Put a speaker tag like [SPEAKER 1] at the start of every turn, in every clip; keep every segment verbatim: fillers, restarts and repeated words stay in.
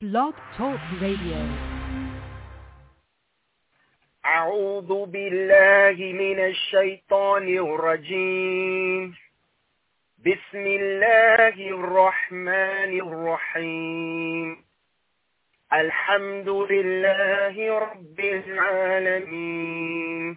[SPEAKER 1] Blog Talk Radio.
[SPEAKER 2] أعوذ بالله من الشيطان الرجيم. بسم الله الرحمن الرحيم. الحمد لله رب العالمين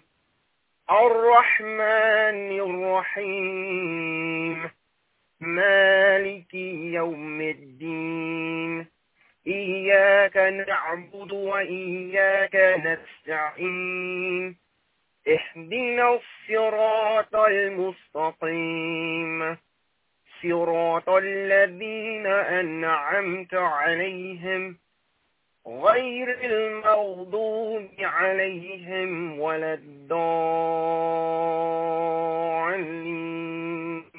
[SPEAKER 2] الرحمن الرحيم مالك يوم الدين إياك نعبد وإياك نستعين اهدنا الصراط المستقيم صراط الذين أنعمت عليهم غير المغضوب عليهم ولا الضالين.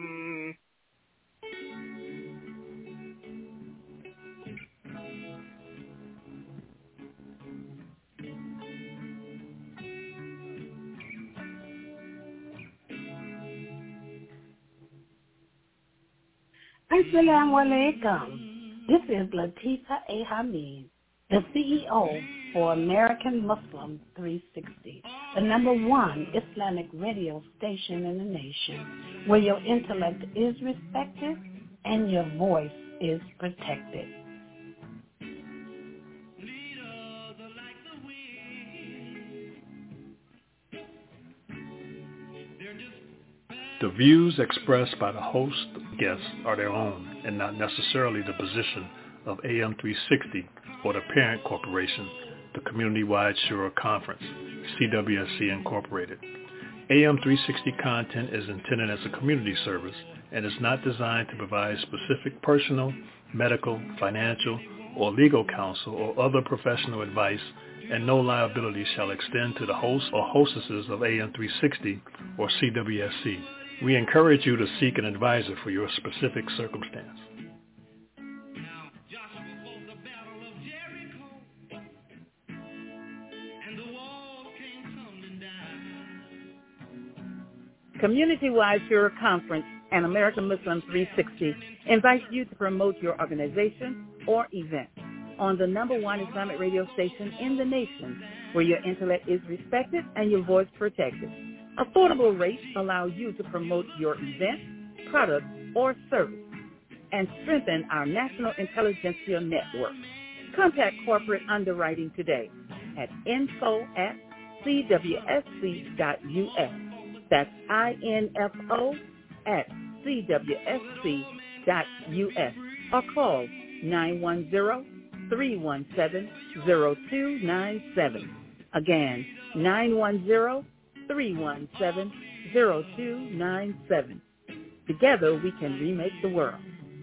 [SPEAKER 3] Assalamu alaikum. This is Latifa A. Hamid, the C E O for American Muslim three sixty, the number one Islamic radio station in the nation, where your intellect is respected and your voice is protected.
[SPEAKER 4] The views expressed by the host and guests are their own and not necessarily the position of A M three sixty or the parent corporation, the Community-Wide Shura Conference, C W S C Incorporated. A M three sixty content is intended as a community service and is not designed to provide specific personal, medical, financial, or legal counsel or other professional advice, and no liability shall extend to the hosts or hostesses of A M three sixty or C W S C. We encourage you to seek an advisor for your specific circumstance.
[SPEAKER 5] Community-Wide Shura Conference and American Muslim three sixty invites you to promote your organization or event on the number one Islamic radio station in the nation, where your intellect is respected and your voice protected. Affordable rates allow you to promote your event, product, or service and strengthen our national intelligentsia network. Contact corporate underwriting today at info at c w s c dot u s. That's I N F O at C W S C dot U S or call nine one zero, three one seven, zero two nine seven. Again, nine one zero, three one seven, zero two nine seven. Together we can remake the world.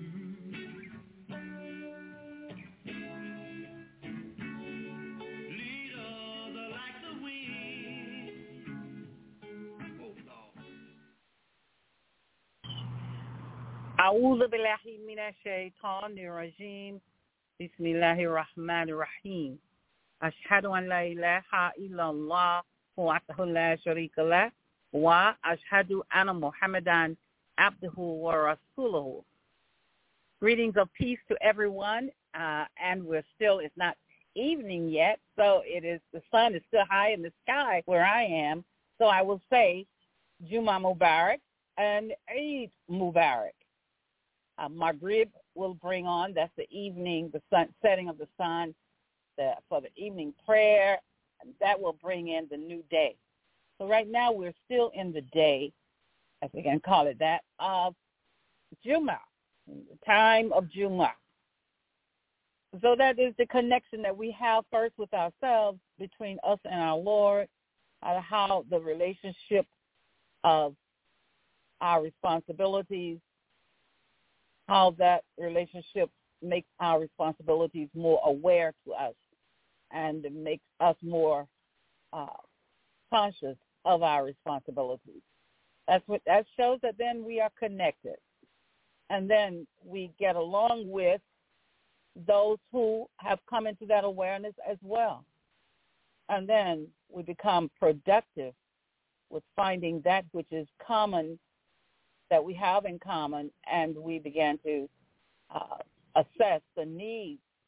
[SPEAKER 5] أعوذ بالله من الشيطان الرجيم بسم الله الرحمن الرحيم أشهد أن لا إله إلا الله وحده لا شريك له وأشهد أن محمدا عبده ورسوله. Greetings of peace to everyone, uh, and we're still, it's not evening yet, so it is, the sun is still high in the sky where I am, so I will say Juma Mubarak and Eid Mubarak. Uh, Maghrib will bring on, that's the evening, the sun, setting of the sun, the, for the evening prayer, and that will bring in the new day. So right now we're still in the day, as we can call it that, of Juma, the time of Juma. So that is the connection that we have first with ourselves, between us and our Lord, uh, how the relationship of our responsibilities, how that relationship makes our responsibilities more aware to us and makes us more uh, conscious of our responsibilities. That's what that shows, that then we are connected. And then we get along with those who have come into that awareness as well. And then we become productive with finding that which is common, that we have in common, and we began to uh, assess the needs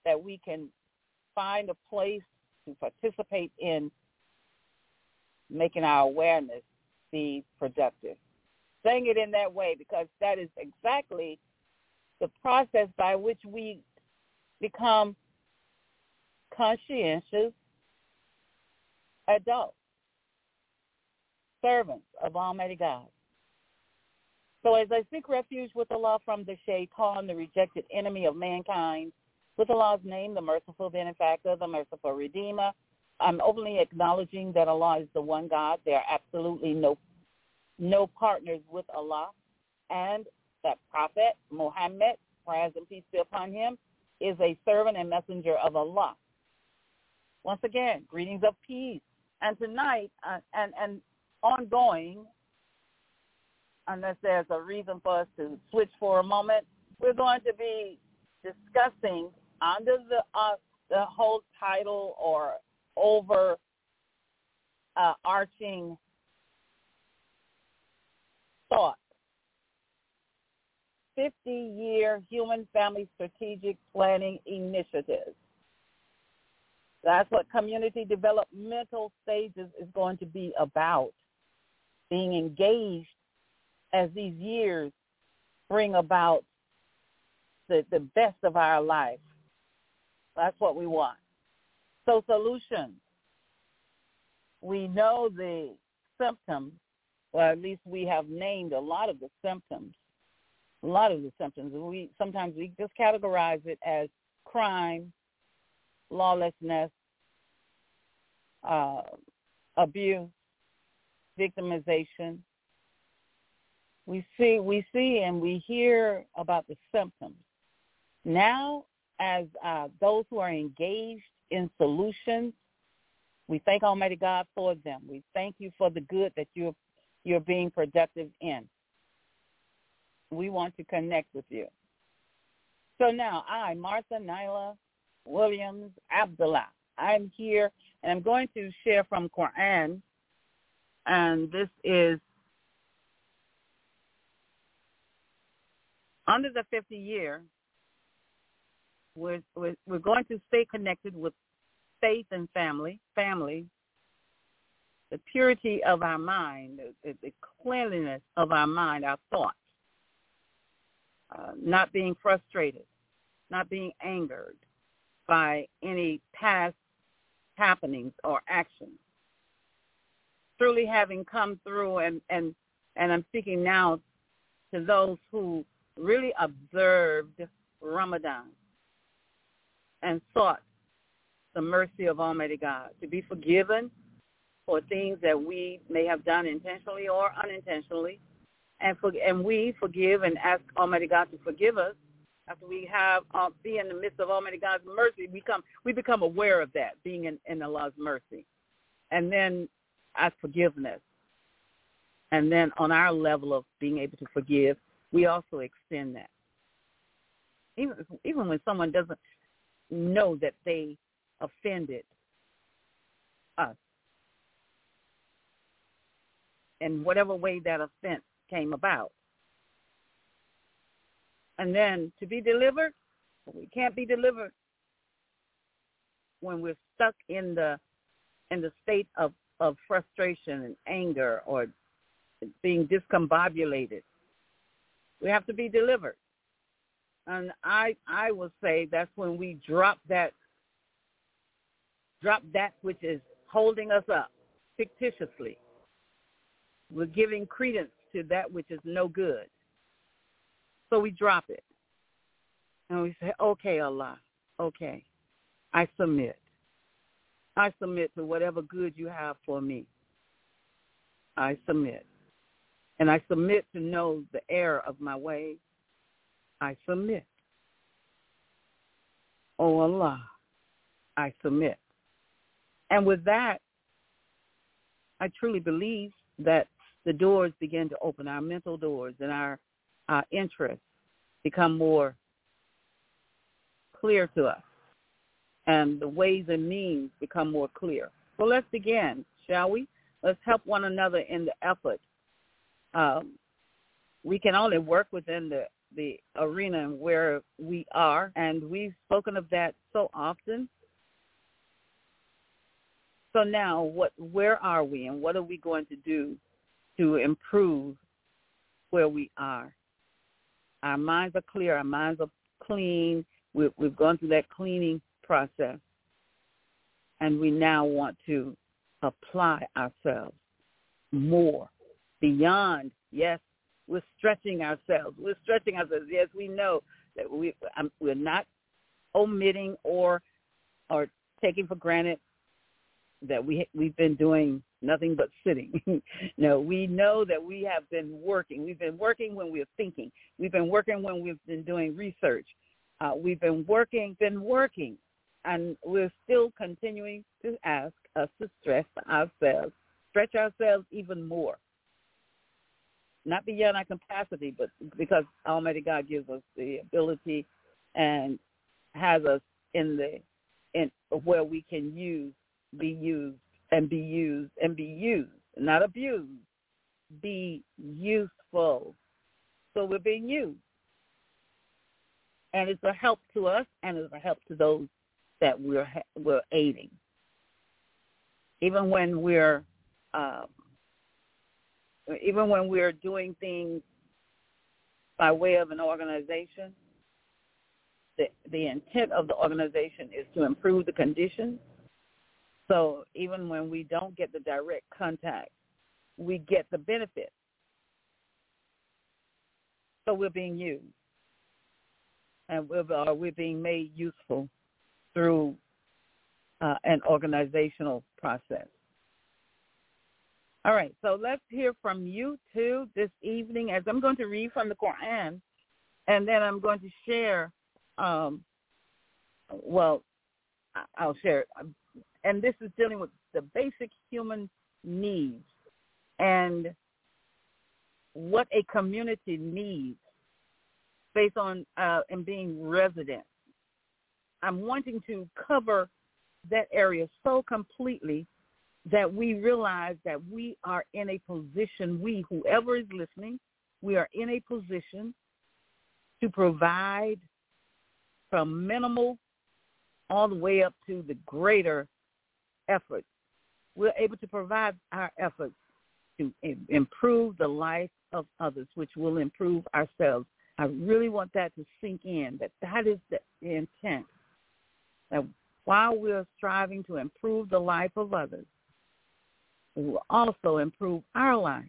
[SPEAKER 5] that we can find a place to participate in making our awareness be productive. Saying it in that way because that is exactly the process by which we become conscientious adults, servants of Almighty God. So as I seek refuge with Allah from the shaitan, the rejected enemy of mankind, with Allah's name, the merciful benefactor, the merciful redeemer, I'm openly acknowledging that Allah is the one God. There are absolutely no no partners with Allah, and that Prophet Muhammad, praise and peace be upon him, is a servant and messenger of Allah. Once again, greetings of peace. And tonight, uh, and, and ongoing, unless there's a reason for us to switch for a moment, we're going to be discussing under the uh, the whole title or over uh, arching thought, fifty-year Human Family Strategic Planning Initiative. That's what community developmental stages is going to be about, being engaged as these years bring about the, the best of our life. That's what we want. So solutions. We know the symptoms, or at least we have named a lot of the symptoms, a lot of the symptoms. We sometimes we just categorize it as crime, lawlessness, uh, abuse, victimization. We see, we see, and we hear about the symptoms. Now, as uh, those who are engaged in solutions, we thank Almighty God for them. We thank you for the good that you're you're being productive in. We want to connect with you. So now, I, Martha Nyla Williams Abdullah, I'm here, and I'm going to share from Quran, and this is under the fifty year. We're, we're, we're going to stay connected with faith and family, family, the purity of our mind, the, the cleanliness of our mind, our thoughts, uh, not being frustrated, not being angered by any past happenings or actions. Truly having come through, and, and, and I'm speaking now to those who really observed Ramadan and sought the mercy of Almighty God, to be forgiven for things that we may have done intentionally or unintentionally, and for, and we forgive and ask Almighty God to forgive us after we have uh, be in the midst of Almighty God's mercy. We become we become aware of that, being in, in Allah's mercy, and then ask forgiveness. And then on our level of being able to forgive, we also extend that. Even even when someone doesn't know that they offended us, in whatever way that offense came about. And then to be delivered, we can't be delivered when we're stuck in the in the state of, of frustration and anger or being discombobulated. We have to be delivered. And I I will say that's when we drop that drop that which is holding us up fictitiously. We're giving credence to that which is no good. So we drop it. And we say, okay, Allah, okay, I submit. I submit to whatever good you have for me. I submit. And I submit to know the error of my ways. I submit. Oh, Allah, I submit. And with that, I truly believe that the doors begin to open, our mental doors, and our, our interests become more clear to us, and the ways and means become more clear. So let's begin, shall we? Let's help one another in the effort. Um, we can only work within the, the arena where we are, and we've spoken of that so often. So now, what? Where are we, and what are we going to do to improve where we are? Our minds are clear. Our minds are clean. We've, we've gone through that cleaning process, and we now want to apply ourselves more beyond. Yes, we're stretching ourselves. We're stretching ourselves. Yes, we know that we um, we're not omitting or or taking for granted that we we've been doing nothing but sitting. No, we know that we have been working. We've been working when we're thinking. We've been working when we've been doing research. Uh, we've been working, been working, and we're still continuing to ask us to stretch ourselves, stretch ourselves even more. Not beyond our capacity, but because Almighty God gives us the ability and has us in the in where we can use, be used, and be used, and be used, not abused, be useful. So we're being used. And it's a help to us, and it's a help to those that we're we're aiding. Even when we're um, even when we're doing things by way of an organization, the the intent of the organization is to improve the conditions. So even when we don't get the direct contact, we get the benefit. So we're being used, and we're, uh, we're being made useful through uh, an organizational process. All right, so let's hear from you two this evening as I'm going to read from the Quran, and then I'm going to share, um, well, I'll share it. And this is dealing with the basic human needs and what a community needs based on uh, and being resident. I'm wanting to cover that area so completely that we realize that we are in a position, we, whoever is listening, we are in a position to provide from minimal all the way up to the greater efforts. We're able to provide our efforts to improve the life of others, which will improve ourselves. I really want that to sink in, that that is the intent, that while we're striving to improve the life of others, we will also improve our life.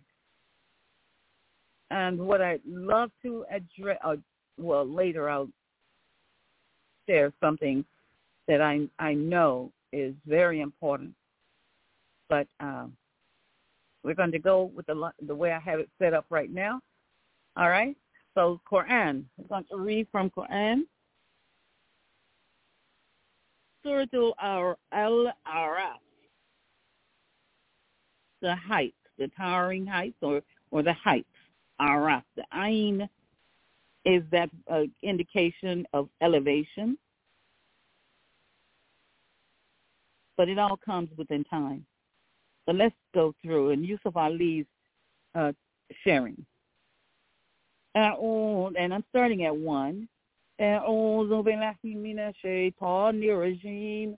[SPEAKER 5] And what I'd love to address, uh, well, later I'll share something that I I know is very important, but um, we're going to go with the the way I have it set up right now. All right. So Quran, I'm going to read from Quran, Surah Al-Araf, the heights, the towering heights, or or the heights. Araf, the Ain is that uh, indication of elevation. But it all comes within time. So let's go through. And Yusuf Ali's uh, sharing. And I'm starting at one. أعوذ بالله من الشيطان الرجيم.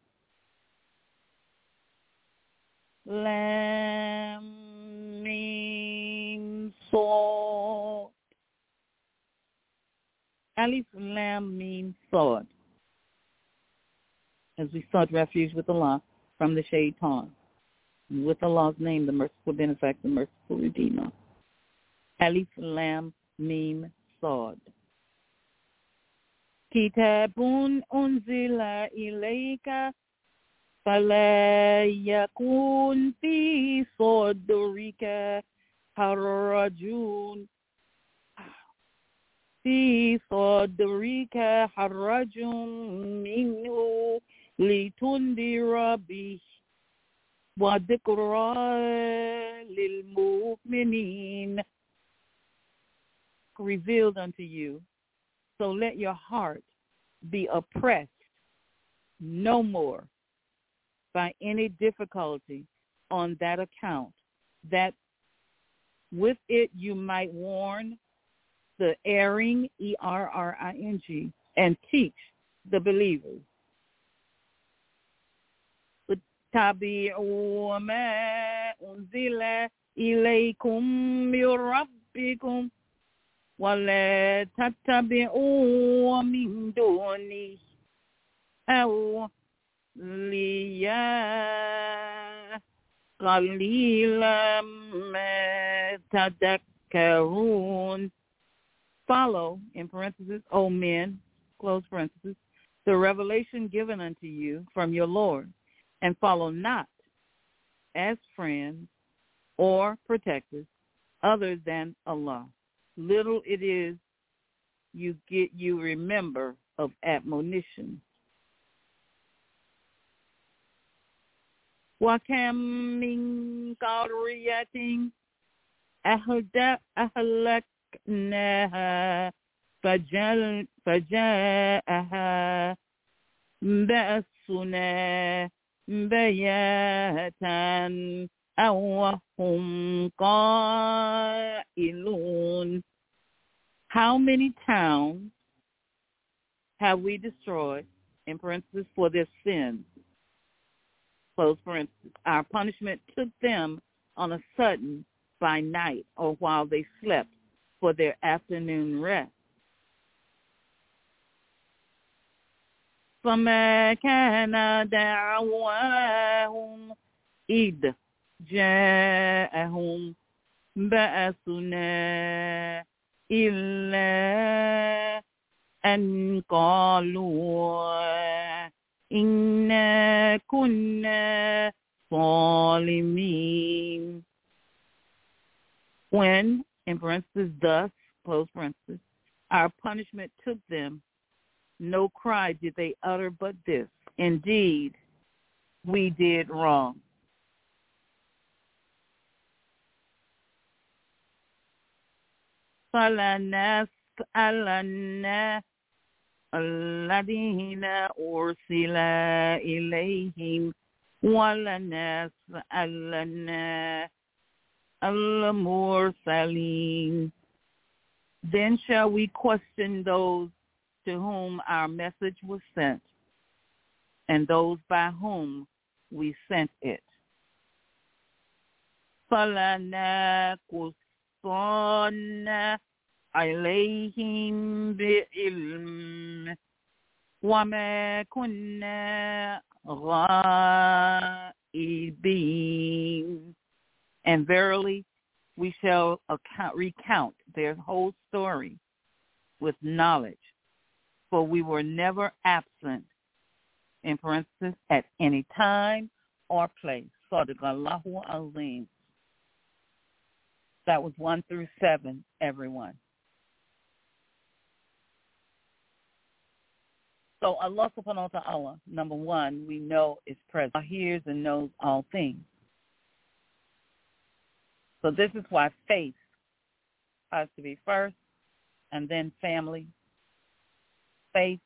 [SPEAKER 5] لام ميم صاد. Alif Lam Mim Sod. As we sought refuge with Allah from the shaitan, with Allah's name, the merciful benefactor, the merciful redeemer. Alif Lam Mim Sod. Kitabun unzila ilayka fala yakun fi sadrika harajun fi sadrika harajun minhu litundira bih wa dhikra lil mu'minin, revealed unto you. So let your heart be oppressed no more by any difficulty on that account, that with it you might warn the erring, E R R I N G, and teach the believers. اتبعوا ما أنزل إليكم من ربكم ولا تتبعوا من دونه أولياء قليلا ما تذكرون. Follow, in parentheses, O men, close parentheses, the revelation given unto you from your Lord, and follow not as friends or protectors other than Allah. Little it is you get you remember of admonition. وَكَمْ مِنْ قَرْيَةٍ أَهْلَكْنَاهَا فَجَاءَهَا بَأْسُنَا بَيَاتًا أَوْ هُمْ قَائِلُونَ. How many towns have we destroyed, in parentheses, for their sins? Close parentheses. Our punishment took them on a sudden by night or while they slept for their afternoon rest. فَمَا كَانَ دَعْوَاهُمْ إِذْ جَاءَهُمْ بَأْسُنَا إِلَّا أَنْ قَالُوا إِنَّا كُنَّا ظَالِمِينَ. When, in parentheses, thus, close parentheses, our punishment took them, no cry did they utter but this: indeed, we did wrong. فَلَنَسْأَلَنَّ الَّذِينَ أُرْسِلَ إِلَيْهِمْ وَلَنَسْأَلَنَّ الْمُرْسَلِينَ. Then shall we question those to whom our message was sent, and those by whom we sent it. فَلَنَقُصَّنَّ عَلَيْهِمْ بِعِلْمٍ وَمَا كُنَّا غَائِبِينَ. And verily, we shall account, recount their whole story with knowledge, for we were never absent, in parentheses, at any time or place. Sadaqallahu Azim. That was one through seven, everyone. So Allah subhanahu wa ta'ala, number one, we know is present. Allah hears and knows all things. So this is why faith has to be first, and then family. Faith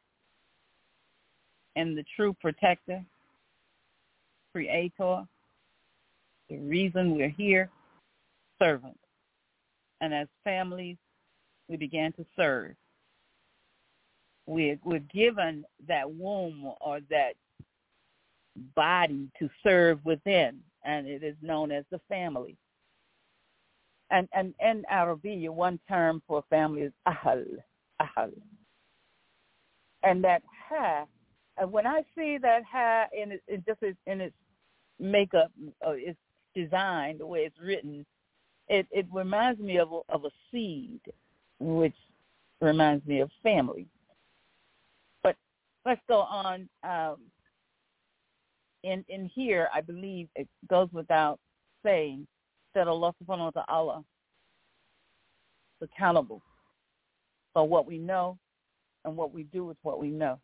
[SPEAKER 5] in the true protector, creator, the reason we're here, servant. And as families, we began to serve. We're, we're given that womb or that body to serve within, and it is known as the family. And and in Arabic, one term for family is ahl, ahl. And that ha, and when I see that ha in it, it just is in its makeup, uh, its design, the way it's written, it, it reminds me of a, of a seed, which reminds me of family. But let's go on. Um, in in here, I believe it goes without saying that Allah subhanahu wa ta'ala is accountable for what we know and what we do with what we know.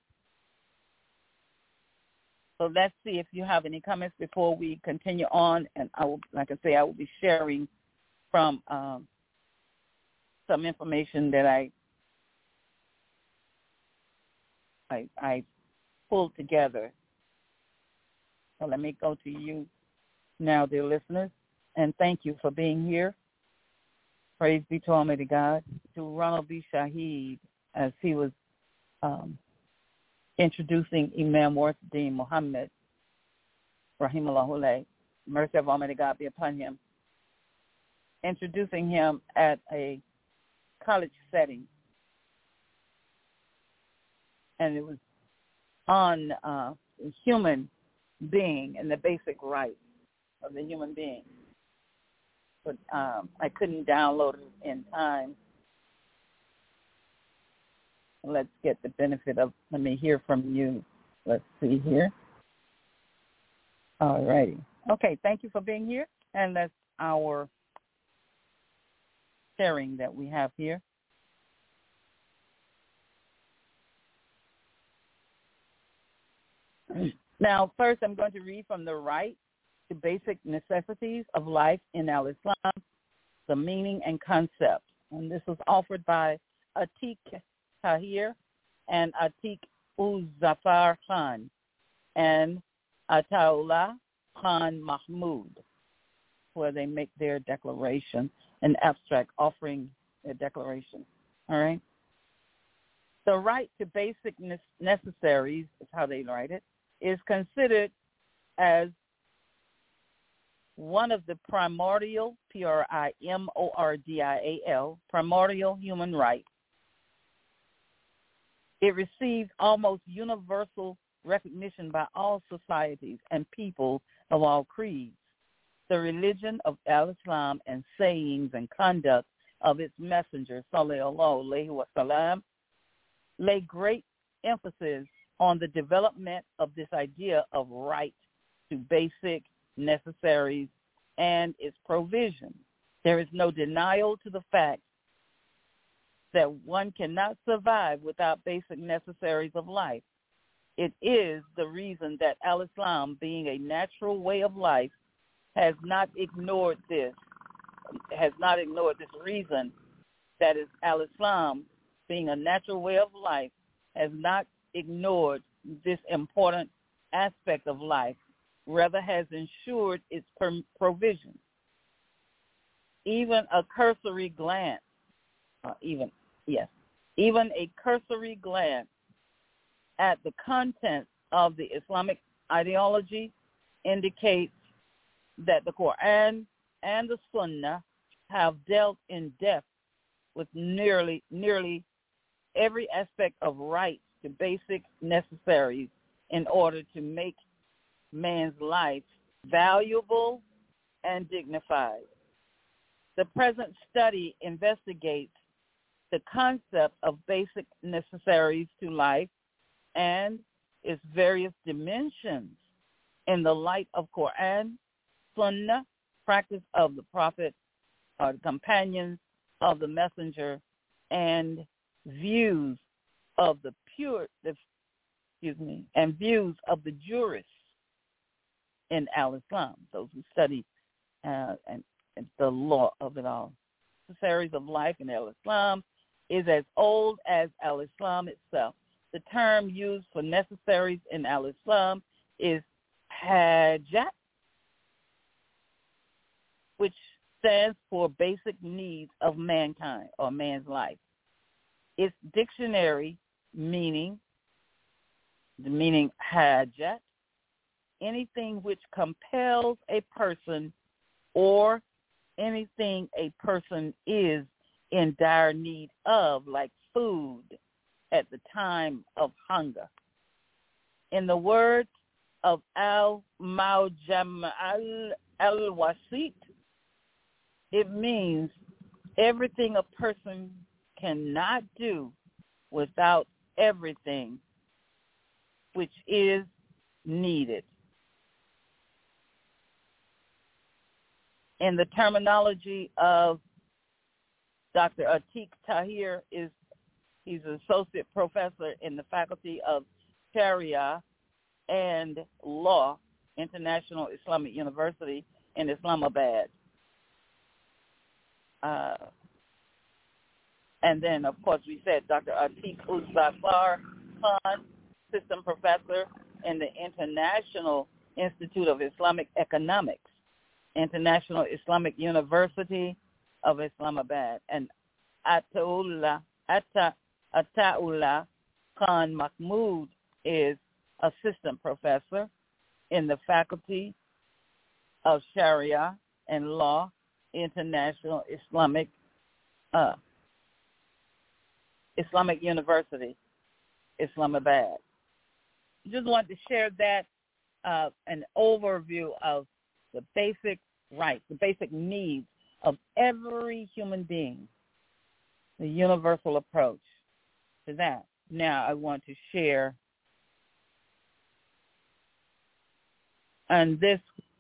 [SPEAKER 5] So let's see if you have any comments before we continue on. And I will, like I say, I will be sharing from um, some information that I, I I pulled together. So let me go to you now, dear listeners. And thank you for being here. Praise be to Almighty God, to Ronald B. Shaheed, as he was um, introducing Imam Warthdeen Muhammad, Rahimahullah, mercy of Almighty God be upon him, introducing him at a college setting. And it was on uh, the human being and the basic rights of the human being. But um, I couldn't download it in time. Let's get the benefit of, let me hear from you. Let's see here. All righty. Okay, thank you for being here. And that's our sharing that we have here. Now, first I'm going to read from the right to basic necessities of life in al-Islam, the meaning and concept. And this was offered by Atiq Tahir and Atiq Uzzafar Khan and Ataullah Khan Mahmoud, where they make their declaration, an abstract offering their declaration. All right? The right to basic necessaries, is how they write it, is considered as one of the primordial, P R I M O R D I A L, primordial human rights. It received almost universal recognition by all societies and people of all creeds. The religion of al-Islam and sayings and conduct of its messenger, sallallahu alayhi wa sallam, lay great emphasis on the development of this idea of right to basic necessaries and its provision. There is no denial to the fact that one cannot survive without basic necessaries of life. It is the reason that al-Islam, being a natural way of life, has not ignored this, has not ignored this reason that is al-Islam, being a natural way of life, has not ignored this important aspect of life, rather has ensured its provision. Even a cursory glance, uh, even, yes, even a cursory glance at the contents of the Islamic ideology indicates that the Quran and the Sunnah have dealt in depth with nearly nearly every aspect of rights to basic necessaries in order to make man's life valuable and dignified. The present study investigates the concept of basic necessaries to life and its various dimensions in the light of Quran, Sunnah, practice of the Prophet or the companions of the Messenger, and views of the pure, excuse me, and views of the jurists in al-Islam, those who study uh, and, and the law of it all. Necessaries of life in al-Islam is as old as al-Islam itself. The term used for necessaries in al-Islam is hajat, which stands for basic needs of mankind or man's life. Its dictionary meaning, the meaning hajat, anything which compels a person or anything a person is in dire need of, like food at the time of hunger. In the words of Al-Mawjam al-Wasit, it means everything a person cannot do without everything which is needed. In the terminology of Doctor Atiq Tahir, is he's an associate professor in the Faculty of Sharia and Law, International Islamic University in Islamabad. Uh, and then, of course, we said Doctor Atiq Uzzafar Khan, System Professor in the International Institute of Islamic Economics, International Islamic University of Islamabad. And Ataullah, Atta, Ataullah Khan Mahmood is assistant professor in the Faculty of Sharia and Law, International Islamic uh, Islamic University, Islamabad. Just wanted to share that, uh, an overview of the basic rights, the basic needs of every human being, the universal approach to that. Now I want to share, and this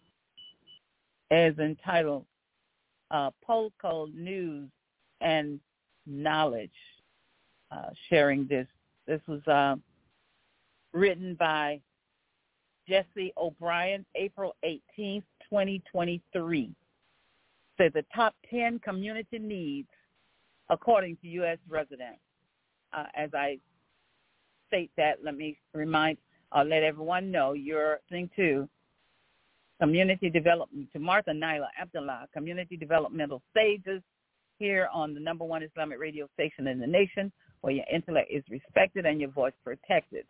[SPEAKER 5] is entitled uh, Polko News and Knowledge, uh, sharing this. This was uh, written by Jesse O'Brien, April eighteenth, twenty twenty-three. Says the top ten community needs according to U S residents. Uh, as I state that, let me remind, I'll let everyone know you're listening to Community Development, to Martha Naila Abdullah, Community Developmental Stages, here on the number one Islamic radio station in the nation, where your intellect is respected and your voice protected.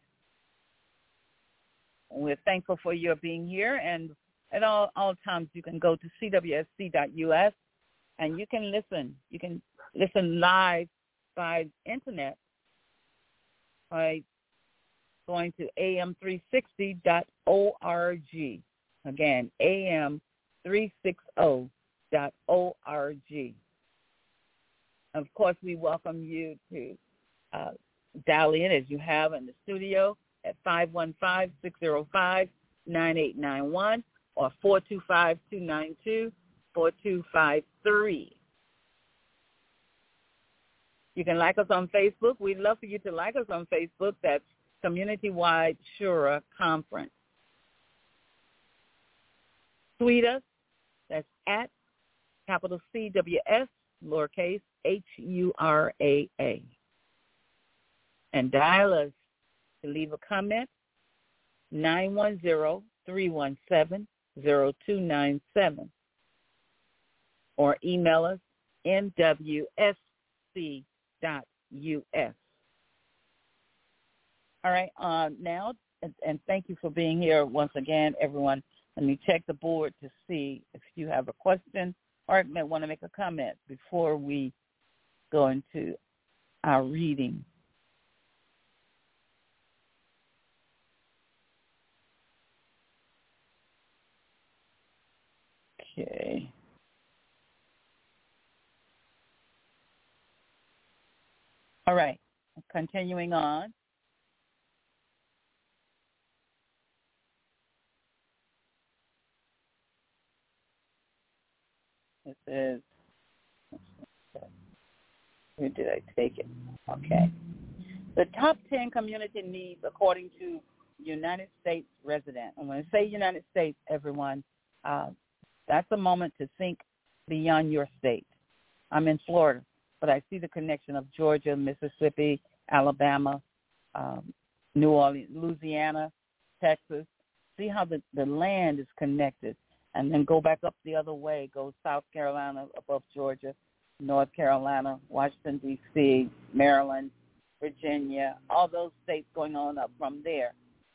[SPEAKER 5] We're thankful for your being here, and at all, all times you can go to C W S C dot U S and you can listen. You can listen live by internet by going to A M three sixty dot org. Again, A M three sixty dot org. Of course, we welcome you to uh, dial in, as you have in the studio, at five one five, six zero five, nine eight nine one or four two five, two nine two, four two five three. You can like us on Facebook. We'd love for you to like us on Facebook. That's Community-Wide Shura Conference. Tweet us. That's at capital C W S, lowercase H U R A A. And dial us to leave a comment, nine one zero, three one seven, zero two nine seven. Or email us, N W S C dot U S. All right, uh, now, and, and thank you for being here once again, everyone. Let me check the board to see if you have a question or may want to make a comment before we go into our reading. Okay. All right, continuing on. This is, where did I take it? Okay. The top ten community needs according to United States resident. And when I say United States, everyone, uh, that's a moment to think beyond your state. I'm in Florida, but I see the connection of Georgia, Mississippi, Alabama, um, New Orleans, Louisiana, Texas. See how the, the land is connected. And then go back up the other way, go South Carolina above Georgia, North Carolina, Washington, D C, Maryland, Virginia, all those states going on up from there.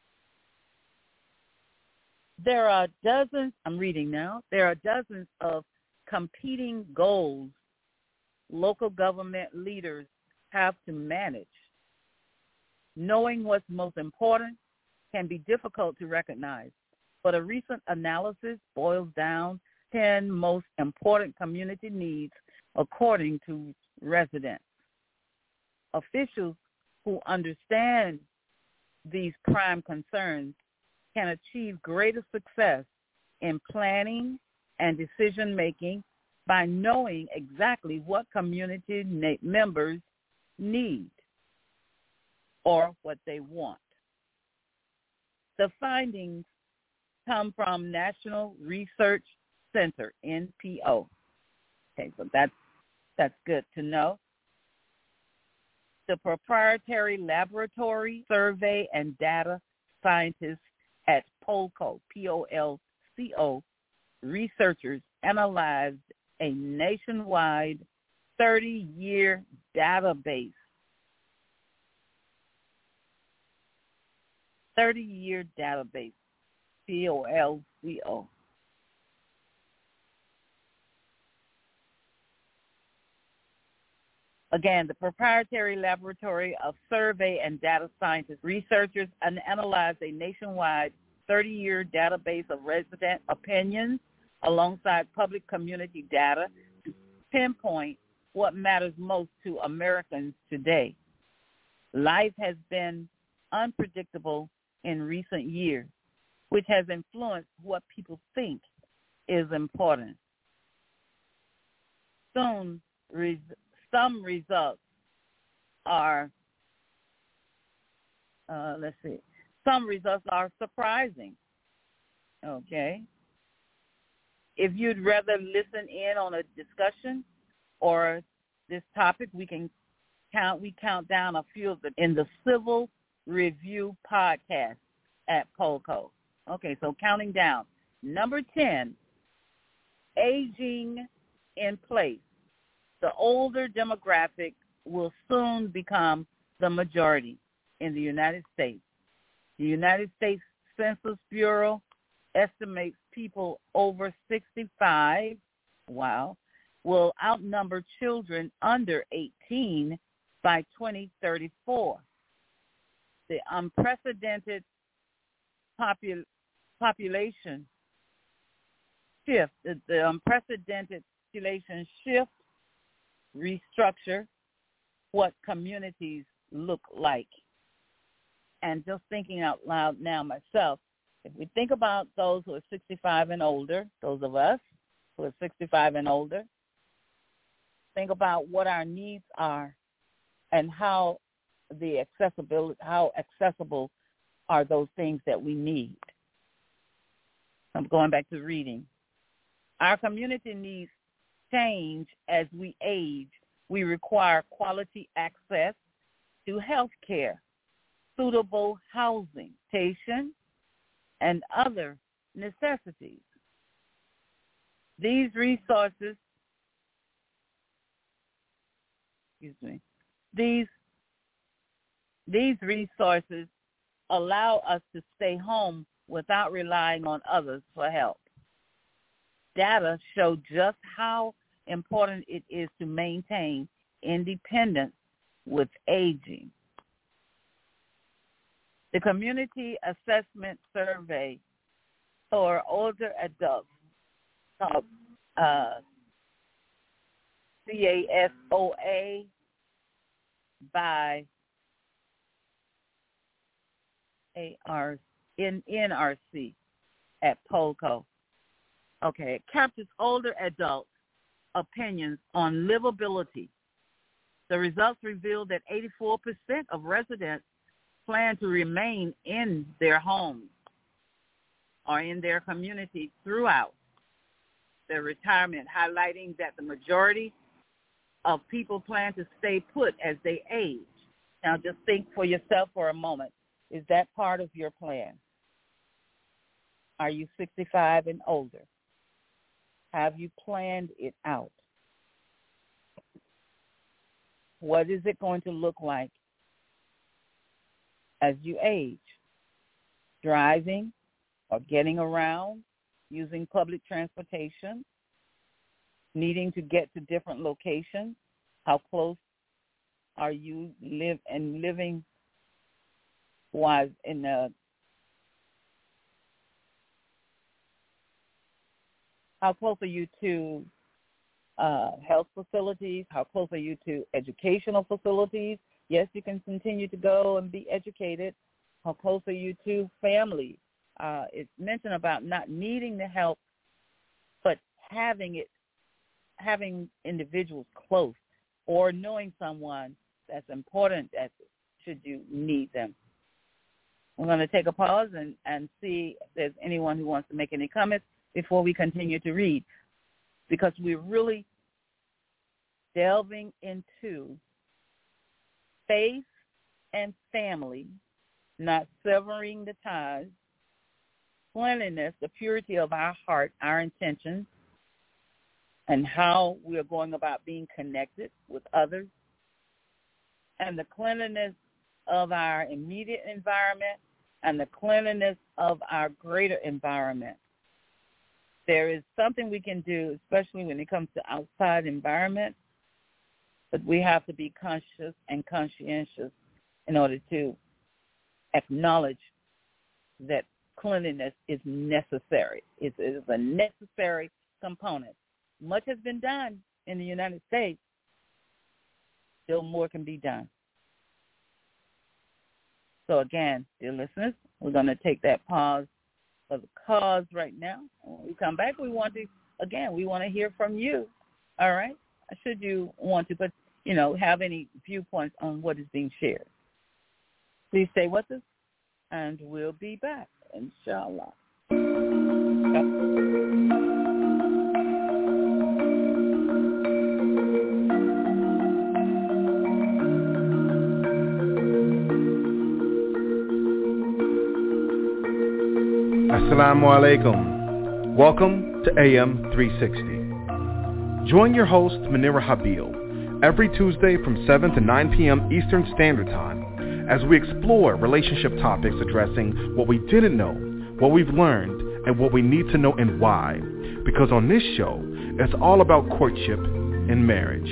[SPEAKER 5] There are dozens, I'm reading now, there are dozens of competing goals local government leaders have to manage. Knowing what's most important can be difficult to recognize, but a recent analysis boils down ten most important community needs according to residents. Officials who understand these prime concerns can achieve greater success in planning and decision-making by knowing exactly what community na- members need or what they want. The findings come from National Research Center, N P O. Okay, so that's, that's good to know. The proprietary laboratory survey and data scientists at Polco, P O L C O, researchers analyzed a nationwide thirty-year database. thirty-year database, P O L C O. Again, the proprietary laboratory of survey and data scientists, researchers, and analyze a nationwide thirty-year database of resident opinions alongside public community data to pinpoint what matters most to Americans today. Life has been unpredictable in recent years, which has influenced what people think is important. Soon, res- some results are, uh, let's see, some results are surprising, okay? If you'd rather listen in on a discussion or this topic, we can count, we count down a few of them in the Civil Review podcast at Polco. Okay, so counting down. Number ten, aging in place. The older demographic will soon become the majority in the United States. The United States Census Bureau estimates people over sixty-five, wow, will outnumber children under eighteen by twenty thirty-four. The unprecedented popul- population shift, the, the unprecedented population shift, restructure what communities look like. And just thinking out loud now myself, if we think about those who are sixty-five and older, those of us who are sixty-five and older, think about what our needs are and how the accessibility, how accessible are those things that we need. I'm going back to reading. Our community needs change as we age. We require quality access to health care, suitable housing, sanitation, and other necessities. These resources, excuse me, these these resources allow us to stay home without relying on others for help. Data show just how important it is to maintain independence with aging. The Community Assessment Survey for older adults, called uh, C A S O A by A R N R C at Polco. Okay, it captures older adults' opinions on livability. The results reveal that eighty-four percent of residents plan to remain in their homes or in their community throughout their retirement, highlighting that the majority of people plan to stay put as they age. Now just think for yourself for a moment. Is that part of your plan? Are you sixty-five and older? Have you planned it out? What is it going to look like as you age? Driving or getting around, using public transportation, needing to get to different locations? How close are you live and living wise in the how close are you to uh, health facilities? How close are you to educational facilities? Yes, you can continue to go and be educated. How close are you to family? Uh, it's mentioned about not needing the help, but having it, having individuals close or knowing someone that's important that should you need them. We're going to take a pause and, and see if there's anyone who wants to make any comments before we continue to read, because we're really delving into faith and family, not severing the ties, cleanliness, the purity of our heart, our intentions, and how we are going about being connected with others, and the cleanliness of our immediate environment and the cleanliness of our greater environment. There is something we can do, especially when it comes to outside environment, but we have to be conscious and conscientious in order to acknowledge that cleanliness is necessary. It is a necessary component. Much has been done in the United States. Still more can be done. So again, dear listeners, we're going to take that pause for the cause right now. When we come back, we want to, again, we want to hear from you, all right? Should you want to, but, you know, have any viewpoints on what is being shared. Please stay with us, and we'll be back, inshallah.
[SPEAKER 1] Assalamu alaikum. Welcome to A M three sixty. Join your host, Munira Habil, every Tuesday from seven to nine p.m. Eastern Standard Time as we explore relationship topics addressing what we didn't know, what we've learned, and what we need to know and why. Because on this show, it's all about courtship and marriage.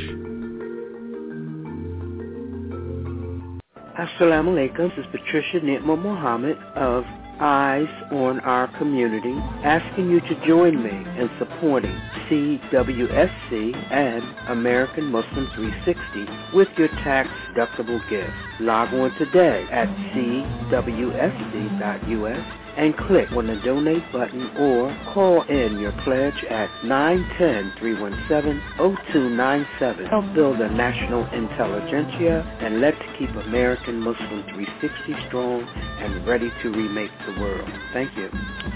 [SPEAKER 6] Assalamu alaikum. This is Patricia Nitma Muhammad of Eyes on Our Community, asking you to join me in supporting C W S C and American Muslim three sixty with your tax-deductible gift. Log on today at C W S C dot U S and click on the donate button or call in your pledge at nine one zero, three one seven, zero two nine seven. Help build a national intelligentsia and let's keep American Muslim three sixty strong and ready to remake the world. Thank you.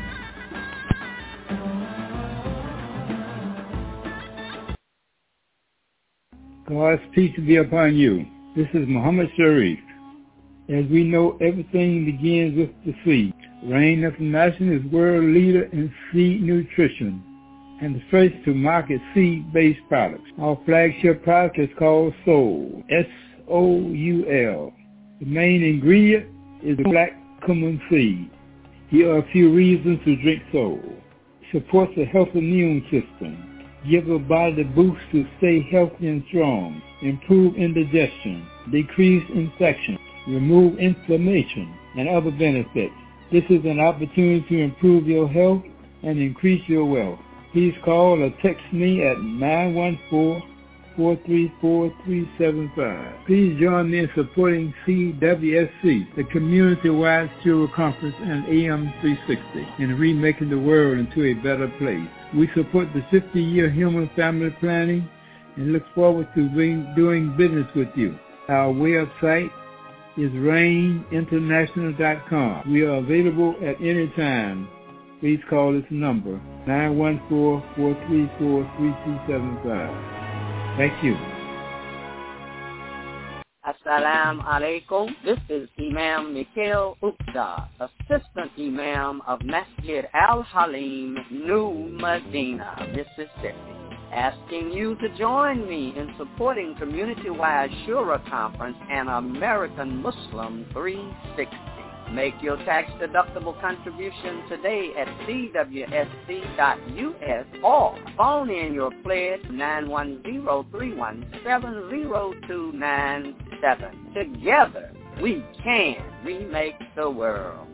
[SPEAKER 7] God's peace be upon you. This is Muhammad Sharif. As we know, everything begins with the seed. Rain International is world leader in seed nutrition and the first to market seed-based products. Our flagship product is called Soul, S O U L. The main ingredient is black cumin seed. Here are a few reasons to drink Soul. Supports a healthy immune system. Give a body the boost to stay healthy and strong. Improve indigestion. Decrease infection. Remove inflammation and other benefits. This is an opportunity to improve your health and increase your wealth. Please call or text me at nine one four, four three four, three seven five. Please join me in supporting C W S C, the community-wide Shura Conference and A M three sixty, in remaking the world into a better place. We support the fifty-year human family planning and look forward to being, doing business with you. Our website is rain international dot com. We are available at any time. Please call this number, nine one four, four three four, three two seven five. Thank you.
[SPEAKER 8] Assalamu alaikum. This is Imam Mikhail Upta, Assistant Imam of Masjid Al-Halim, New Medina, Mississippi, asking you to join me in supporting community-wide Shura Conference and American Muslim three sixty. Make your tax-deductible contribution today at C W S C dot U S or phone in your pledge nine one zero, three one seven, zero two nine seven. Together, we can remake the world.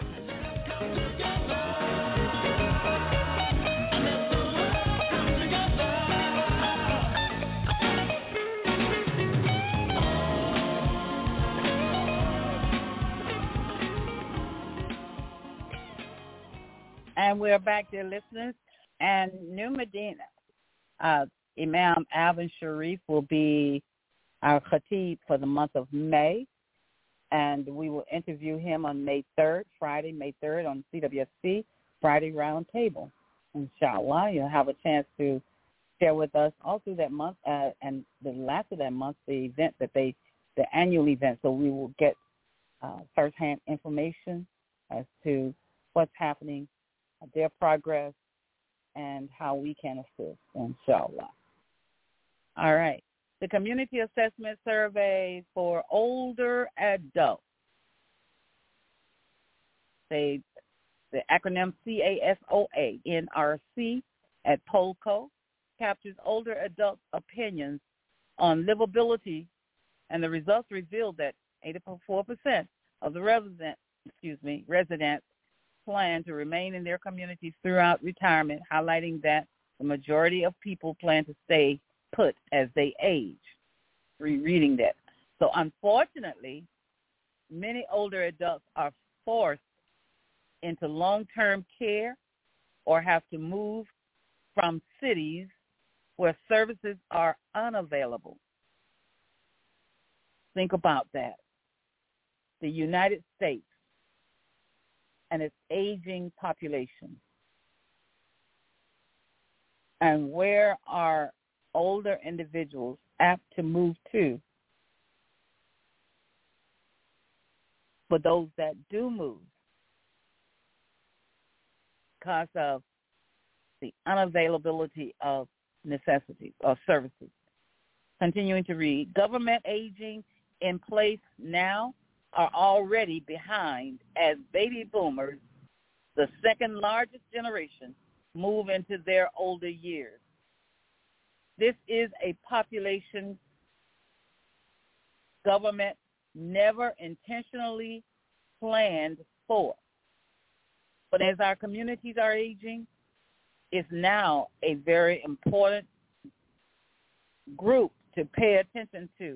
[SPEAKER 5] And we're back, dear listeners. And New Medina, uh, Imam Alvin Sharif will be our khatib for the month of May. And we will interview him on May third, Friday, May third, on C W S C, Friday Round Table. Inshallah, you'll have a chance to share with us all through that month. Uh, and the last of that month, the event that they, the annual event. So we will get uh, firsthand information as to what's happening, their progress, and how we can assist, inshallah. All right. The Community Assessment Survey for Older Adults. They, the acronym C A S O A N R C at Polco captures older adults' opinions on livability, and the results revealed that eighty-four percent of the resident, excuse me, residents plan to remain in their communities throughout retirement, highlighting that the majority of people plan to stay put as they age. Rereading that. So unfortunately, many older adults are forced into long-term care or have to move from cities where services are unavailable. Think about that. The United States and its aging population. And where are older individuals apt to move to? For those that do move, because of the unavailability of necessities or services. Continuing to read, government aging in place now are already behind as baby boomers, the second largest generation, move into their older years. This is a population government never intentionally planned for. But as our communities are aging, it's now a very important group to pay attention to.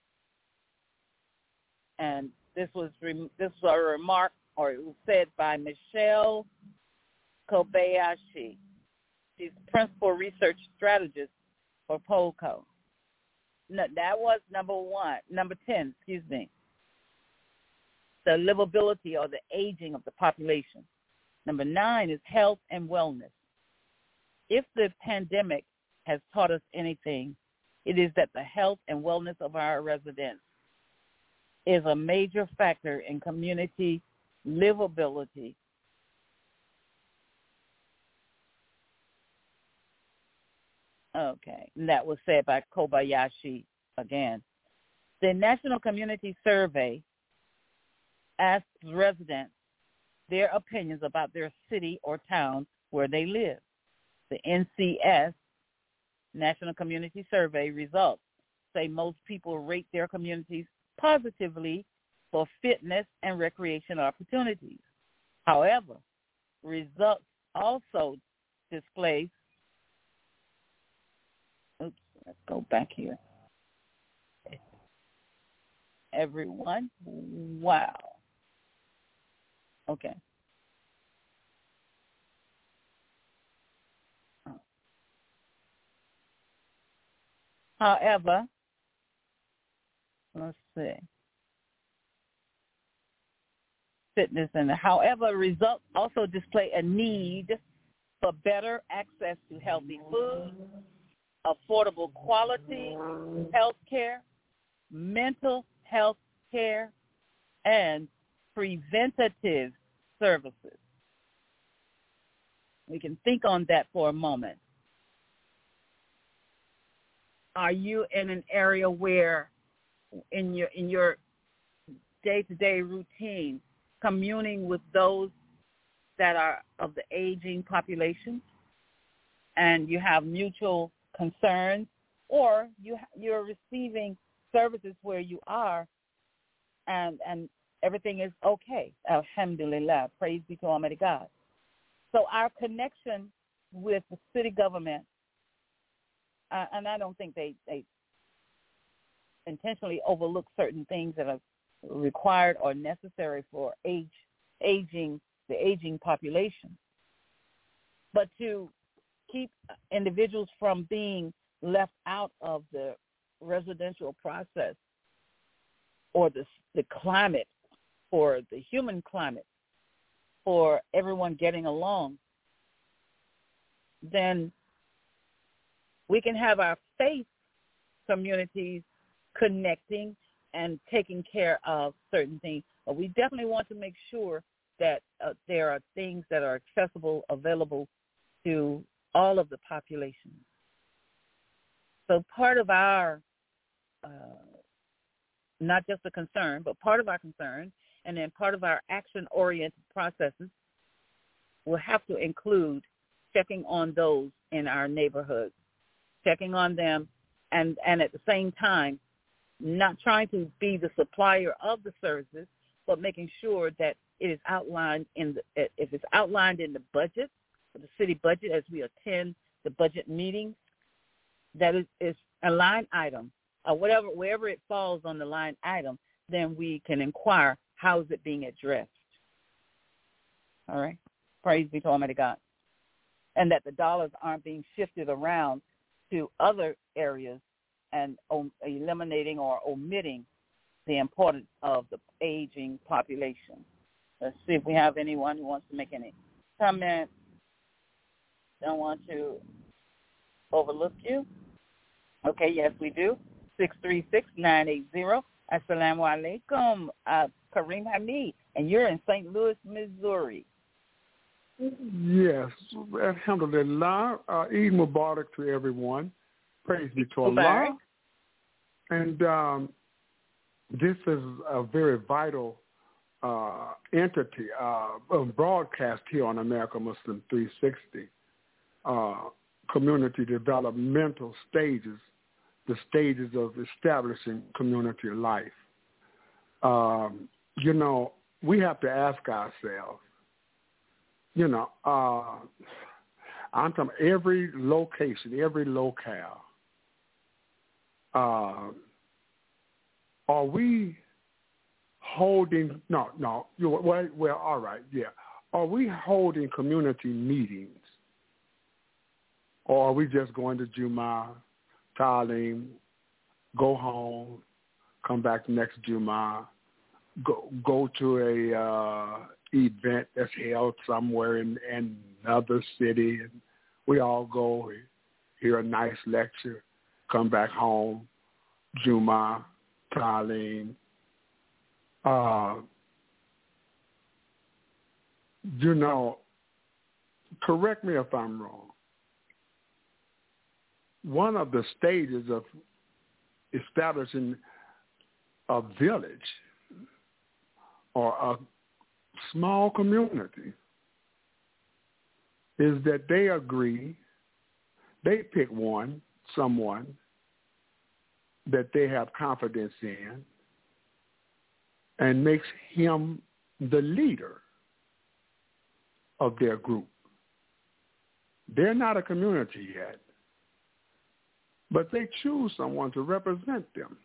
[SPEAKER 5] And this was this was a remark, or it was said by Michelle Kobayashi. She's principal research strategist for Polco. No, that was number one, number ten, excuse me. The livability or the aging of the population. Number nine is health and wellness. If the pandemic has taught us anything, it is that the health and wellness of our residents is a major factor in community livability. Okay, and that was said by Kobayashi again. The National Community Survey asks residents their opinions about their city or town where they live. The N C S, National Community Survey results, say most people rate their communities positively for fitness and recreation opportunities. However, results also display, oops, let's go back here. Everyone, wow. Okay. However, let's see. Fitness and however, results also display a need for better access to healthy food, affordable quality health care, mental health care, and preventative services. We can think on that for a moment. Are you in an area where in your in your day-to-day routine communing with those that are of the aging population and you have mutual concerns, or you you're receiving services where you are and and everything is okay? Alhamdulillah, praise be to Almighty God. So our connection with the city government, uh, and I don't think they, they intentionally overlook certain things that are required or necessary for age, aging, the aging population. But to keep individuals from being left out of the residential process or the, the climate, for the human climate, for everyone getting along, then we can have our faith communities connecting and taking care of certain things. But we definitely want to make sure that uh, there are things that are accessible, available to all of the population. So part of our, uh, not just a concern, but part of our concern, and then part of our action-oriented processes will have to include checking on those in our neighborhoods, checking on them, and, and at the same time, not trying to be the supplier of the services, but making sure that it is outlined in the, if it's outlined in the budget, the city budget, as we attend the budget meetings, that is, is a line item, or whatever, wherever it falls on the line item, then we can inquire how is it being addressed. All right? Praise be to Almighty God. And that the dollars aren't being shifted around to other areas and um, eliminating or omitting the importance of the aging population. Let's see if we have anyone who wants to make any comment. Don't want to overlook you. Okay, yes, we do. six three six, nine eight zero. Assalamu alaikum, uh, Kareem Hamid, and you're in Saint Louis, Missouri.
[SPEAKER 9] Yes, alhamdulillah. Uh, Eid Mubarak to everyone. Praise be to Allah. And um, this is a very vital uh, entity, uh, broadcast here on America Muslim three sixty. Uh, community developmental stages, the stages of establishing community life. Um, you know, we have to ask ourselves, you know, uh, I'm talking every location, every locale, uh, are we holding, no, no, you, well, well, all right, yeah. Are we holding community meetings? Or are we just going to Jumu'ah, Ta'aleem, go home, come back next Jumu'ah, go go to a uh, event that's held somewhere in, in another city, and we all go hear a nice lecture, come back home, Jumu'ah, Ta'aleem. Uh, you know, correct me if I'm wrong. One of the stages of establishing a village or a small community is that they agree, they pick one, someone that they have confidence in, and makes him the leader of their group. They're not a community yet, but they choose someone to represent them.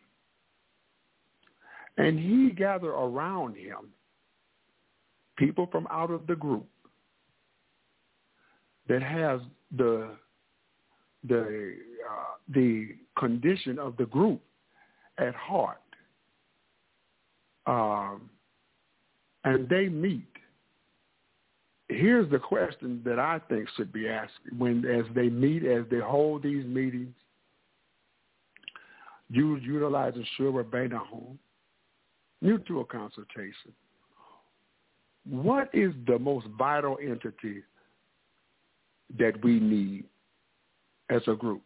[SPEAKER 9] And he gathered around him people from out of the group that has the the uh, the condition of the group at heart, um, and they meet. Here's the question that I think should be asked when, as they meet, as they hold these meetings. You utilizing Shura Bainahum, mutual consultation. What is the most vital entity that we need as a group?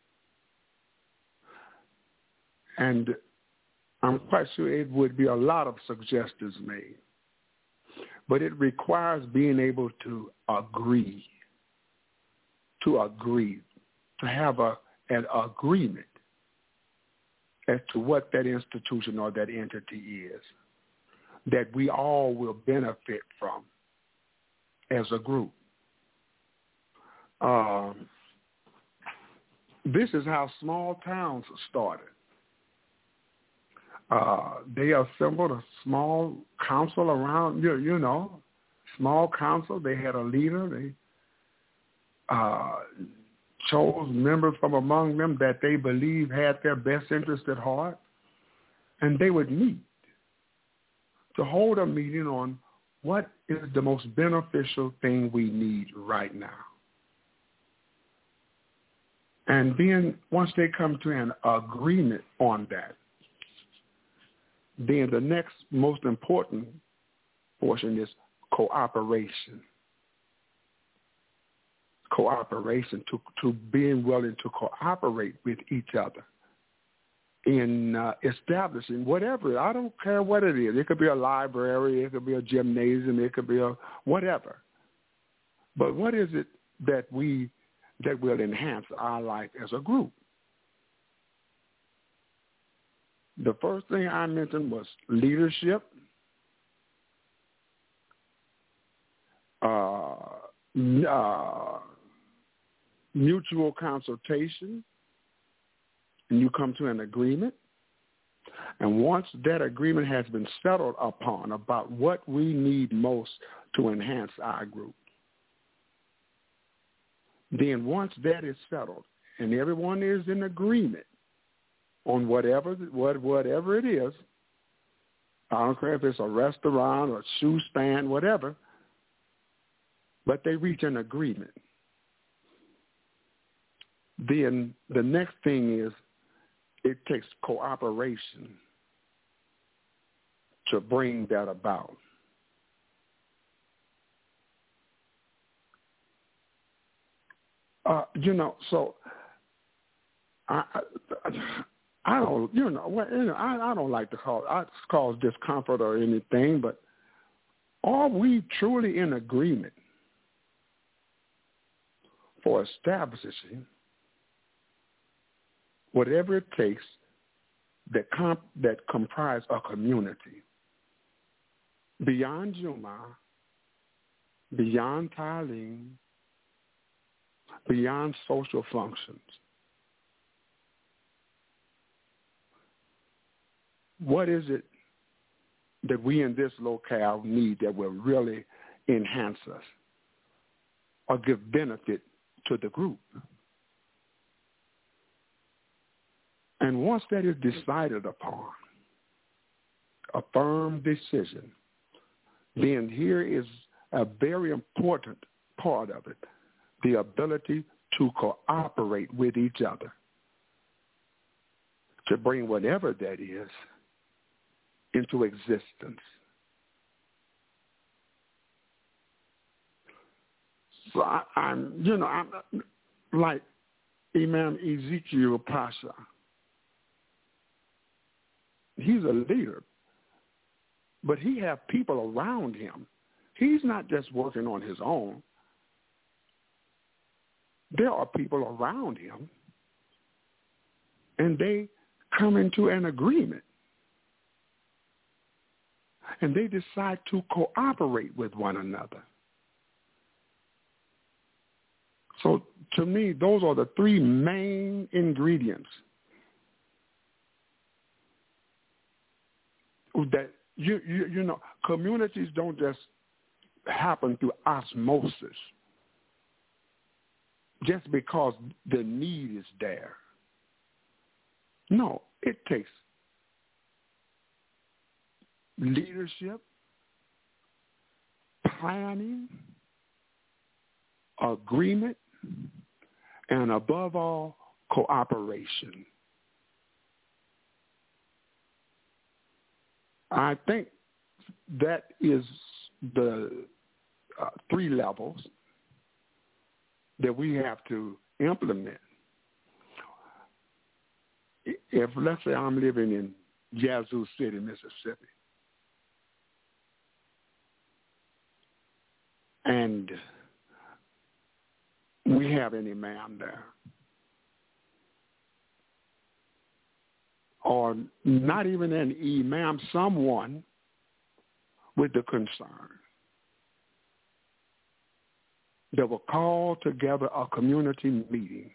[SPEAKER 9] And I'm quite sure it would be a lot of suggestions made, but it requires being able to agree, to agree, to have a, an agreement as to what that institution or that entity is that we all will benefit from as a group. Um, this is how small towns started. Uh, they assembled a small council around, you, you know, small council. They had a leader. They uh, chose members from among them that they believe had their best interest at heart, and they would meet to hold a meeting on what is the most beneficial thing we need right now. And then once they come to an agreement on that, then the next most important portion is cooperation. cooperation, to, to being willing to cooperate with each other in uh, establishing whatever. I don't care what it is. It could be a library. It could be a gymnasium. It could be a whatever. But what is it that we that will enhance our life as a group? The first thing I mentioned was leadership, uh, uh, mutual consultation, and you come to an agreement. And once that agreement has been settled upon about what we need most to enhance our group, then once that is settled and everyone is in agreement on whatever what, whatever it is, I don't care if it's a restaurant or a shoe stand, whatever, but they reach an agreement, then the next thing is it takes cooperation to bring that about. Uh, you know, so I, I, I don't, you know, well, you know, I, I don't like to call I cause discomfort or anything, but are we truly in agreement for establishing whatever it takes that comp, that comprise a community beyond Juma, beyond Talim, beyond social functions? What is it that we in this locale need that will really enhance us or give benefit to the group? And once that is decided upon, a firm decision, then here is a very important part of it, the ability to cooperate with each other to bring whatever that is into existence. So I, I'm, you know, I'm like Imam Ezekiel Pasha. He's a leader, but he have people around him. He's not just working on his own. There are people around him, and they come into an agreement, and they decide to cooperate with one another. So to me, those are the three main ingredients that, you, you, you know, communities don't just happen through osmosis just because the need is there. No, it takes leadership, planning, agreement, and above all, cooperation. I think that is the uh, three levels that we have to implement. If, let's say, I'm living in Yazoo City, Mississippi, and we have an imam there, or not even an imam, someone with the concern that will call together a community meeting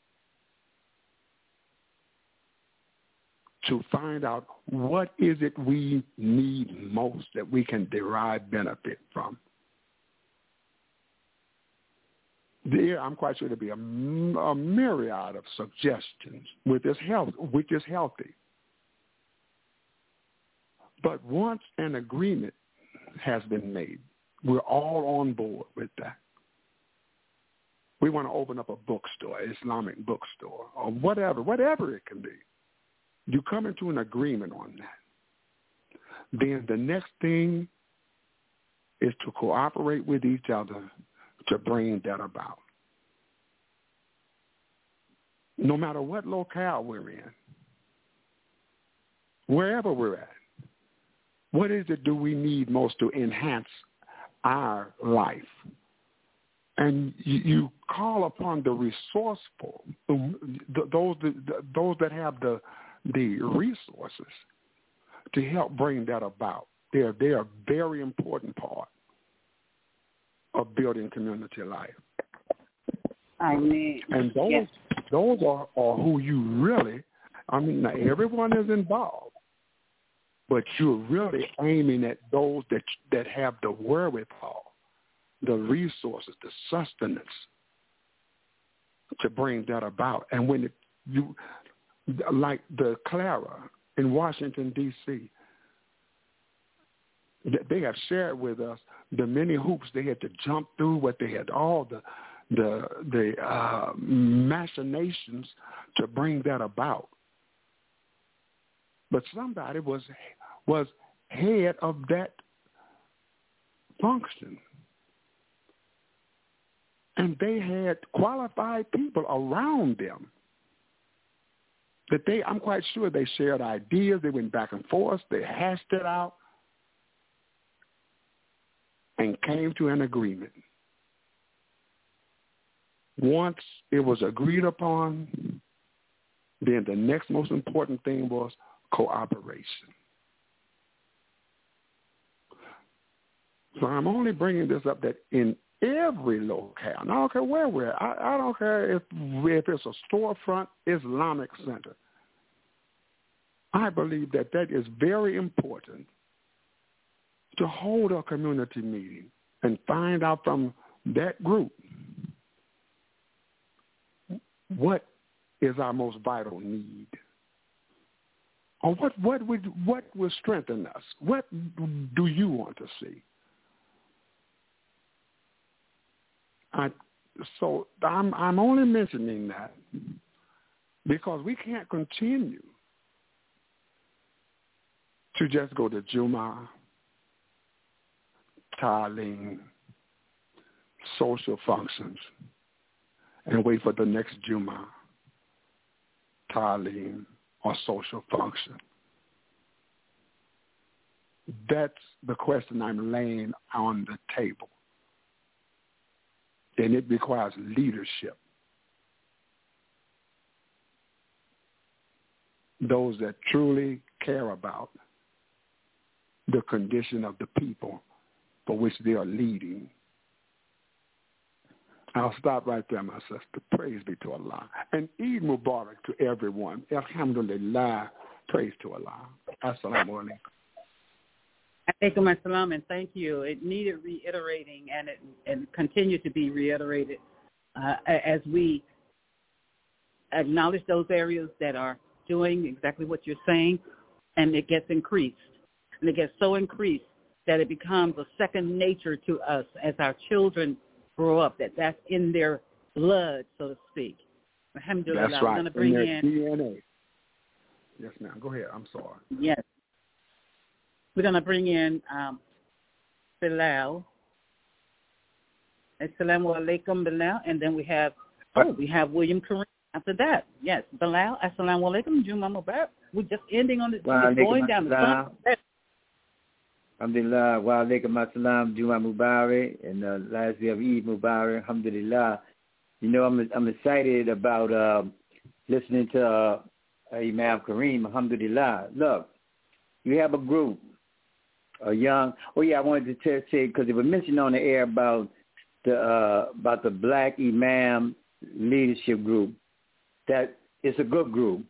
[SPEAKER 9] to find out what is it we need most that we can derive benefit from. There, I'm quite sure there'll be a, a myriad of suggestions with this health, which is healthy. But once an agreement has been made, we're all on board with that. We want to open up a bookstore, an Islamic bookstore, or whatever, whatever it can be. You come into an agreement on that. Then the next thing is to cooperate with each other to bring that about. no matter what locale we're in, wherever we're at, what is it do we need most to enhance our life? And you, you call upon the resourceful, those those that have the the resources to help bring that about. They're they're a very important part of building community life.
[SPEAKER 5] I mean,
[SPEAKER 9] and those
[SPEAKER 5] yes.
[SPEAKER 9] those are, are who you really. I mean, now everyone is involved, but you're really aiming at those that that have the wherewithal, the resources, the sustenance to bring that about. And when it, you, like the Clara in Washington, D C, they have shared with us the many hoops they had to jump through, what they had, all the the the uh, machinations to bring that about. But somebody was was head of that function. And they had qualified people around them that they, I'm quite sure they shared ideas. They went back and forth. They hashed it out and came to an agreement. Once it was agreed upon, then the next most important thing was cooperation. So I'm only bringing this up that in every locale, and I don't care where we're at. I, I don't care if, if it's a storefront Islamic center. I believe that that is very important to hold a community meeting and find out from that group what is our most vital need, or what what would what will strengthen us. What do you want to see? I, so I'm I'm only mentioning that because we can't continue to just go to Jumu'ah, Ta'aleem, social functions, and wait for the next Jumu'ah, Ta'aleem, or social function. That's the question I'm laying on the table. And it requires leadership. Those that truly care about the condition of the people for which they are leading. I'll stop right there, my sister. Praise be to Allah. And Eid Mubarak to everyone. Alhamdulillah. Praise to Allah. Assalamu alaikum.
[SPEAKER 5] Alaikum assalam, and thank you. It needed reiterating, and it and continue to be reiterated uh, as we acknowledge those areas that are doing exactly what you're saying, and it gets increased. And it gets so increased that it becomes a second nature to us as our children grow up, that that's in their blood, so to speak. Alhamdulillah.
[SPEAKER 9] That's right.
[SPEAKER 5] I'm going to bring
[SPEAKER 9] in,
[SPEAKER 5] in
[SPEAKER 9] D N A. Yes, ma'am. Go ahead. I'm sorry.
[SPEAKER 5] Yes. We're going to bring in um, Bilal. Assalamu alaikum, Bilal. And then we have, oh, we have William Kareem after that. Yes, Bilal. Assalamu alaikum. Juma Mubarak. We're just ending on this. We're going down the front.
[SPEAKER 10] Alhamdulillah. Wa alaikum assalam. Juma Mubarak. And the last day of Eid Mubarak. Alhamdulillah. You know, I'm I'm excited about uh, listening to uh, Imam Kareem. Alhamdulillah. Look, you have a group. A young, oh yeah, I wanted to say because it was mentioned on the air about the uh, about the Black Imam Leadership Group. That it's a good group.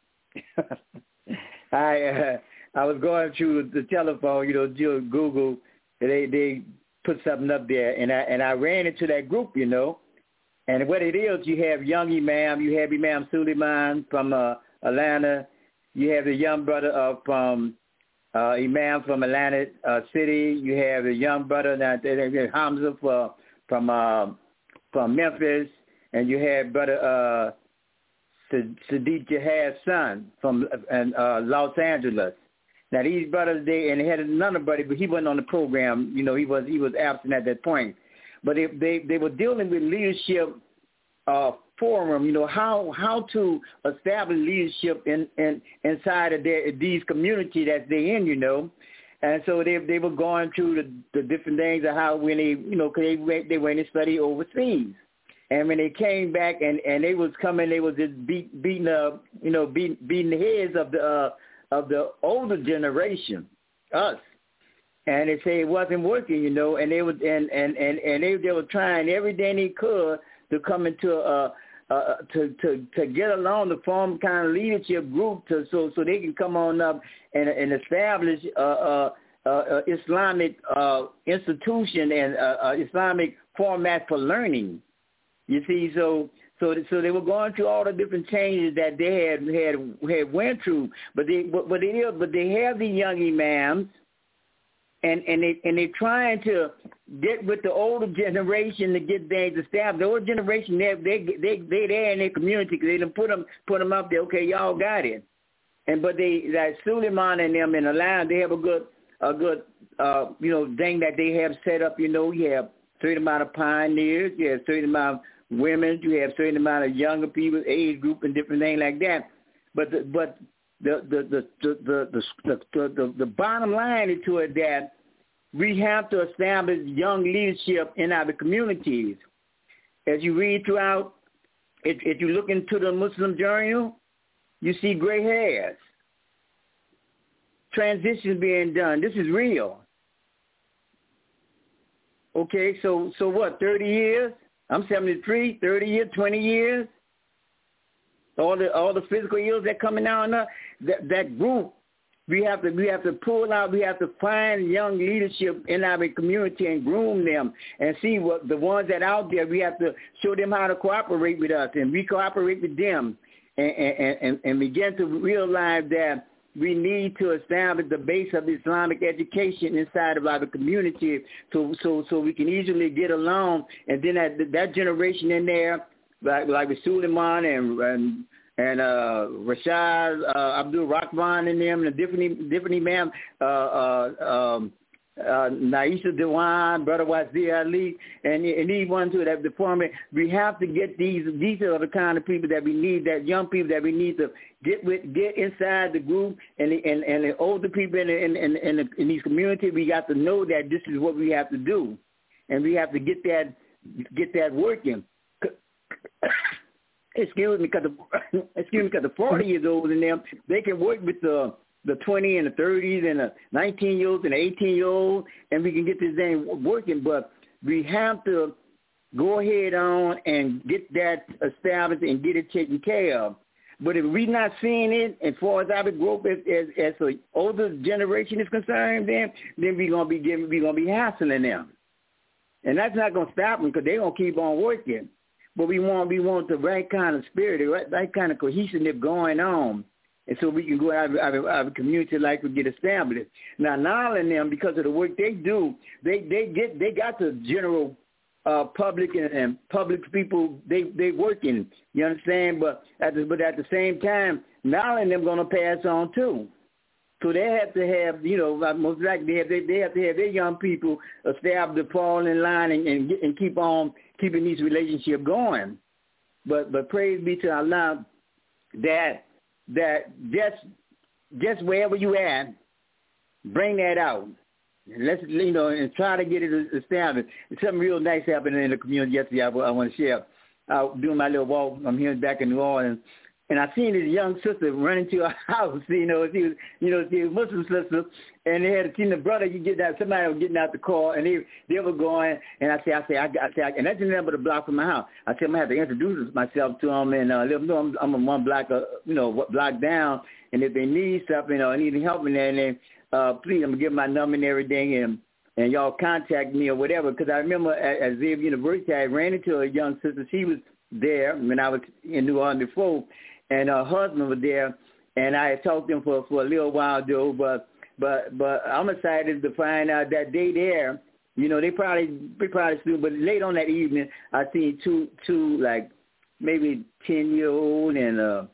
[SPEAKER 10] I uh, I was going through the telephone, you know, Google. They they put something up there, and I and I ran into that group, you know. And what it is, you have young Imam, you have Imam Suleiman from uh, Atlanta, you have the young brother uh, from. Uh, Imam from Atlantic uh, City. You have a young brother that Hamza for, from uh, from Memphis, and you have brother uh, Sadiq Jihad's son from uh, Los Angeles. Now these brothers, they and they had another brother, but he wasn't on the program. You know, he was he was absent at that point. But they they, they were dealing with leadership uh, forum, you know, how how to establish leadership in, in inside of their, these communities that they're in, you know. And so they they were going through the, the different things of how when they, you know, cause they went, they went and studied overseas. And when they came back and, and they was coming, they was just beat, beating up, you know, beating, beating the heads of the uh, of the older generation, us. And they say it wasn't working, you know, and they would and, and, and, and they they were trying everything they could to come into a uh, to, to to get along to form kind of leadership group to so so they can come on up and and establish a, a, a, a Islamic uh, institution and a, a Islamic format for learning. You see, so so so they were going through all the different changes that they had had had went through, but they but, but they but they have the young imams. And and they and they're trying to get with the older generation to get things established. The older generation, they they they they there in their community because they done put them put them up there. Okay, y'all got it. And but they like Suleiman and them in the line, they have a good a good uh you know thing that they have set up. You know, you have a certain amount of pioneers, you have a certain amount of women, you have a certain amount of younger people, age group, and different things like that. But the, but The the the the the the, the, the, the bottom line to it that we have to establish young leadership in our communities. As you read throughout, if, if you look into the Muslim Journal, you see gray hairs, transitions being done. This is real. Okay, so so what? Thirty years? I'm seventy-three. Thirty years, twenty years. All the all the physical ills that coming out now, that that group, we have to we have to pull out. We have to find young leadership in our community and groom them and see what the ones that out there. We have to show them how to cooperate with us, and we cooperate with them, and and and, and begin to realize that we need to establish the base of Islamic education inside of our community, so so so we can easily get along, and then that that generation in there. Like like with Suleiman and and and uh, Rashad uh, Abdul Rahman and them, and a different different imam, uh, uh, um, uh, Naisha Dewan, Brother Wazir Ali, and and these ones who have the former. We have to get these. These are the kind of people that we need. That young people that we need to get with, get inside the group, and the, and and the older people in in in, in, the, in these communities. We got to know that this is what we have to do, and we have to get that get that working. Excuse me, because the excuse me, because the forty years old in them, they can work with the the twenty and the thirties and the nineteen year olds and the eighteen year olds, and we can get this thing working. But we have to go ahead on and get that established and get it taken care of. But if we're not seeing it, as far as our growth as as, as the older generation is concerned, then then we're gonna be giving, we're gonna be hassling them, and that's not gonna stop them because they're gonna keep on working. But we want we want the right kind of spirit, the right, right kind of cohesiveness going on, and so we can go out of our, our community like we get established. Now, Nile and them, because of the work they do, they they get they got the general uh, public and, and public people they they working. You understand? But at the, but at the same time, Nile and them gonna pass on too. So they have to have, you know, most likely they have, they, they have to have their young people establish the fall in line and, and, and keep on keeping these relationships going. But but praise be to Allah that that just just wherever you at, bring that out. Let's you know and try to get it established. Something real nice happened in the community yesterday. I, I want to share. I was doing my little walk. I'm here back in New Orleans. And I seen this young sister run into a house, you know, she was, you know, she was a Muslim sister, and they had seen the brother, you get out, somebody was getting out the car, and they they were going, and I said, I said, I, I said, and that's the number of the block from my house. I said, I'm going to have to introduce myself to them and uh, let them know I'm, I'm a one block, uh, you know, block down, and if they need something or need help in there, and then, uh, please, I'm going to give my number and everything, and and y'all contact me or whatever, because I remember at, at Xavier University, I ran into a young sister. She was there when I was in New Orleans before, and her husband was there, and I had talked to him for, for a little while, though, but but but I'm excited to find out that they there, you know, they probably they probably still, but late on that evening, I seen two two like maybe ten year old and a,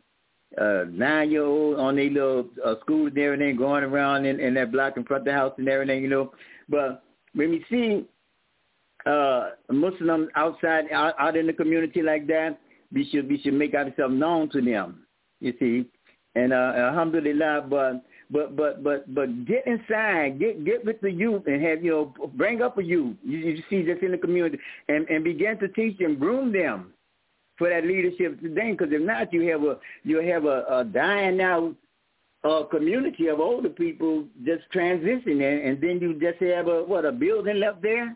[SPEAKER 10] a nine year old on their little uh, school and everything going around in, in that block in front of the house and everything, you know. But when we see uh, Muslims outside out, out in the community like that, we should we should make ourselves known to them. You see, and uh, alhamdulillah, but but but but but get inside, get get with the youth, and have you know bring up a youth. You, you see this in the community, and and begin to teach them, groom them for that leadership today. Because if not, you have a you have a, a dying out uh, community of older people just transitioning, and then you just have a what a building left there.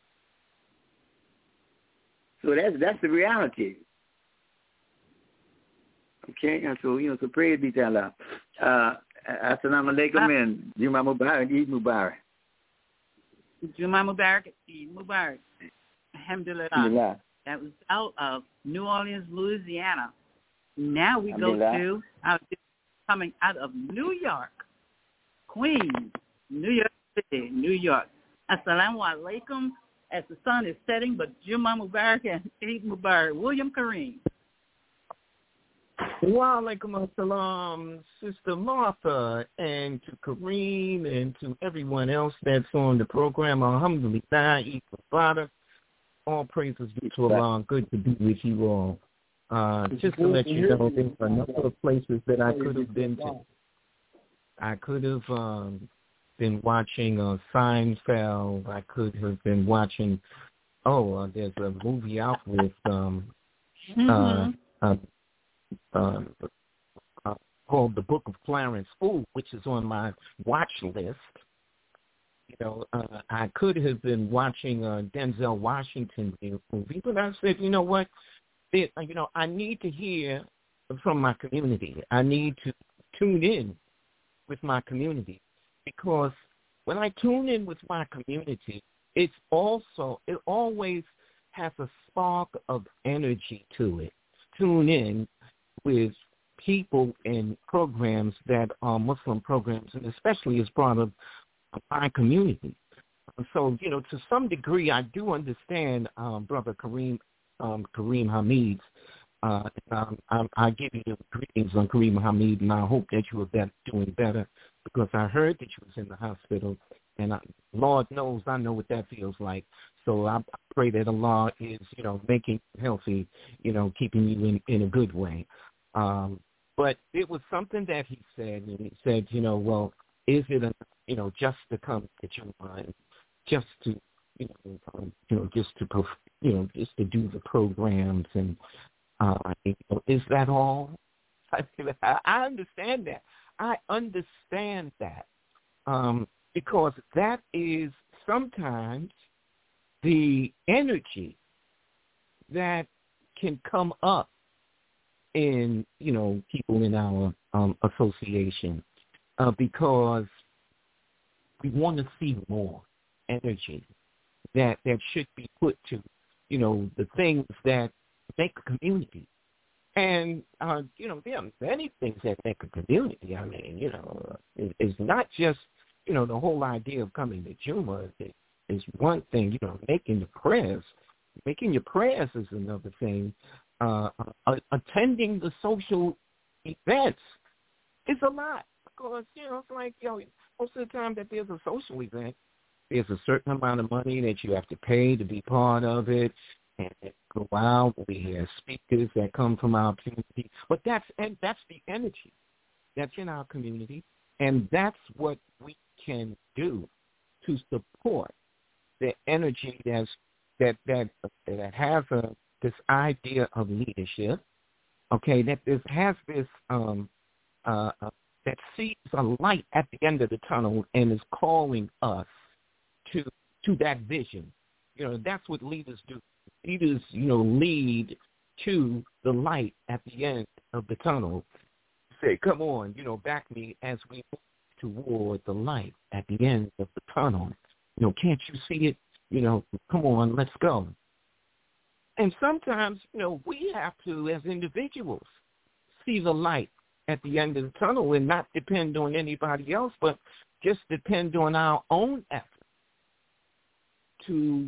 [SPEAKER 10] So that's that's the reality. Okay, and so you know, so praise be to Allah. Uh, Assalamu alaikum and Juma Mubarak, Eid Mubarak.
[SPEAKER 5] Juma Mubarak, Eid Mubarak. Alhamdulillah. Alhamdulillah. That was out of New Orleans, Louisiana. Now we go to our coming out of New York, Queens, New York City, New York. Assalamu alaikum. As the sun is setting, but Juma Mubarak and Eid Mubarak. William Kareem.
[SPEAKER 11] Wa alaikum assalam, Sister Martha, and to Kareem and to everyone else that's on the program. Alhamdulillah, Eid Mubarak. All praises due to Allah. Good to be with you all. Uh, just to let you know, there are a number of places that I could have been to. I could have um, been watching uh, Seinfeld. I could have been watching, oh, uh, there's a movie out with um, mm-hmm. uh, uh, uh, uh, called The Book of Clarence, Ooh, which is on my watch list. You know, uh, I could have been watching a Denzel Washington movie, but I said, you know what? It, you know, I need to hear from my community. I need to tune in with my community, because when I tune in with my community, it's also, it always has a spark of energy to it. Tune in with people and programs that are Muslim programs, and especially as part of my community. So, you know, to some degree, I do understand um, Brother Kareem, um, Kareem Hamid's. Uh, um, I, I give you greetings on Kareem Hamid, and I hope that you are better, doing better, because I heard that you was in the hospital, and I, Lord knows I know what that feels like. So I, I pray that Allah is, you know, making you healthy, you know, keeping you in, in a good way. Um, but it was something that he said, and he said, you know, well, is it, a, you know, just to come to Juma, just to, you know, um, you know, just to, you know, just to do the programs, and uh, you know, is that all? I, I understand that. I understand that um, because that is sometimes the energy that can come up in, you know, people in our um, association. Uh, because we want to see more energy that, that should be put to, you know, the things that make a community. And, uh, you know, there are many things that make a community. I mean, you know, it, it's not just, you know, the whole idea of coming to Juma is one thing, you know, making the prayers. Making your prayers is another thing. Uh, uh, attending the social events is a lot. Because, you know, it's like, you know, most of the time that there's a social event, there's a certain amount of money that you have to pay to be part of it, and go out. We have speakers that come from our community. But that's and that's the energy that's in our community, and that's what we can do to support the energy that's, that that that has a, this idea of leadership, okay, that this has this um, uh, uh that sees a light at the end of the tunnel and is calling us to to that vision. You know, that's what leaders do. Leaders, you know, lead to the light at the end of the tunnel. Say, come on, you know, back me as we move toward the light at the end of the tunnel. You know, can't you see it? You know, come on, let's go. And sometimes, you know, we have to, as individuals, see the light at the end of the tunnel and not depend on anybody else, but just depend on our own effort to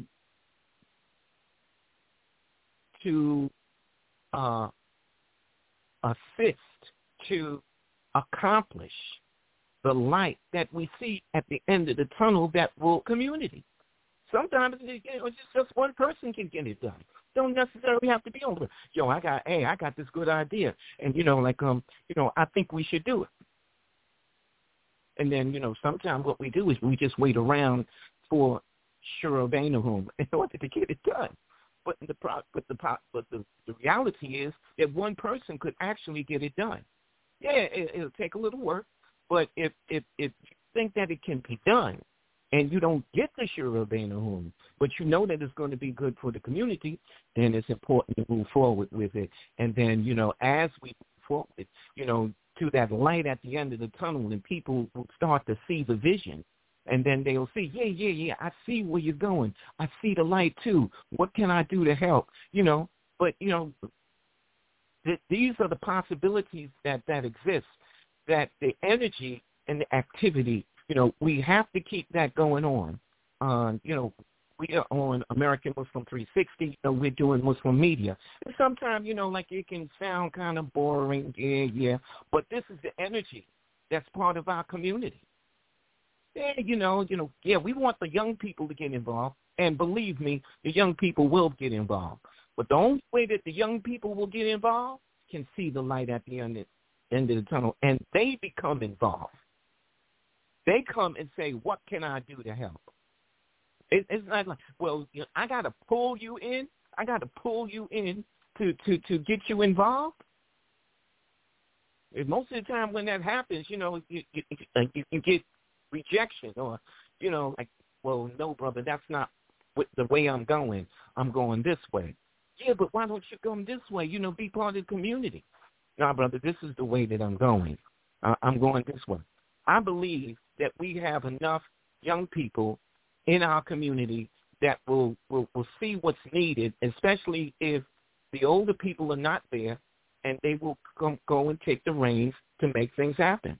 [SPEAKER 11] to uh, assist, to accomplish the light that we see at the end of the tunnel that will community. Sometimes you know, just just one person can get it done. Don't necessarily have to be on. Yo, I got, hey, I got this good idea, and you know, like um, you know, I think we should do it. And then you know, sometimes what we do is we just wait around for Shura Bainahum in order to get it done. But the pro, but the but the, the reality is that one person could actually get it done. Yeah, it, it'll take a little work, but if if if you think that it can be done, and you don't get the Shura Bainahum, but you know that it's going to be good for the community, then it's important to move forward with it. And then, you know, as we move forward, you know, to that light at the end of the tunnel, and people will start to see the vision. And then they'll see, yeah, yeah, yeah, I see where you're going. I see the light, too. What can I do to help? You know, but, you know, th- these are the possibilities that, that exist, that the energy and the activity, you know, we have to keep that going on. Uh, you know, we are on American Muslim three sixty. You know, we're doing Muslim media. And sometimes, you know, like it can sound kind of boring, yeah, yeah. But this is the energy that's part of our community. Yeah, you know, you know, yeah, we want the young people to get involved. And believe me, the young people will get involved. But the only way that the young people will get involved can see the light at the end of, end of the tunnel, and they become involved. They come and say, what can I do to help? It, it's not like, well, you know, I got to pull you in. I got to pull you in to, to, to get you involved. And most of the time when that happens, you know, you, you, you, you get rejection or, you know, like, well, no, brother, that's not what, the way I'm going. I'm going this way. Yeah, but why don't you come this way? You know, be part of the community. No, brother, this is the way that I'm going. Uh, I'm going this way. I believe that we have enough young people in our community that will, will, will see what's needed, especially if the older people are not there, and they will come, go and take the reins to make things happen.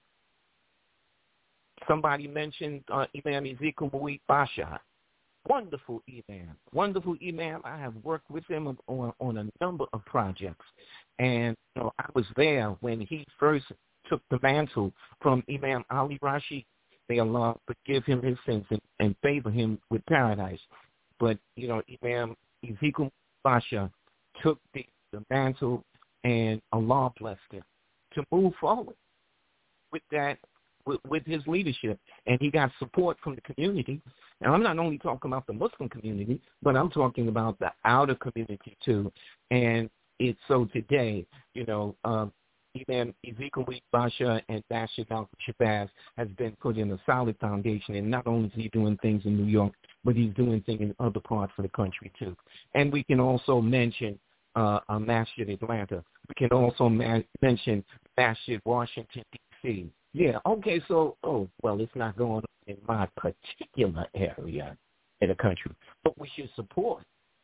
[SPEAKER 11] Somebody mentioned uh, Imam Ezekiel Mu'id Basha. Wonderful Imam. Wonderful Imam. I have worked with him on, on a number of projects. And you know, I was there when he first took the mantle from Imam Ali Rashid. May Allah forgive him his sins and, and favor him with paradise. But, you know, Imam Ezekiel Basha took the, the mantle, and Allah blessed him to move forward with that, with, with his leadership. And he got support from the community. And I'm not only talking about the Muslim community, but I'm talking about the outer community too. And it's so today, you know, um, Imam Ezekiel Basha and Bashir Al-Shabazz has been put in a solid foundation, and not only is he doing things in New York, but he's doing things in other parts of the country too. And we can also mention uh, uh, Masjid Atlanta. We can also ma- mention Masjid Washington, D C Yeah, okay, so, oh, well, it's not going on in my particular area in the country, but we should support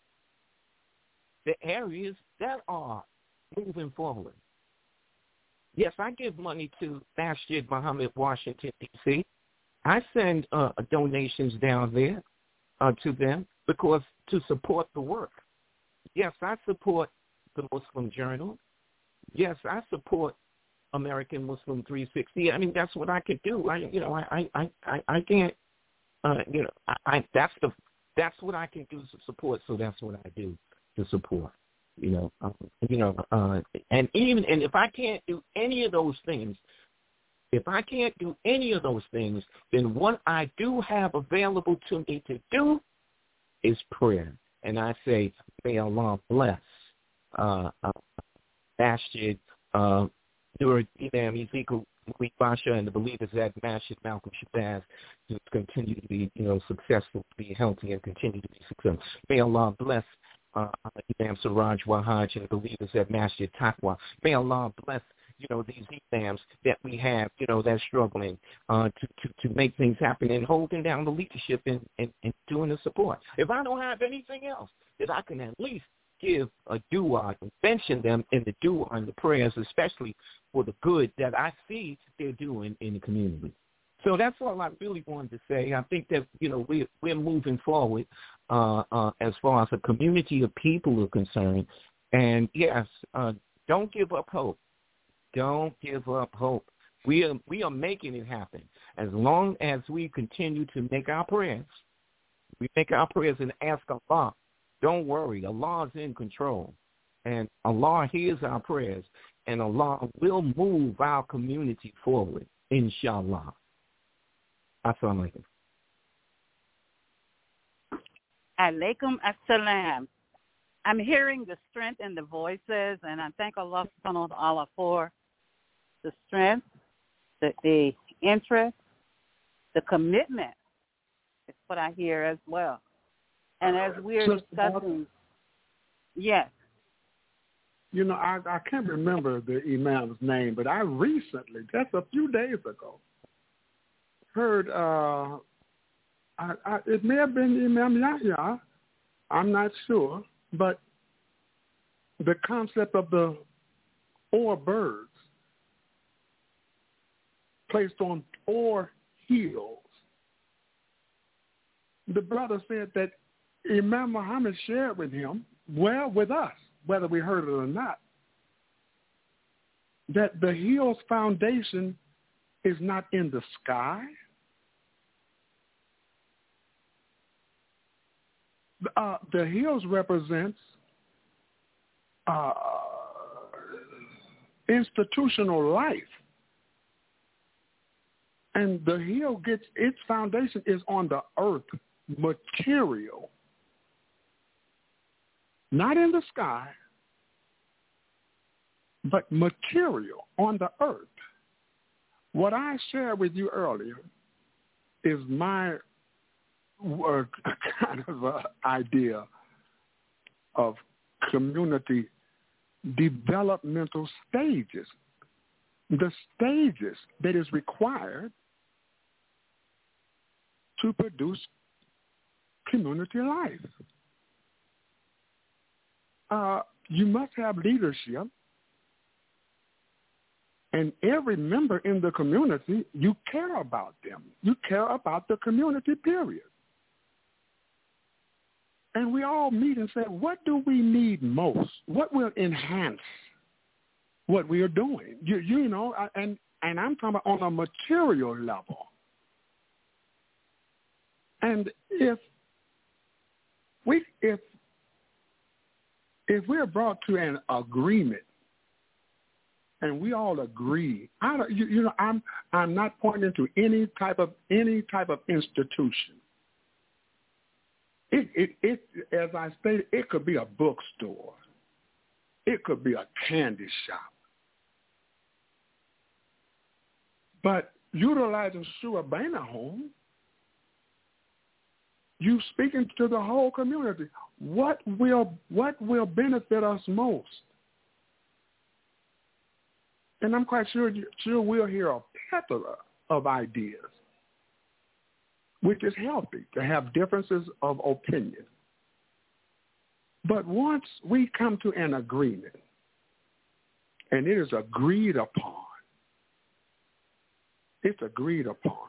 [SPEAKER 11] the areas that are moving forward. Yes, I give money to Masjid Muhammad Washington, D C I send uh, donations down there uh, to them because to support the work. Yes, I support the Muslim Journal. Yes, I support American Muslim three sixty. I mean, that's what I could do. I, you know, I, I, I, I can't, uh, you know, I, I, that's the, that's what I can do to support. So that's what I do to support. You know, um, you know, uh, and even and if I can't do any of those things, if I can't do any of those things, then what I do have available to me to do is prayer. And I say, may Allah bless uh, uh, Masjid, uh, Nur Imam Ezekiel Mu'id Basha and the believers at Masjid Malcolm Shabazz to continue to be, you know, successful, to be healthy, and continue to be successful. May Allah bless Uh, Imam Siraj Wahaj and the believers at Masjid Taqwa. May Allah bless, you know, these imams that we have, you know, that's struggling uh, to, to, to make things happen and holding down the leadership and, and, and doing the support. If I don't have anything else, that I can at least give a dua and mention them in the dua and the prayers, especially for the good that I see they're doing in the community. So that's all I really wanted to say. I think that, you know, we're, we're moving forward uh, uh, as far as a community of people are concerned. And, yes, uh, don't give up hope. Don't give up hope. We are, we are making it happen. As long as we continue to make our prayers, We make our prayers and ask Allah. Don't worry. Allah is in control. And Allah hears our prayers. And Allah will move our community forward, inshallah. Assalamu alaikum.
[SPEAKER 5] Alaikum assalam. I'm hearing the strength in the voices, and I thank Allah subhanahu wa ta'ala for the strength, the, the interest, the commitment. It's what I hear as well. And as we're
[SPEAKER 9] Sister
[SPEAKER 5] discussing, yes.
[SPEAKER 9] You know, I, I can't remember the imam's name, but I recently, just a few days ago, heard, uh, I, I, it may have been Imam Yahya, I'm not sure, but the concept of the four birds placed on four heels. The brother said that Imam Muhammad shared with him, well, with us, whether we heard it or not, that the hill's foundation is not in the sky. Uh, the hills represents uh, institutional life. And the hill gets, its foundation is on the earth, material. Not in the sky, but material on the earth. What I shared with you earlier is my uh, kind of uh, idea of community developmental stages, the stages that is required to produce community life. Uh, you must have leadership, and every member in the community, you care about them. You care about the community, period. And we all meet and say, what do we need most? What will enhance what we are doing? You, you know, and, and I'm talking about on a material level. And if we, if If we're brought to an agreement, and we all agree, I don't, you, you know, I'm I'm not pointing to any type of any type of institution. It it it as I stated, it could be a bookstore, it could be a candy shop, but utilizing Shura Bainahum, you speaking to the whole community. What will what will benefit us most? And I'm quite sure, sure we'll hear a plethora of ideas, which is healthy to have differences of opinion. But once we come to an agreement, and it is agreed upon, it's agreed upon,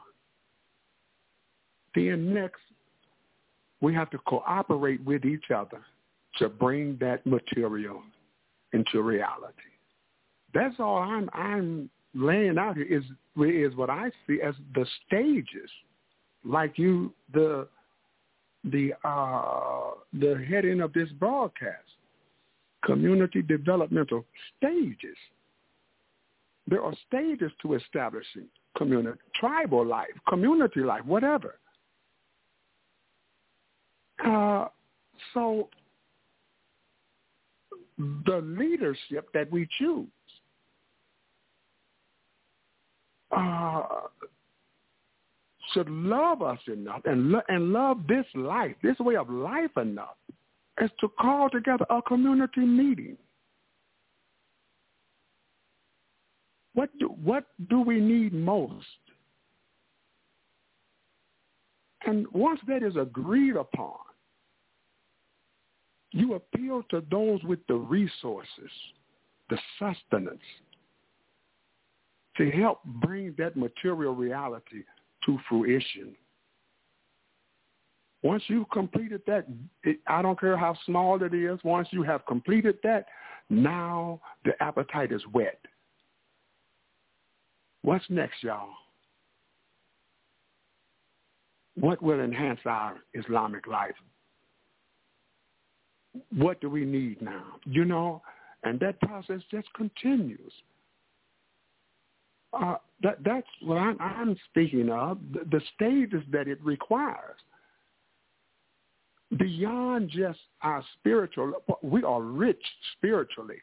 [SPEAKER 9] then next we have to cooperate with each other to bring that material into reality. That's all I'm I'm laying out here is is what I see as the stages, like you the the uh, the heading of this broadcast, community developmental stages. There are stages to establishing community, tribal life, community life, whatever. Uh, so the leadership that we choose uh, should love us enough and, lo- and love this life, this way of life enough, as to call together a community meeting. What do, what do we need most? And once that is agreed upon, you appeal to those with the resources, the sustenance, to help bring that material reality to fruition. Once you've completed that, it, I don't care how small it is, once you have completed that, now the appetite is wet. What's next, y'all? what will enhance our Islamic life? What do we need now? You know, and that process just continues. Uh, that, that's what I'm, I'm speaking of, the, the stages that it requires. Beyond just our spiritual, we are rich spiritually.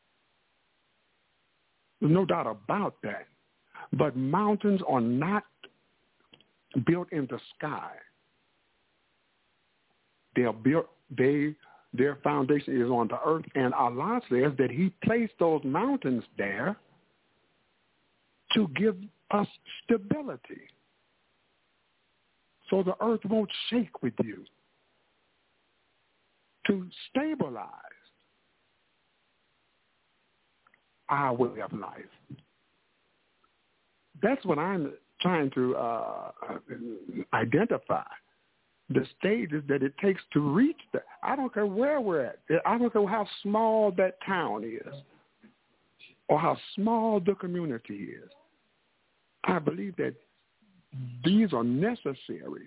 [SPEAKER 9] There's no doubt about that. But mountains are not built in the sky. They are built, they, their foundation is on the earth. And Allah says that he placed those mountains there to give us stability. So the earth won't shake with you. To stabilize our way of life. That's what I'm trying to uh, identify, the stages that it takes to reach that. I don't care where we're at. I don't care how small that town is or how small the community is. I believe that these are necessaries.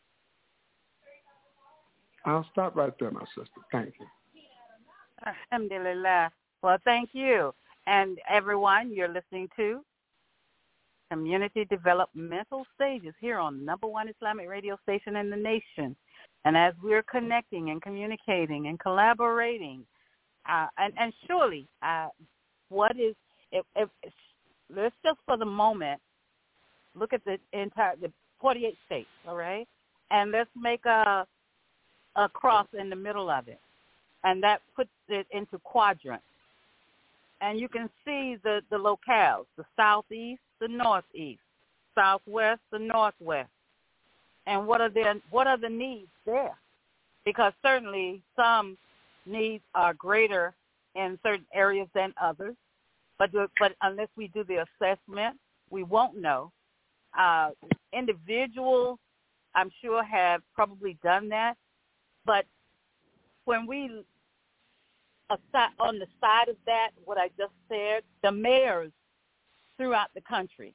[SPEAKER 9] I'll stop right there, my sister. Thank you.
[SPEAKER 5] Alhamdulillah. Well, thank you. And everyone, you're listening to Community Developmental Stages here on number one Islamic radio station in the nation. And as we're connecting and communicating and collaborating, uh, and, and surely uh, what is, if, if, let's just for the moment look at the entire, the forty-eight states, all right? And let's make a, a cross in the middle of it. And that puts it into quadrants. And you can see the, the locales, the southeast, the northeast, southwest, the northwest. And what are their, what are the needs there? Because certainly some needs are greater in certain areas than others. But, but unless we do the assessment, we won't know. Uh, individuals, I'm sure, have probably done that. But when we, aside, on the side of that, what I just said, the mayors throughout the country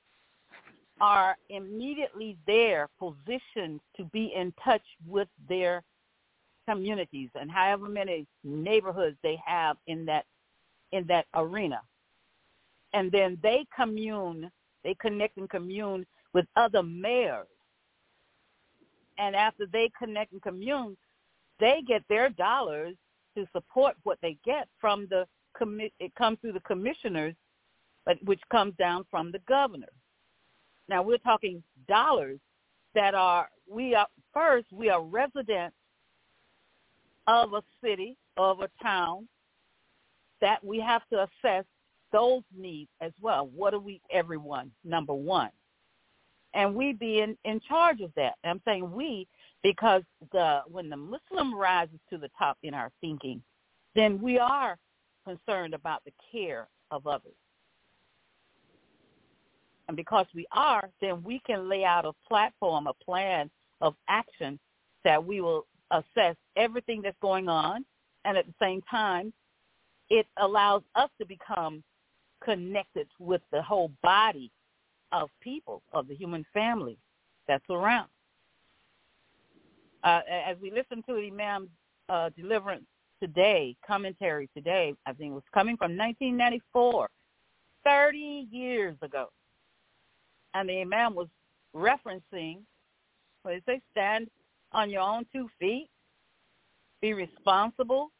[SPEAKER 5] are immediately there, positioned to be in touch with their communities and however many neighborhoods they have in that in that arena. And then they commune, they connect and commune with other mayors. And after they connect and commune, they get their dollars to support what they get from the commi- it comes through the commissioners, but which comes down from the governor. Now we're talking dollars that are we are first we are residents of a city, of a town, that we have to assess those needs as well. What are we, everyone, number one? And we be in, in charge of that. And I'm saying we because the when the Muslim rises to the top in our thinking, then we are concerned about the care of others. And because we are, then we can lay out a platform, a plan of action that we will assess everything that's going on. And at the same time, it allows us to become connected with the whole body of people, of the human family that's around. Uh, as we listen to Imam's uh, deliverance today, commentary today, I think it was coming from nineteen ninety-four, thirty years ago. And the Imam was referencing, what did they say, stand on your own two feet, be responsible.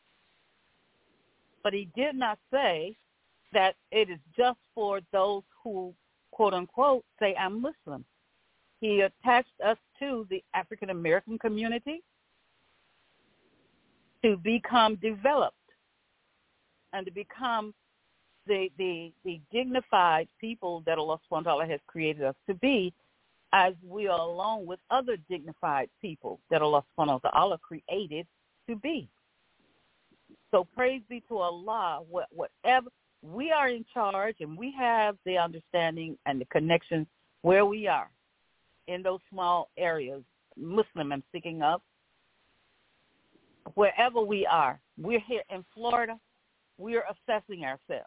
[SPEAKER 5] But he did not say that it is just for those who, quote unquote, say I'm Muslim. He attached us to the African American community to become developed and to become the the, the dignified people that Allah subhanahu wa ta'ala has created us to be, as we are along with other dignified people that Allah subhanahu wa ta'ala created to be. So praise be to Allah, what, whatever, we are in charge and we have the understanding and the connection where we are in those small areas, Muslim I'm speaking of, wherever we are. We're here in Florida, we're assessing ourselves.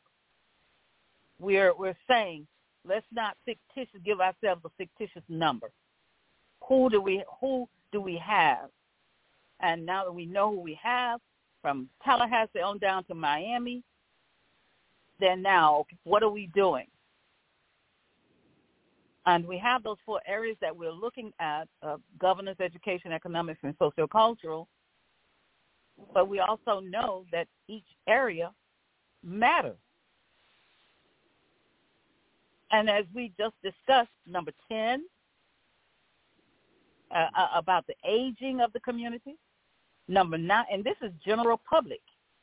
[SPEAKER 5] We're we're saying, let's not fictitious give ourselves a fictitious number. who do we who do we have? And now that we know who we have, from Tallahassee on down to Miami, then now what are we doing? And we have those four areas that we're looking at, uh, governance, education, economics, and sociocultural. But we also know that each area matters. And as we just discussed, number ten, uh, uh, about the aging of the community. Number nine, and this is general public.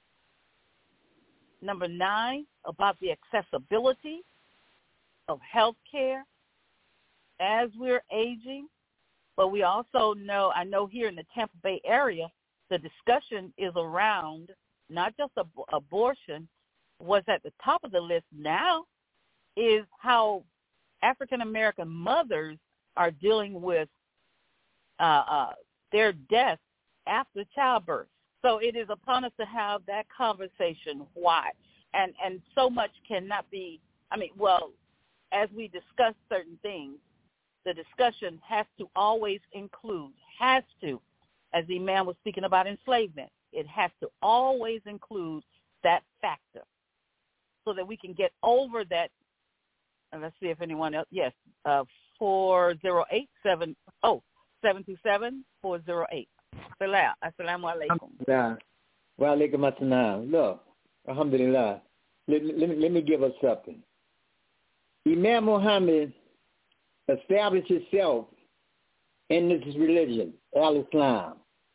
[SPEAKER 5] Number nine, about the accessibility of health care as we're aging. But we also know, I know here in the Tampa Bay area, the discussion is around not just ab- abortion was at the top of the list now, is how African-American mothers are dealing with uh, uh, their deaths after childbirth. So it is upon us to have that conversation. Why? And and so much cannot be, I mean, well, as we discuss certain things, the discussion has to always include, has to, as the man was speaking about enslavement, it has to always include that factor so that we can get over that. And let's see if anyone else, yes, uh, four zero eight seven, oh, seven two seven, four zero eight. Salam. Assalamu alaikum.
[SPEAKER 10] Wa alaikum assalam. Look, alhamdulillah. Let, let, me, let me give us something. Imam Muhammad established himself in this religion, al-Islam.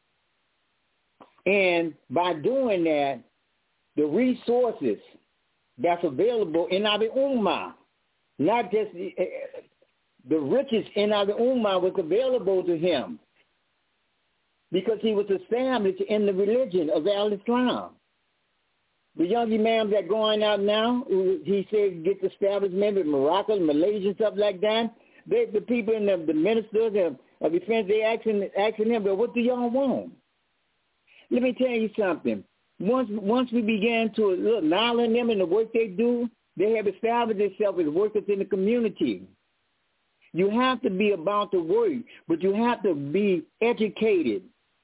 [SPEAKER 10] And by doing that, the resources that's available in our ummah, not just the, the riches in our ummah was available to him because he was established in the religion of al-Islam. The young imams that going out now, he said get established maybe in Morocco, Malaysia, stuff like that. They, the people in the, the ministers of, of defense, they asking, asking them, but what do y'all want? Let me tell you something. Once once we began to look now in them and the work they do, they have established themselves as workers in the community. You have to be about the work, but you have to be educated.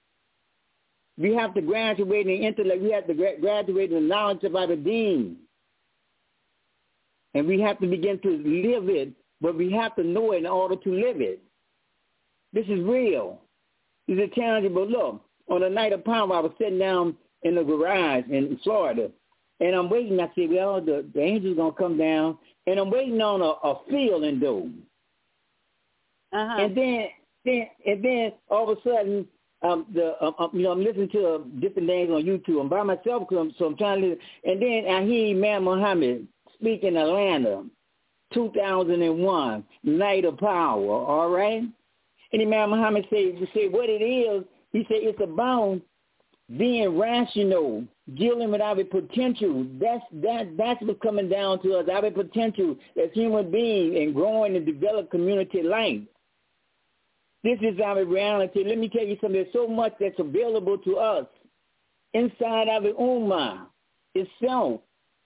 [SPEAKER 10] We have to graduate in intellect. We have to gra- graduate in the knowledge of our deen. And we have to begin to live it, but we have to know it in order to live it. This is real. This is tangible. Look, on the night of power, I was sitting down in the garage in Florida, and I'm waiting. I said, well, the, the angel's going to come down, and I'm waiting on a, a feeling dome. Uh-huh. And then, then, and then all of a sudden, um, the um, you know, I'm listening to uh, different things on YouTube. I'm by myself, so I'm, so I'm trying to listen. And then I hear Imam Muhammad speak in Atlanta, two thousand one, Night of Power, all right? And Imam Muhammad said, say what it is, he said it's about being rational, dealing with our potential. That's that that's what's coming down to us, our potential as human beings and growing and develop community life. This is our reality. Let me tell you something. There's so much that's available to us inside our ummah itself.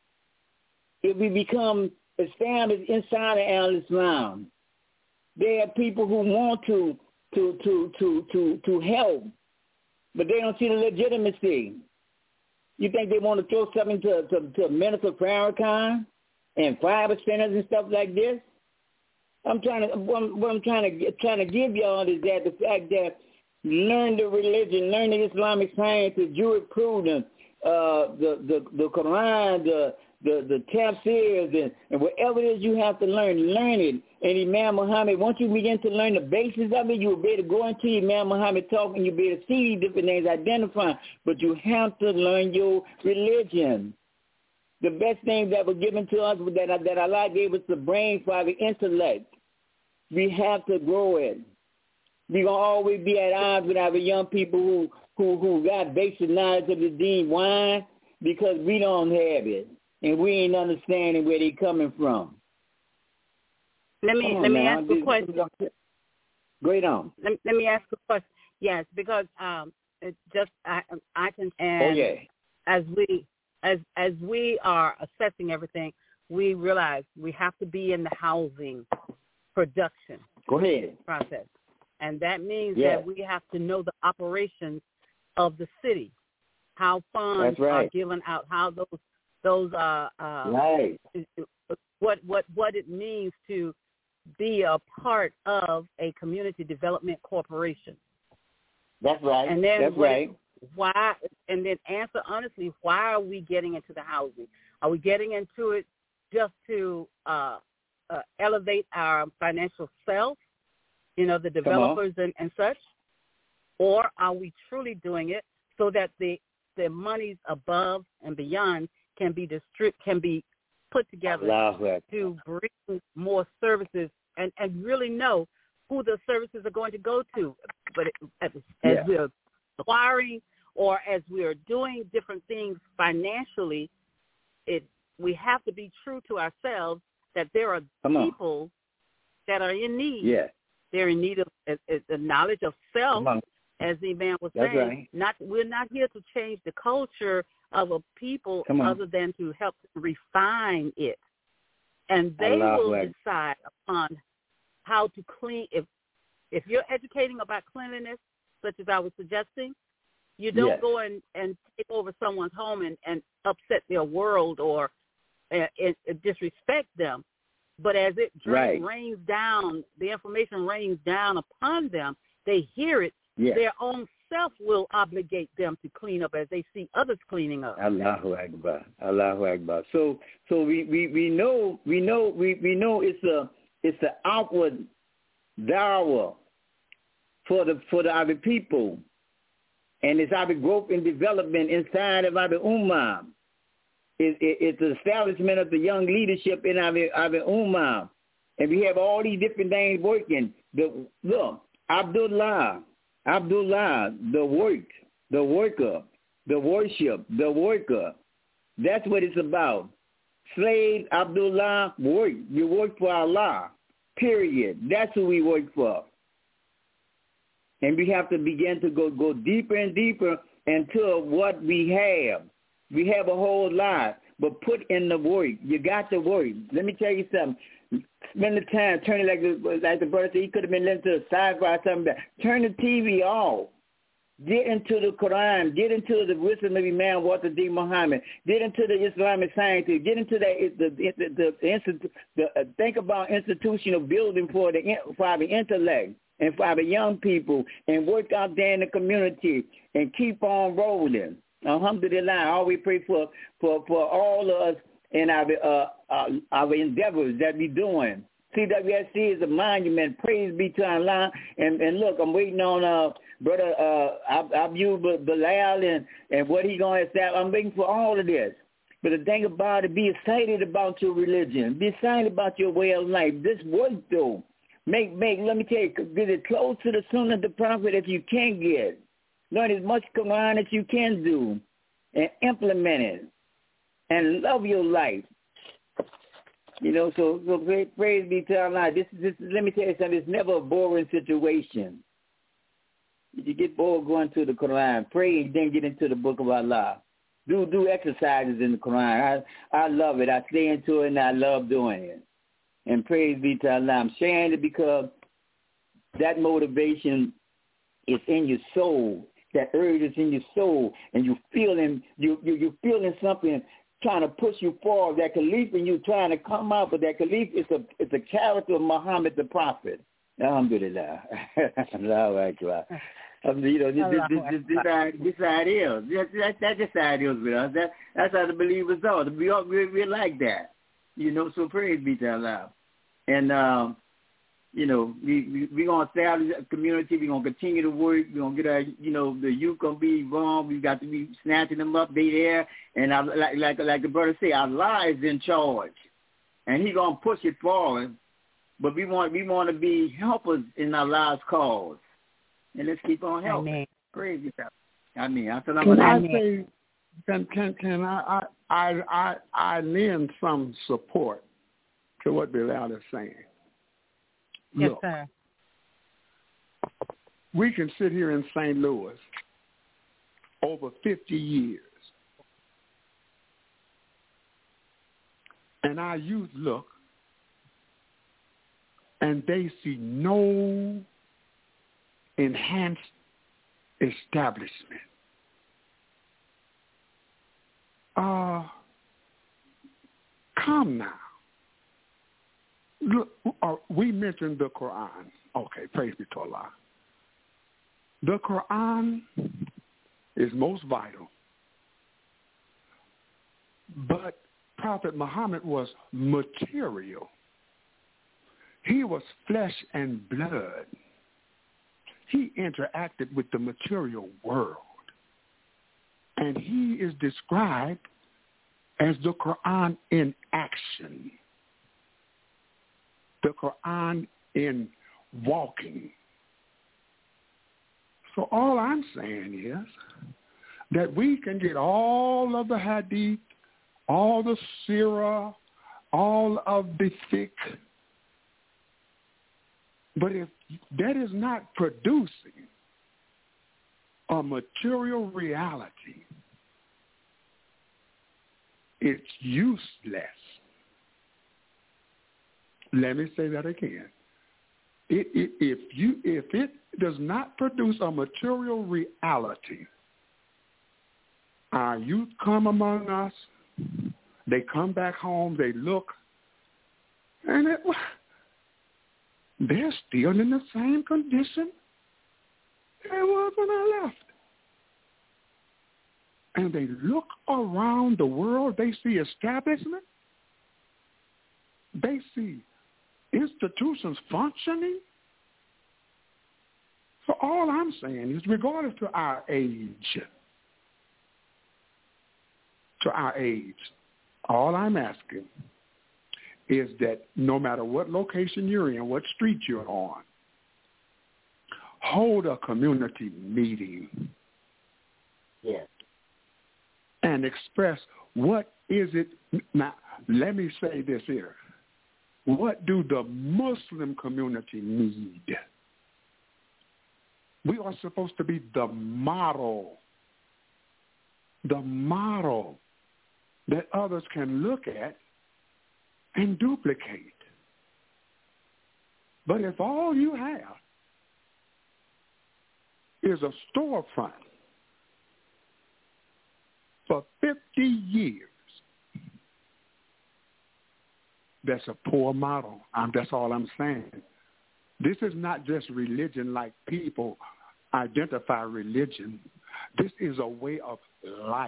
[SPEAKER 10] If we become established inside of al-Islam, there are people who want to to to to to to help, but they don't see the legitimacy. You think they want to throw something to to, to Minister Farrakhan and fiber centers and stuff like this? I'm trying to what, what I'm trying to trying to give y'all is that the fact that learn the religion, learn the Islamic science, the jurisprudence, uh, the the the Quran, the the the tafsirs, and, and whatever it is you have to learn, learn it. And Imam Muhammad, once you begin to learn the basis of it, you'll be able to go into Imam Muhammad talk and you'll be able to see different things, identify. But you have to learn your religion. The best thing that was given to us, that, that Allah gave us the brain for our intellect. We have to grow it. We're going to always be at odds with our young people who, who, who got basic knowledge of the deen. Why? Because we don't have it. And we ain't understanding where they coming from.
[SPEAKER 5] Let me let me now. ask a question.
[SPEAKER 10] Great on.
[SPEAKER 5] Let, let me ask a question. Yes, because um, it's just I I can and
[SPEAKER 10] oh, yeah.
[SPEAKER 5] as we as as we are assessing everything, we realize we have to be in the housing production
[SPEAKER 10] Go ahead.
[SPEAKER 5] process. And that means
[SPEAKER 10] yes.
[SPEAKER 5] that we have to know the operations of the city, how funds
[SPEAKER 10] That's right.
[SPEAKER 5] are given out, how those those uh, uh
[SPEAKER 10] right.
[SPEAKER 5] what what what it means to be a part of a community development corporation.
[SPEAKER 10] That's right.
[SPEAKER 5] And then
[SPEAKER 10] That's
[SPEAKER 5] what,
[SPEAKER 10] right.
[SPEAKER 5] Why? And then answer honestly, why are we getting into the housing? Are we getting into it just to uh, uh, elevate our financial self, you know, the developers and, and such? Or are we truly doing it so that the the monies above and beyond can be distrib- can be put together to bring more services and, and really know who the services are going to go to? But it, as, as
[SPEAKER 10] yeah.
[SPEAKER 5] we're acquiring or as we are doing different things financially, it we have to be true to ourselves that there are
[SPEAKER 10] Come
[SPEAKER 5] people
[SPEAKER 10] on.
[SPEAKER 5] that are in need.
[SPEAKER 10] Yeah.
[SPEAKER 5] They're in need of the knowledge of self, as the man was
[SPEAKER 10] That's
[SPEAKER 5] saying.
[SPEAKER 10] Right.
[SPEAKER 5] Not we're not here to change the culture of a people other than to help refine it. And they will
[SPEAKER 10] like.
[SPEAKER 5] decide upon how to clean. If if you're educating about cleanliness, such as I was suggesting, you don't
[SPEAKER 10] yes.
[SPEAKER 5] go and, and take over someone's home and, and upset their world or uh, and, and disrespect them. But as it
[SPEAKER 10] right.
[SPEAKER 5] rains down, the information rains down upon them, they hear it,
[SPEAKER 10] yes.
[SPEAKER 5] their own self will obligate them to clean up as they see others cleaning up.
[SPEAKER 10] Allahu Akbar. Allahu Akbar. So so we, we, we know we know we, we know it's a it's an outward dawah for the for the other people. And it's our growth and development inside of our ummah. It, it, it's the establishment of the young leadership in our, our ummah. And we have all these different things working. The, look, Abdullah, Abdullah, the work, the worker, the worship, the worker. That's what it's about. Slave Abdullah, work. You work for Allah, period. That's who we work for. And we have to begin to go, go deeper and deeper into what we have. We have a whole lot, but put in the work. You got to work. Let me tell you something. Spend the time, turn it like the, like the brother said, he could have been listening to a sci-fi or something. Turn the T V off. Get into the Quran. Get into the wisdom of Imam Walter D. Muhammad. Get into the Islamic sciences. Get into the the the, the, the, the uh, think about institutional building for the for the intellect and for the young people, and work out there in the community and keep on rolling. Alhamdulillah, I always pray for, for, for all of us and our, uh, our, our endeavors that we're doing. C W S C is a monument. Praise be to Allah. And, and look, I'm waiting on uh, Brother uh, Abu Bilal and, and what he going to establish. I'm waiting for all of this. But the thing about it, be excited about your religion. Be excited about your way of life. This work, though. Make, make, let me tell you, get as close to the Sunnah of the Prophet as you can get. Learn as much Quran as you can do and implement it and love your life. You know, so, so praise be to Allah. This is, this, let me tell you something, it's never a boring situation. If you get bored going to the Quran, pray and then get into the book of Allah. Do do exercises in the Quran. I, I love it. I stay into it and I love doing it. And praise be to Allah. I'm sharing it because that motivation is in your soul. That urge is in your soul, and you feeling you you you feeling something trying to push you forward. That caliph in you trying to come out, but that caliph is a it's a character of Muhammad the Prophet. Alhamdulillah. Allahu Akbar. You know, this this this this, this, this idea. That's that's that's just ideals with us. That that's how the believers are. We all we we like that. You know, so praise be to Allah. And um, you know, we we we gonna establish a community. We gonna continue to work. We gonna get our, you know, the youth gonna be wrong. We got to be snatching them up. They there, and I, like like like the brother say, Allah is in charge, and He gonna push it forward. But we want we want to be helpers in Allah's cause, and let's keep on helping. Amen. Praise God. I mean, I said, I'm
[SPEAKER 9] can I say, can can can I I I I lend some support to what Bilal is saying?
[SPEAKER 5] Yes,
[SPEAKER 9] Look,
[SPEAKER 5] sir.
[SPEAKER 9] We can sit here in Saint Louis over fifty years, and our youth look, and they see no enhanced establishment. Uh, come now. Look, uh, we mentioned the Quran. Okay, praise be to Allah. The Quran is most vital. But Prophet Muhammad was material. He was flesh and blood. He interacted with the material world. And he is described as the Quran in action. The Quran in walking. So all I'm saying is that we can get all of the hadith, all the sirah, all of the fiqh, but if that is not producing a material reality, it's useless. Let me say that again. It, it, if you, if it does not produce a material reality, our youth come among us, they come back home, they look, and it, they're still in the same condition they was when I left. And they look around the world, they see establishment, they see institutions functioning. So all I'm saying is, regardless to our age, to our age, all I'm asking is that no matter what location you're in, what street you're on, hold a community meeting.
[SPEAKER 10] Yes.
[SPEAKER 9] And express what is it. Now, let me say this here. What do the Muslim community need? We are supposed to be the model, the model that others can look at and duplicate. But if all you have is a storefront for fifty years, that's a poor model. Um, that's all I'm saying. This is not just religion like people identify religion. This is a way of life.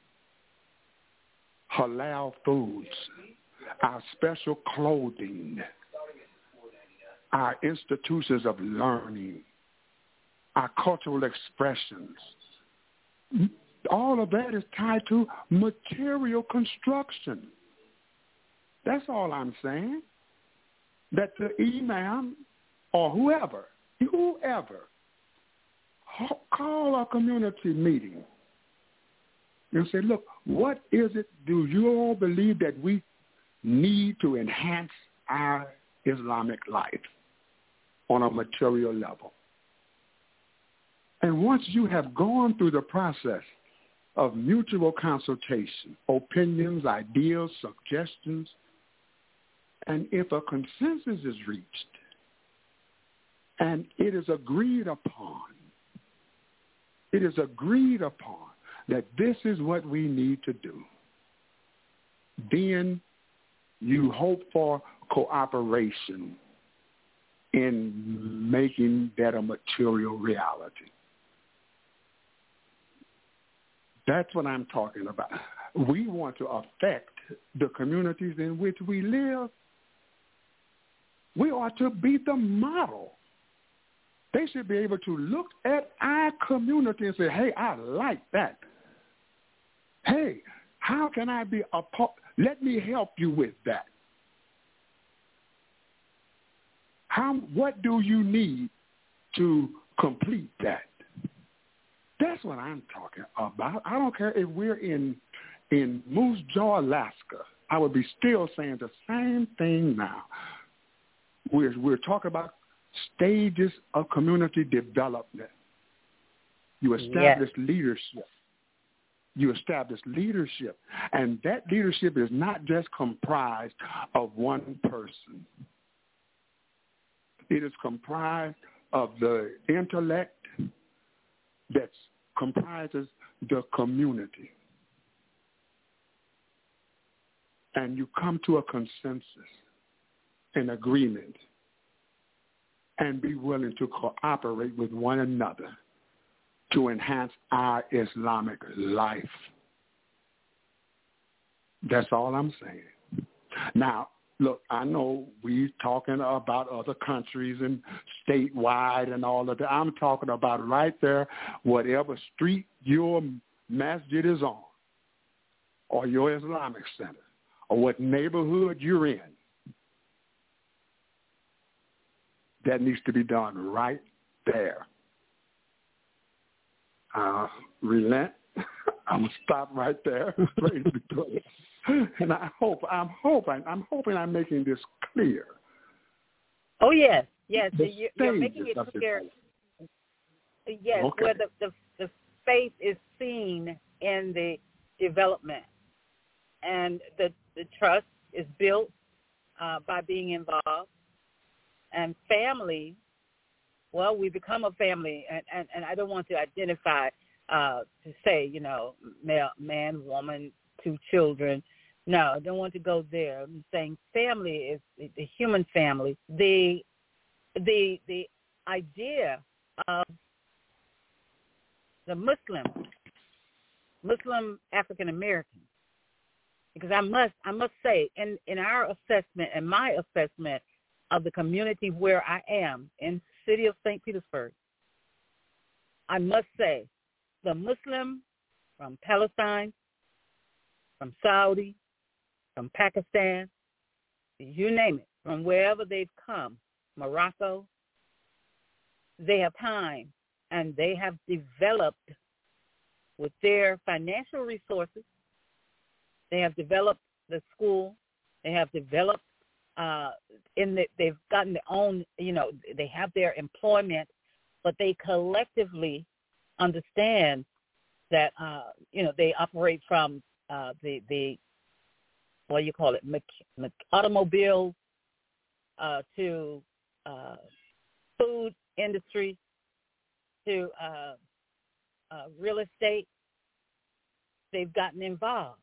[SPEAKER 9] Halal foods, our special clothing, our institutions of learning, our cultural expressions. All of that is tied to material construction. That's all I'm saying. That the imam or whoever, whoever, call a community meeting and say, look, what is it do you all believe that we need to enhance our Islamic life on a material level? And once you have gone through the process of mutual consultation, opinions, ideas, suggestions, and if a consensus is reached and it is agreed upon, it is agreed upon that this is what we need to do, then you hope for cooperation in making that a material reality. That's what I'm talking about. We want to affect the communities in which we live. We ought to be the model. They should be able to look at our community and say, hey, I like that. Hey, how can I be a part? Let me help you with that. How? What do you need to complete that? That's what I'm talking about. I don't care if we're in in Moose Jaw, Alaska. I would be still saying the same thing now. We're we're talking about stages of community development. You establish yes. leadership. You establish leadership. And that leadership is not just comprised of one person. It is comprised of the intellect that comprises the community. And you come to a consensus, an agreement, and be willing to cooperate with one another to enhance our Islamic life. That's all I'm saying. Now, look, I know we're talking about other countries and statewide and all of that. I'm talking about right there, whatever street your masjid is on, or your Islamic center, or what neighborhood you're in. That needs to be done right there. Uh, relent. I'm gonna stop right there. Praise be to God. And I hope, I'm hoping, I'm hoping I'm making this clear.
[SPEAKER 5] Oh yes, yes,
[SPEAKER 9] The
[SPEAKER 5] you're, you're making
[SPEAKER 9] stages
[SPEAKER 5] it
[SPEAKER 9] of
[SPEAKER 5] clear.
[SPEAKER 9] this.
[SPEAKER 5] Yes,
[SPEAKER 9] Okay.
[SPEAKER 5] where the, the the faith is seen in the development, and the the trust is built uh, by being involved, and family. Well, we become a family, and, and, and I don't want to identify uh, to say, you know, male, man, woman, two children. No, I don't want to go there. I'm saying family is the, the human family. The the the idea of the Muslim, Muslim African American, because I must I must say, in, in our assessment and my assessment of the community where I am in the city of Saint Petersburg, I must say the Muslim from Palestine, from Saudi, from Pakistan, you name it, from wherever they've come, Morocco, they have time and they have developed with their financial resources. They have developed the school. They have developed uh, in the, they've gotten their own, you know, they have their employment, but they collectively understand that, uh, you know, they operate from uh, the, the, what do you call it, mech- mech- automobiles uh, to uh, food industry to uh, uh, real estate. They've gotten involved.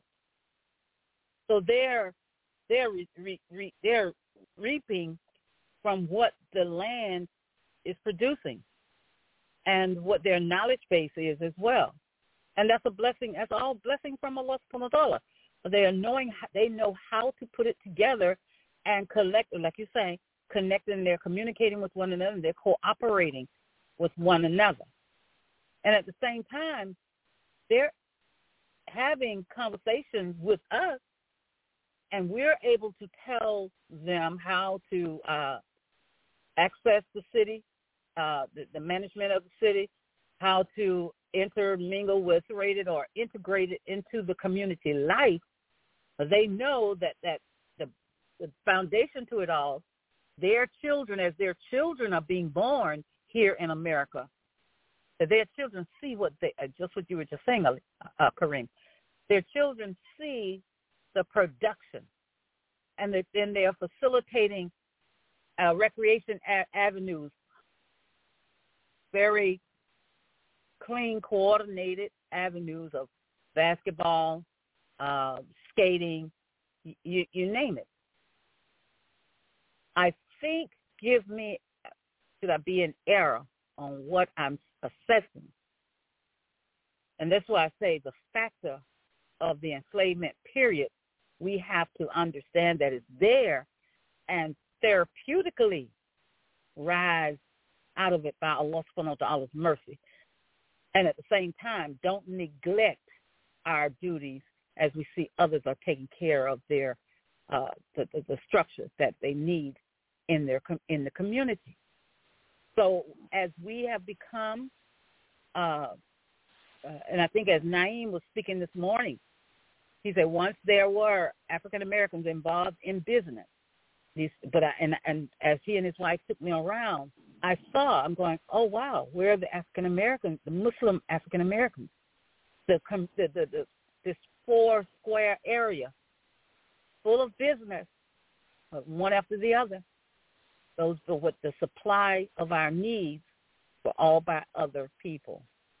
[SPEAKER 5] So they're they're re, re, re, they're reaping from what the land is producing and what their knowledge base is as well. And that's a blessing. That's all blessing from Allah subhanahu wa ta'ala. They are knowing, they know how to put it together and collect, like you're saying, connecting. They're communicating with one another. They're cooperating with one another. And at the same time, they're having conversations with us, and we're able to tell them how to uh, access the city, uh, the, the management of the city, how to intermingle with, rated or integrated into the community life. They know that, that the, the foundation to it all, their children, as their children are being born here in America, that their children see what they, just what you were just saying, uh, Kareem, their children see the production, and that then they are facilitating uh, recreation a- avenues, very clean, coordinated avenues of basketball, uh, skating, you, you name it. I think, give me, should I be in error on what I'm assessing? And that's why I say the factor of the enslavement period, we have to understand that it's there and therapeutically rise out of it by Allah subhanahu wa ta'ala's mercy. And at the same time, don't neglect our duties as we see others are taking care of their uh, the, the, the structure that they need in their in the community. So as we have become, uh, uh, and I think as Naeem was speaking this morning, he said once there were African Americans involved in business, these, but I, and and as he and his wife took me around, I saw, I'm going, oh wow, where are the African Americans, the Muslim African Americans, the, the the the this four square area full of business, one after the other, those are what the supply of our needs for all by other people.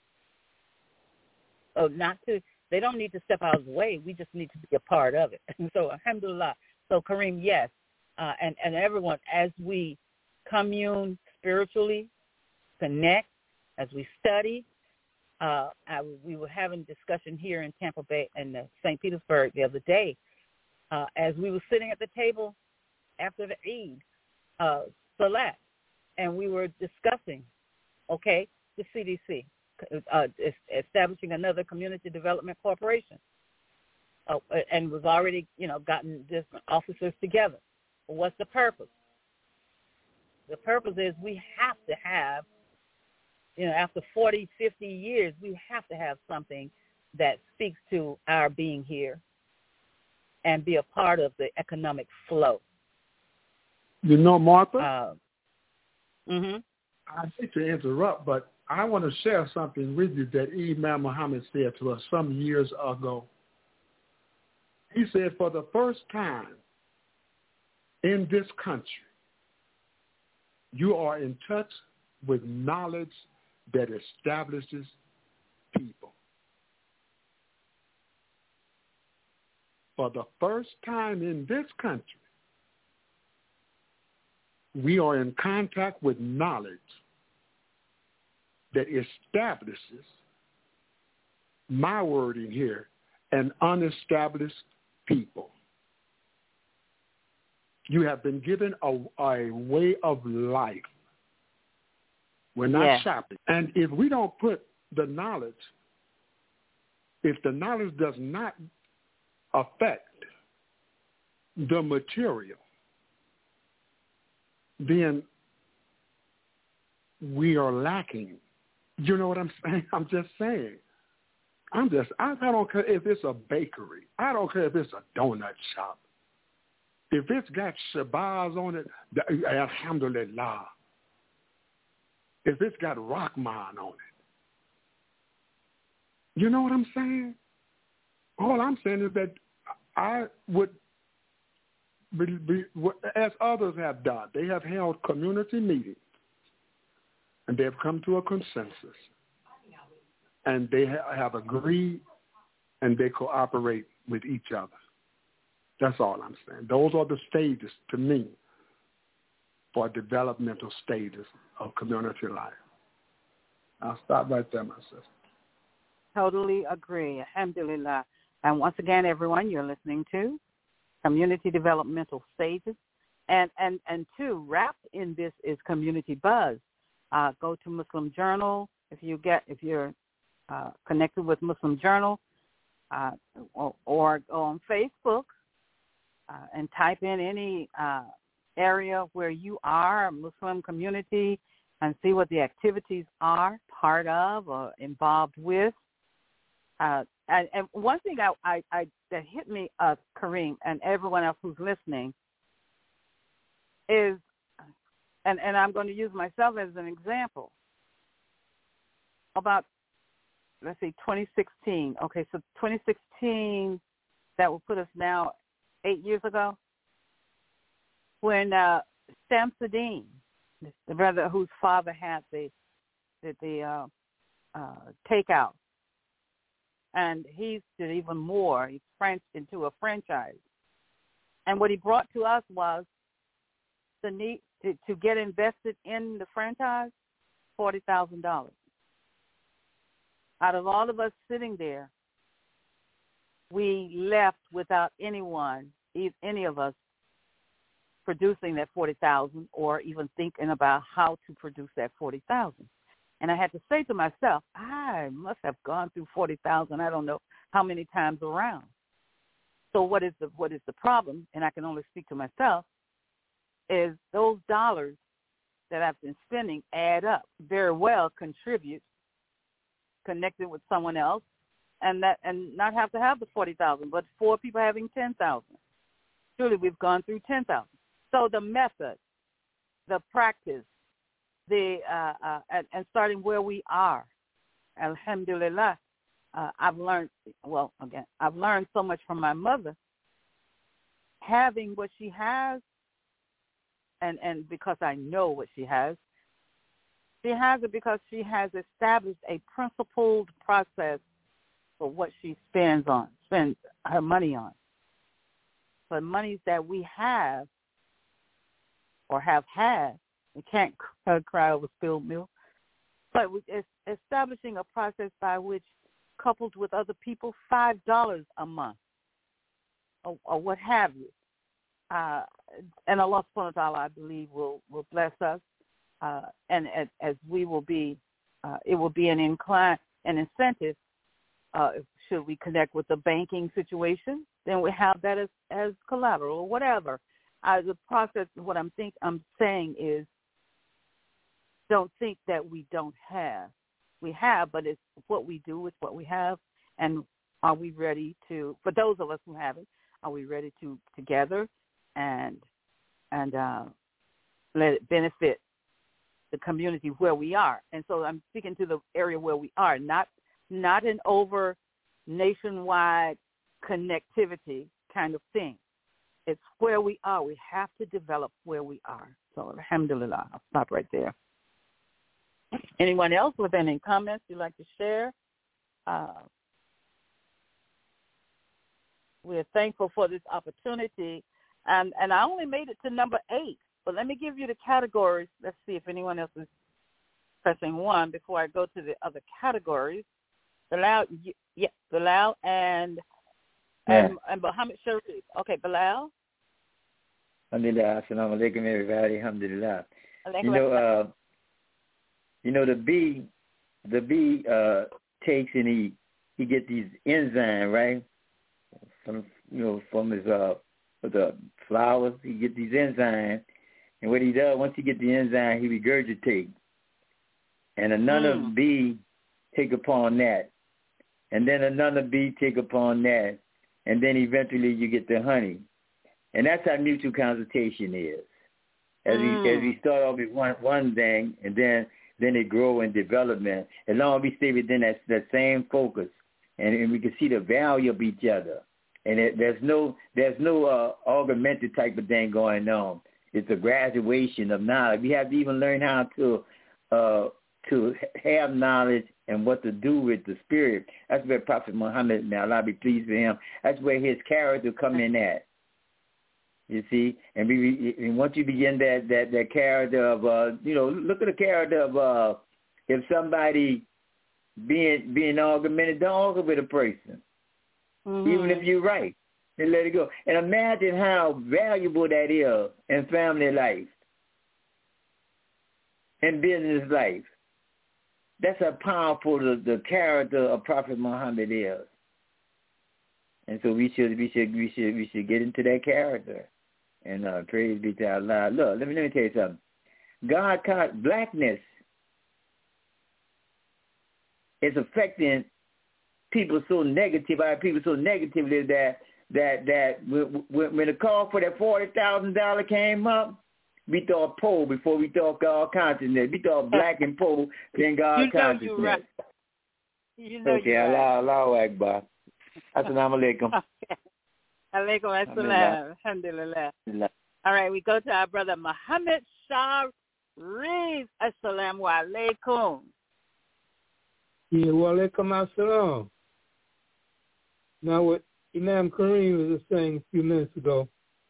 [SPEAKER 5] So not to, they don't need to step out of the way. We just need to be a part of it. And so, alhamdulillah. So, Kareem, yes, uh, and, and everyone, as we commune spiritually, connect, as we study, uh, I, we were having a discussion here in Tampa Bay and Saint Petersburg the other day, uh, as we were sitting at the table after the Eid, uh, Salat, and we were discussing, okay, the C D C, uh, establishing another community development corporation, uh, and we've already, you know, gotten different officers together. Well, what's the purpose? The purpose is we have to have, you know, after forty, fifty years, we have to have something that speaks to our being here and be a part of the economic flow.
[SPEAKER 9] You know, Martha,
[SPEAKER 5] uh, mm-hmm.
[SPEAKER 9] I hate to interrupt, but I want to share something with you that Imam Muhammad said to us some years ago. He said, for the first time in this country, you are in touch with knowledge that establishes people. For the first time in this country, we are in contact with knowledge that establishes, my word in here, an unestablished people. You have been given a, a way of life. We're not
[SPEAKER 5] yeah.
[SPEAKER 9] shopping. And if we don't put the knowledge, if the knowledge does not affect the material, then we are lacking. You know what I'm saying? I'm just saying. I'm just, I, I don't care if it's a bakery. I don't care if it's a donut shop. If it's got Shabazz on it, alhamdulillah. If it's got Rahman on it. You know what I'm saying? All I'm saying is that I would, be, be, as others have done, they have held community meetings and they have come to a consensus and they ha- have agreed and they cooperate with each other. That's all I'm saying. Those are the stages, to me, for developmental stages of community life. I'll stop right there, my sister.
[SPEAKER 5] Totally agree. Alhamdulillah. And once again, everyone, you're listening to Community Developmental Stages. And, and, and two, wrapped in this is Community Buzz. Uh, go to Muslim Journal if you get if you're uh, connected with Muslim Journal, uh, or, or go on Facebook uh, and type in any uh, area where you are, a Muslim community, and see what the activities are part of or involved with. Uh, and, and one thing I, I, I that hit me, uh, Kareem, and everyone else who's listening, is, and, and I'm going to use myself as an example, about, let's see, twenty sixteen. Okay, so twenty sixteen, that will put us now eight years ago, when uh, Shamsuddin, the brother whose father had the, the, the uh, uh, takeout, and he did even more. He branched into a franchise. And what he brought to us was the need to, to get invested in the franchise, forty thousand dollars. Out of all of us sitting there, we left without anyone, any of us, producing that forty thousand dollars or even thinking about how to produce that forty thousand dollars. And I had to say to myself, I must have gone through forty thousand dollars, I don't know how many times around. So what is the what is the problem, and I can only speak to myself, is those dollars that I've been spending add up, very well contribute, connected with someone else, and that and not have to have the forty thousand dollars, but four people having ten thousand dollars. Surely we've gone through ten thousand dollars. So the method, the practice, the uh, uh, and, and starting where we are, alhamdulillah, uh, I've learned, well, again, I've learned so much from my mother. Having what she has and, and because I know what she has, she has it because she has established a principled process for what she spends on, spends her money on. For monies that we have or have had, we can't cry over spilled milk, but it's establishing a process by which, coupled with other people, five dollars a month or, or what have you. Uh, and Allah subhanahu wa ta'ala, I believe, will, will bless us. Uh, and as, as we will be, uh, it will be an incline, an incentive. Uh, should we connect with the banking situation, then we have that as, as collateral or whatever. Uh, the process, what I'm think I'm saying is, don't think that we don't have. We have, but it's what we do with what we have, and are we ready to? For those of us who haven't, are we ready to together and and uh, let it benefit the community where we are? And so I'm speaking to the area where we are, not not an over nationwide connectivity kind of thing. It's where we are. We have to develop where we are. So alhamdulillah, I'll stop right there. Anyone else with any comments you'd like to share? Uh, we're thankful for this opportunity. And, and I only made it to number eight, but let me give you the categories. Let's see if anyone else is pressing one before I go to the other categories. Bilal, yeah, Bilal and and, yeah. and Muhammad Sharif. Okay, Bilal.
[SPEAKER 10] Alhamdulillah, assalamu alaikum everybody. Alhamdulillah. You know, uh, you know the bee, the bee uh, takes and he he gets these enzymes, right? From you know from his uh the flowers, he gets these enzymes, and what he does once he gets the enzyme, he regurgitates, and another mm. bee take upon that, and then another bee take upon that, and then eventually you get the honey, and that's how mutual consultation is. As mm. we as we start off with one one thing, and then then it grow in development. As long as we stay within that that same focus, and, and we can see the value of each other, and it, there's no there's no uh, augmented type of thing going on. It's a graduation of knowledge. We have to even learn how to uh, to have knowledge and what to do with the spirit. That's where Prophet Muhammad, may Allah be pleased with him, that's where his character come in at. You see, and we and once you begin that that that character of uh, you know, look at the character of uh, if somebody being being argumentative, don't argue with a person, mm-hmm. even if you're right, and let it go. And imagine how valuable that is in family life, in business life. That's how powerful the, the character of Prophet Muhammad is. And so we should we should we should we should get into that character. And uh, praise be to Allah. Look, let me let me tell you something. God caught blackness is affecting people so negative. Our people so negatively that that that when, when the call for that forty thousand dollar came up, we thought poor before we thought God consciousness. We thought black and poor, then God
[SPEAKER 5] you know
[SPEAKER 10] consciousness.
[SPEAKER 5] You're right. You know
[SPEAKER 10] okay,
[SPEAKER 5] you're
[SPEAKER 10] Allah,
[SPEAKER 5] right.
[SPEAKER 10] Allahu Akbar. Assalamu alaikum.
[SPEAKER 5] Okay. Alaikum assalam. Alhamdulillah. All right, we go to our brother Muhammad Sharif. Assalamu alaikum.
[SPEAKER 7] Yeah, wa alaikum assalam. Now, what Imam Kareem was saying a few minutes ago,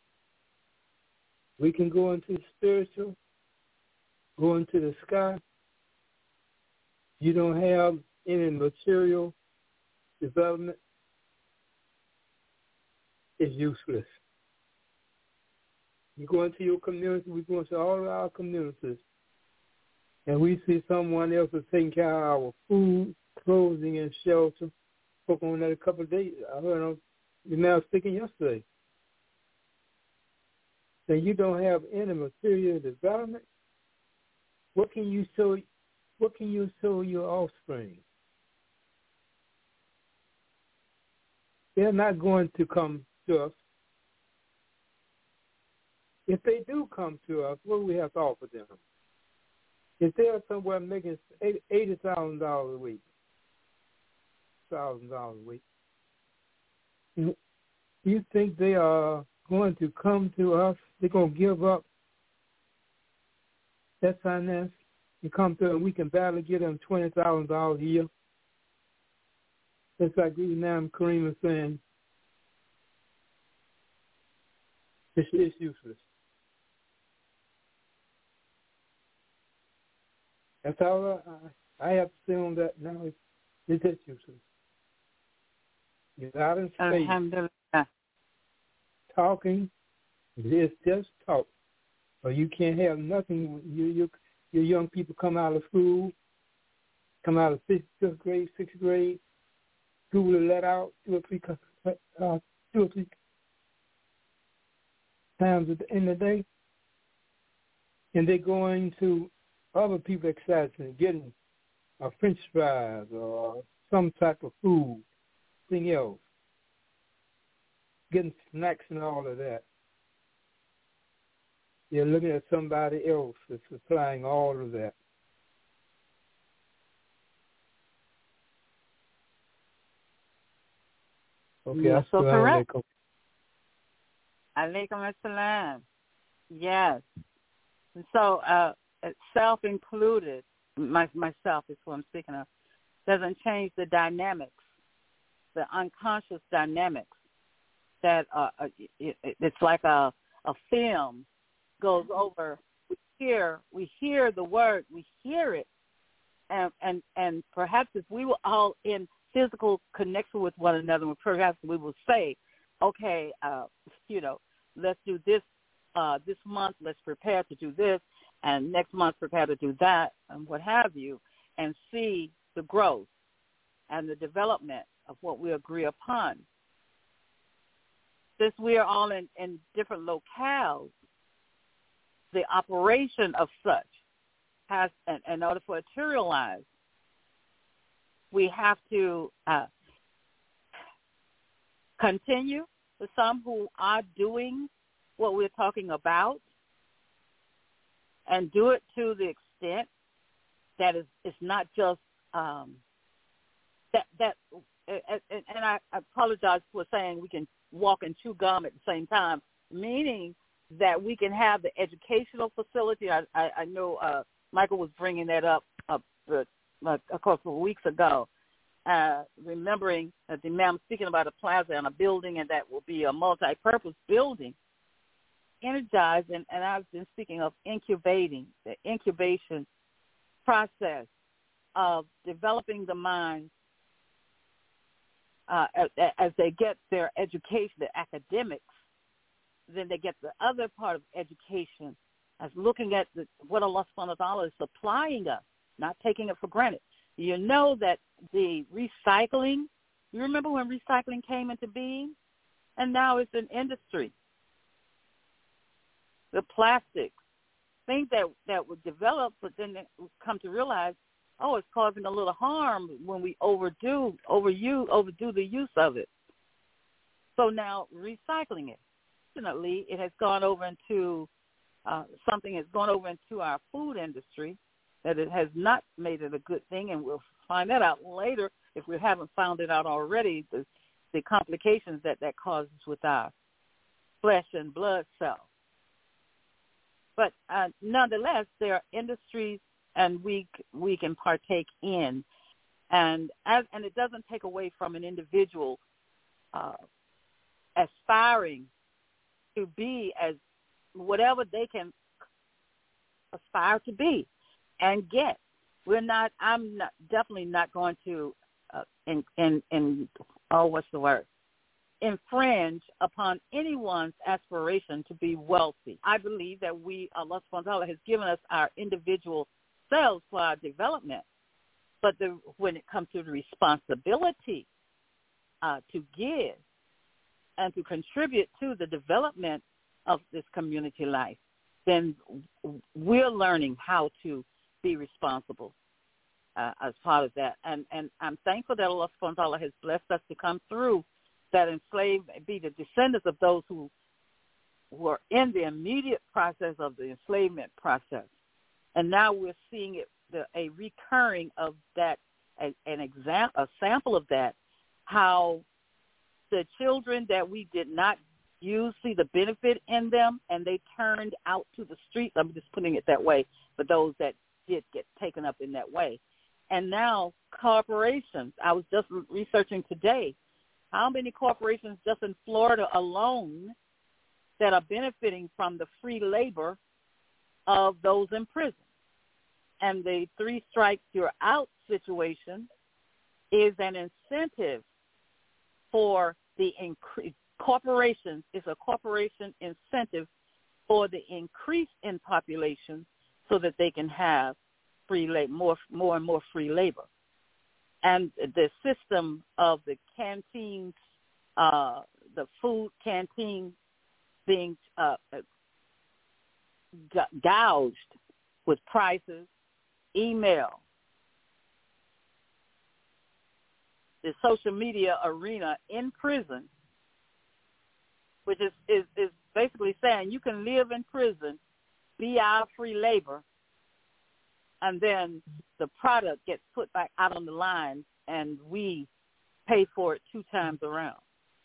[SPEAKER 7] we can go into the spiritual, go into the sky. You don't have any material development, it's useless. You go into your community, we go into all of our communities, and we see someone else is taking care of our food, clothing, and shelter. Spoke on that a couple of days. I heard on the now speaking yesterday. Then you don't have any material development. What can you show? What can you show your offspring? They're not going to come to us. If they do come to us, what do we have to offer them? If they're somewhere making eighty thousand dollars a week, thousand dollars a week, you think they are going to come to us? They're going to give up that finance and come through and we can barely get them twenty thousand dollars a year. Just like Imam Kareem was saying, it's, it's useless. That's all I, I have to say on that now. It's, it's just useless. You're out in space talking. It's just talk. Or you can't have nothing. You, you, your young people come out of school, come out of fifth, fifth grade, sixth grade, school is let out two or three, uh, two or three times at the end of the day, and they're going to other people exciting, getting a French fries or some type of food, thing else, getting snacks and all of that. You're looking at somebody else that's supplying all of that. Okay,
[SPEAKER 5] You're so correct.
[SPEAKER 7] Alaikum.
[SPEAKER 5] Alaikum assalam. Yes. So, uh, self included, my, myself is what I'm speaking of, doesn't change the dynamics, the unconscious dynamics that uh, it, it, it's like a, a film goes over. We hear, we hear the word, we hear it, and and and perhaps if we were all in physical connection with one another, perhaps we will say, okay, uh, you know, let's do this uh, this month. Let's prepare to do this, and next month prepare to do that, and what have you, and see the growth and the development of what we agree upon. Since we are all in, in different locales, the operation of such has, in, in order for it to materialize, we have to uh, continue with some who are doing what we're talking about and do it to the extent that is, it's not just um, that, that and, and I apologize for saying we can walk and chew gum at the same time, meaning that we can have the educational facility. I, I, I know uh, Michael was bringing that up uh, a couple of weeks ago, uh, remembering that the Imam speaking about a plaza and a building, and that will be a multi-purpose building, energized, and, and I've been speaking of incubating, the incubation process of developing the mind uh, as, as they get their education, the academics. Then they get the other part of education as looking at the, what Allah subhanahu wa ta'ala is supplying us, not taking it for granted. You know that the recycling, you remember when recycling came into being? And now it's an industry. The plastics, things that, that were developed, but then they come to realize, oh, it's causing a little harm when we overdo, overuse, overdo the use of it. So now recycling it. Fortunately, it has gone over into uh, something has gone over into our food industry, that it has not made it a good thing, and we'll find that out later if we haven't found it out already, the, the complications that that causes with our flesh and blood cells. But uh, nonetheless, there are industries, and we we can partake in, and as and it doesn't take away from an individual uh, aspiring to be as whatever they can aspire to be and get. We're not, I'm not, definitely not going to, uh, in, in, in, oh, what's the word? infringe upon anyone's aspiration to be wealthy. I believe that we, Allah subhanahu wa ta'ala has given us our individual selves for our development. But the, when it comes to the responsibility uh, to give and to contribute to the development of this community life, then we're learning how to be responsible uh, as part of that. And, and I'm thankful that Allah subhanahu wa ta'ala has blessed us to come through that enslaved, be the descendants of those who were in the immediate process of the enslavement process. And now we're seeing it, the, a recurring of that, a, an example, a sample of that, how the children that we did not you see the benefit in them, and they turned out to the streets. I'm just putting it that way for those that did get taken up in that way. And now corporations, I was just researching today, how many corporations just in Florida alone that are benefiting from the free labor of those in prison. And the three strikes you're out situation is an incentive for the increase. Corporations is a corporation incentive for the increase in population so that they can have free labor, more, more and more free labor. And the system of the canteens, uh, the food canteen being uh, gouged with prices, email, the social media arena in prison, which is, is, is basically saying you can live in prison, be our free labor, and then the product gets put back out on the line, and we pay for it two times around.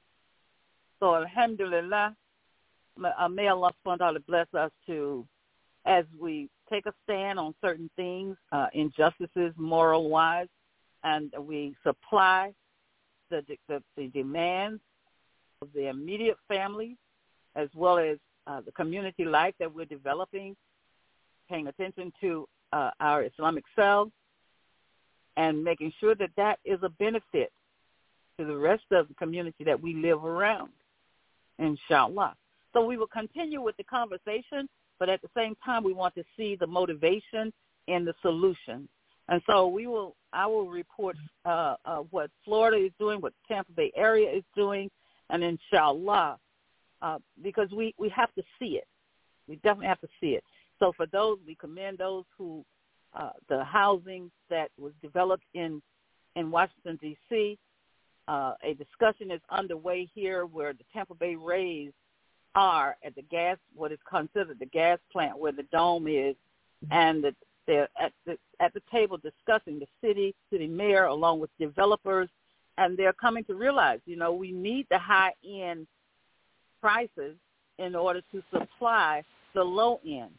[SPEAKER 5] So, alhamdulillah, may Allah subhanahu wa ta'ala bless us to, as we take a stand on certain things, uh, injustices, moral-wise, and we supply the, the, the demands of the immediate families, as well as uh, the community life that we're developing, paying attention to uh, our Islamic selves, and making sure that that is a benefit to the rest of the community that we live around, inshallah. So we will continue with the conversation, but at the same time, we want to see the motivation and the solution. And so we will, I will report uh, uh, what Florida is doing, what the Tampa Bay area is doing, and inshallah, uh, because we, we have to see it. We definitely have to see it. So for those, we commend those who, uh, the housing that was developed in, in Washington, D C, uh, a discussion is underway here where the Tampa Bay Rays are at the gas, what is considered the gas plant where the dome is, and the, they're at the, at the table discussing the city, city mayor, along with developers, and they're coming to realize, you know, we need the high-end prices in order to supply the low end.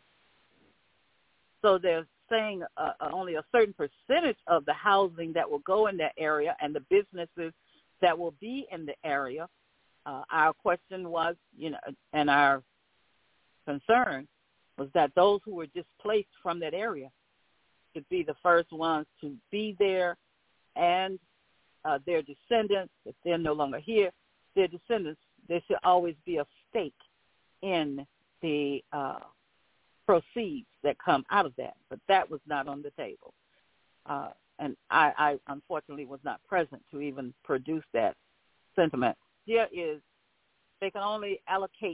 [SPEAKER 5] So they're saying uh, only a certain percentage of the housing that will go in that area and the businesses that will be in the area. Uh, our question was, you know, and our concern was that those who were displaced from that area should be the first ones to be there, and uh, their descendants, if they're no longer here, their descendants, there should always be a stake in the uh, proceeds that come out of that. But that was not on the table. Uh, and I, I unfortunately was not present to even produce that sentiment. There is, they can only allocate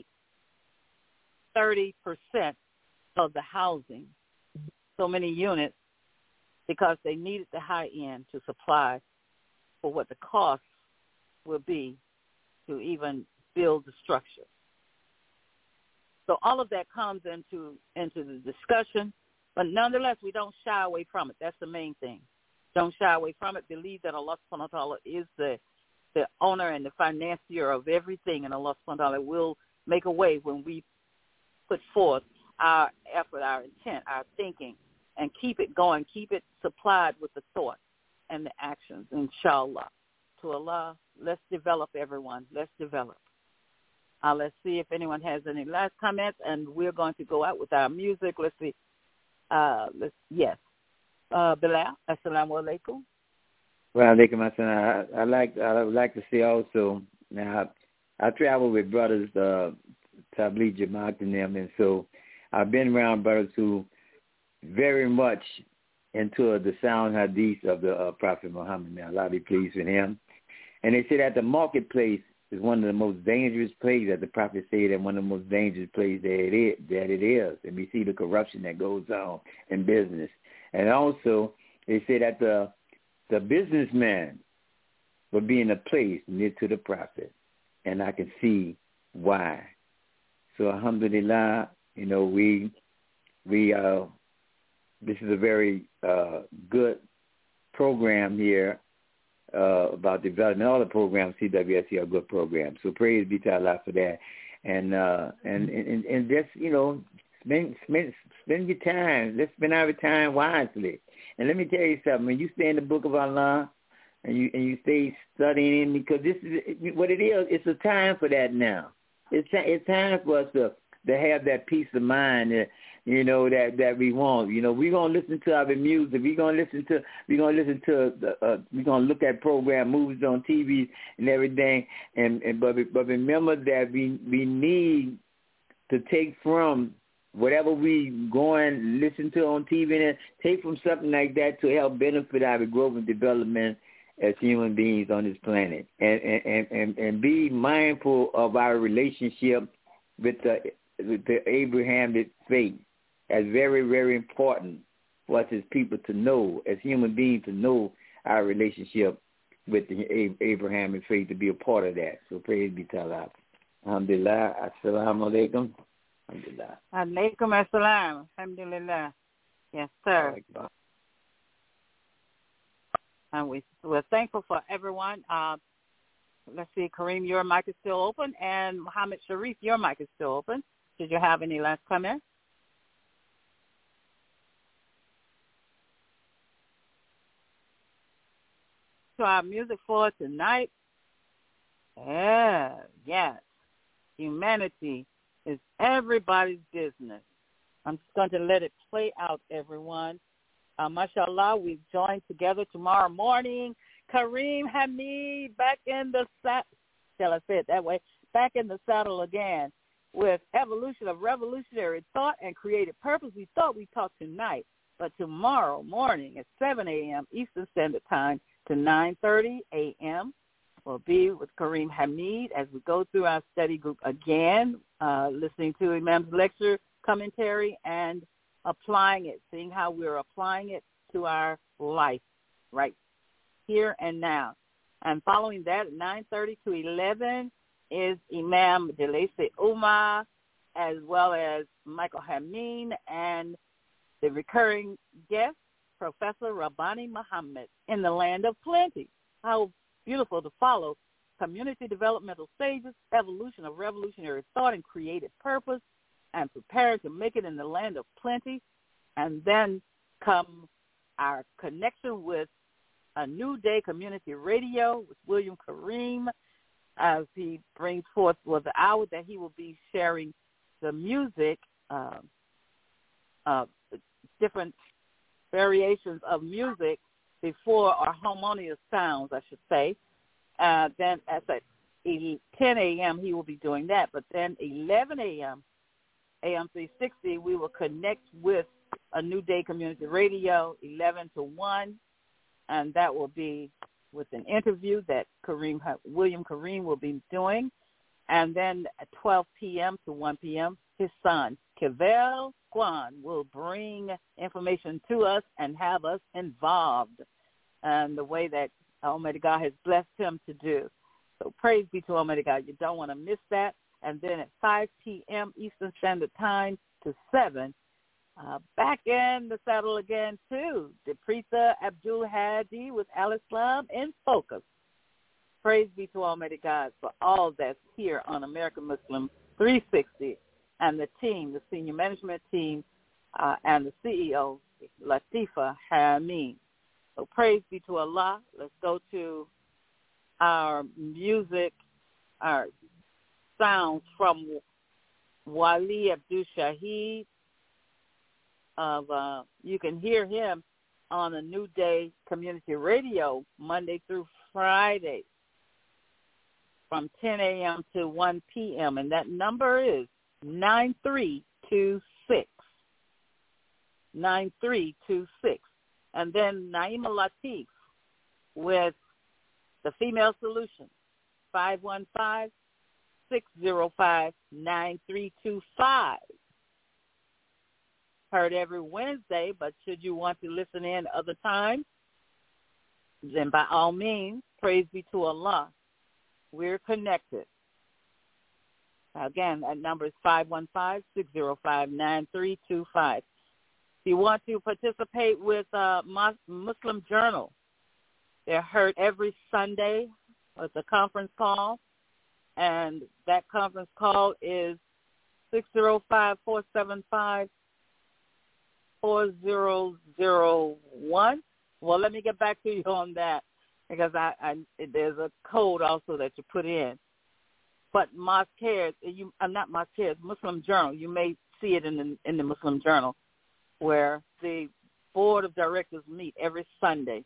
[SPEAKER 5] thirty percent of the housing, so many units, because they needed the high end to supply for what the cost will be to even build the structure. So all of that comes into into the discussion, but nonetheless, we don't shy away from it. That's the main thing. Don't shy away from it. Believe that Allah subhanahu wa ta'ala is the the owner and the financier of everything, and Allah subhanahu wa ta'ala will make a way when we put forth our effort, our intent, our thinking, and keep it going, keep it supplied with the thought and the actions, inshallah. To Allah, let's develop, everyone. Let's develop. Uh, let's see if anyone has any last comments, and we're going to go out with our music. Let's see. Uh, let's, yes. Uh, Bilal, assalamu alaikum.
[SPEAKER 10] Well, I, I like I would like to say also, now I, I travel with brothers, uh, Tabligh Jamaat and them, and so I've been around brothers who very much into the sound hadith of the uh, Prophet Muhammad. May Allah be pleased with him. And they say that the marketplace is one of the most dangerous places, that the Prophet said that one of the most dangerous places that it is, that it is. And we see the corruption that goes on in business. And also, they say that the the businessman would be in a place near to the Prophet. And I can see why. So, alhamdulillah, you know, we, we uh, this is a very uh, good program here uh, about development. All the programs, C W S C, are good programs. So praise be to Allah for that. and uh, and, and and just you know spend spend spend your time. Let's spend our time wisely. And let me tell you something. When you stay in the Book of Allah and you and you stay studying, because this is what it is. It's a time for that now. It's it's time for us to to have that peace of mind. That, you know, that, that we want. You know, we're gonna listen to our music. We're gonna listen to. We're gonna listen to. The, uh, we're gonna look at program movies on T V and everything. And, and but but remember that we we need to take from whatever we go and listen to on T V and take from something like that to help benefit our growth and development as human beings on this planet, and and and, and be mindful of our relationship with the with the Abrahamic faith. As very, very important for us as people to know, as human beings, to know our relationship with the Abrahamic faith, to be a part of that. So praise be to Allah. Alhamdulillah. Assalamu alaikum. Alhamdulillah.
[SPEAKER 5] Alaikum assalam. Alhamdulillah. Yes, sir. And we, we're thankful for everyone. Uh, let's see, Kareem, your mic is still open, and Muhammad Sharif, your mic is still open. Did you have any last comments? To our music for tonight. Yeah, yes. Humanity is everybody's business. I'm just going to let it play out, everyone. Uh, mashallah, we've joined together tomorrow morning. Kareem Hamid back in the saddle. Shall I say it that way? Back in the saddle again with Evolution of Revolutionary Thought and Creative Purpose. We thought we talked tonight, but tomorrow morning at seven a.m. Eastern Standard Time to nine thirty a.m. will be with Kareem Hamid as we go through our study group again, uh, listening to Imam's lecture, commentary, and applying it, seeing how we're applying it to our life right here and now. And following that at nine thirty to eleven is Imam Delese Umar, as well as Michael Hameen and the recurring guest, Professor Rabbani Muhammad, in the Land of Plenty. How beautiful to follow community developmental stages, evolution of revolutionary thought and creative purpose, and preparing to make it in the Land of Plenty. And then come our connection with a New Day Community Radio with William Kareem, as he brings forth well, the hour that he will be sharing the music, uh, uh, different variations of music before, or harmonious sounds, I should say. Uh, then at ten a.m. he will be doing that. But then eleven a.m., A M three sixty, we will connect with a New Day Community Radio, eleven to one, and that will be with an interview that Kareem, William Kareem will be doing. And then at twelve p.m. to one p.m., his son, Kevel Kwan, will bring information to us and have us involved in the way that Almighty God has blessed him to do. So praise be to Almighty God. You don't want to miss that. And then at five p.m. Eastern Standard Time to seven, uh, back in the saddle again, too. Deprisa Abdul Hadi with Al-Islam in Focus. Praise be to Almighty God for all that's here on American Muslim three sixty and the team, the senior management team, uh, and the C E O, Latifa Hameen. So praise be to Allah. Let's go to our music, our sounds from Wali Abdul Shaheed. Of uh, you can hear him on the New Day Community Radio Monday through Friday from ten a.m. to one p.m. And that number is nine three two six. nine three two six. And then Naima Latif with the Female Solution, five one five, six zero five, nine three two five. Heard every Wednesday, but should you want to listen in other times, then by all means, praise be to Allah. We're connected. Again, that number is five one five, six zero five, nine three two five. If you want to participate with uh, Muslim Journal, they're heard every Sunday with a conference call and that conference call is six zero five, four seven five, four zero zero one. Well, let me get back to you on that because I, I there's a code also that you put in. But Mosque Cares, you, I'm not Mosque Cares, Muslim Journal. You may see it in the in the Muslim Journal, where the board of directors meet every Sunday.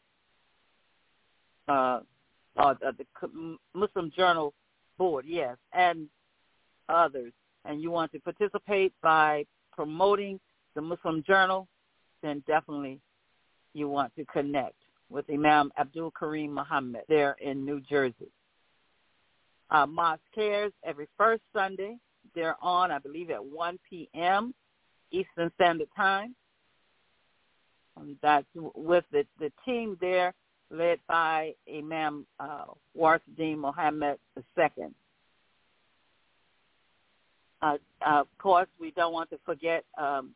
[SPEAKER 5] Uh, uh, the Muslim Journal board, yes, and others. And you want to participate by promoting the Muslim Journal, then definitely you want to connect with Imam Abdul Kareem Muhammad there in New Jersey. Uh, Mosque Cares every first Sunday. They're on, I believe, at one p.m. Eastern Standard Time. And that's with the, the team there led by Imam uh, Warthdeen Muhammad the Second. Uh, uh, of course, we don't want to forget um,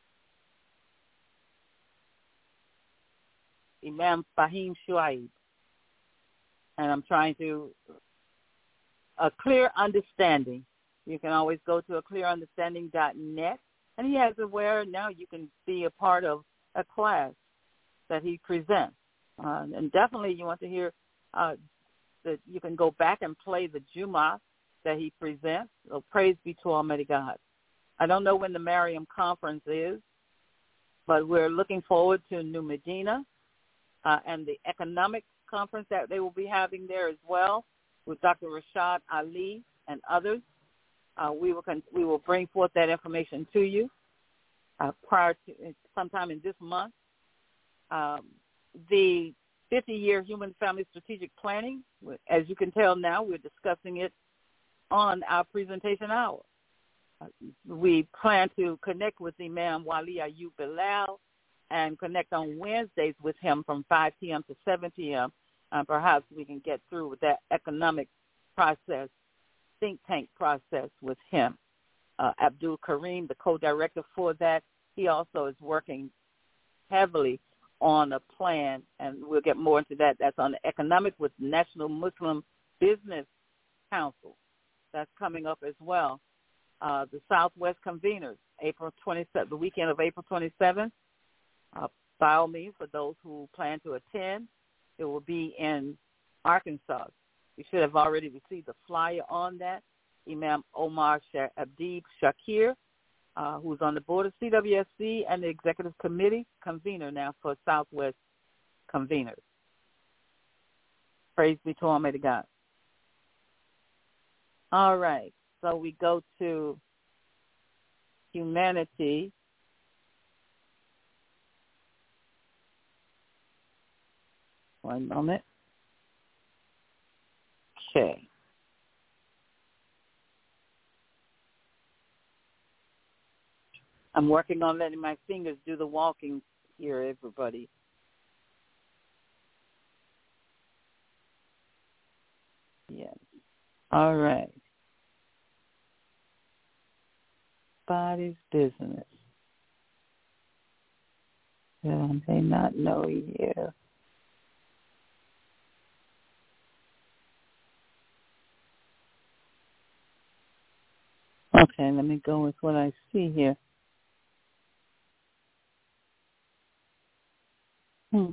[SPEAKER 5] Imam Fahim Shuaib. And I'm trying to, a clear understanding. You can always go to a clear understanding dot net. And he has it where now you can be a part of a class that he presents. Uh, and definitely you want to hear uh, that you can go back and play the Jummah that he presents. So praise be to Almighty God. I don't know when the Mariam conference is, but we're looking forward to New Medina uh, and the economic conference that they will be having there as well with Doctor Rashad Ali and others. Uh, we will con- we will bring forth that information to you uh, prior to sometime in this month. Um, the fifty-year Human Family Strategic Planning, as you can tell now, we're discussing it on our presentation hour. Uh, we plan to connect with Imam Wali Ayub Bilal and connect on Wednesdays with him from five p.m. to seven p.m. And perhaps we can get through with that economic process, think tank process with him. Uh, Abdul Kareem, the co-director for that, he also is working heavily on a plan, and we'll get more into that. That's on the economic with National Muslim Business Council. That's coming up as well. Uh, the Southwest Conveners, April twenty-seventh, the weekend of April twenty-seventh. Uh, by all means, for those who plan to attend, it will be in Arkansas. You should have already received the flyer on that. Imam Omar Abdib Shakir, uh, who's on the board of C W S C and the executive committee, convener now for Southwest Conveners. Praise be to Almighty God. All right, so we go to humanity. One moment. Okay. I'm working on letting my fingers do the walking here, everybody. Yes. All right. Body's business. Yeah, they not know you. Okay, let me go with what I see here. Hmm.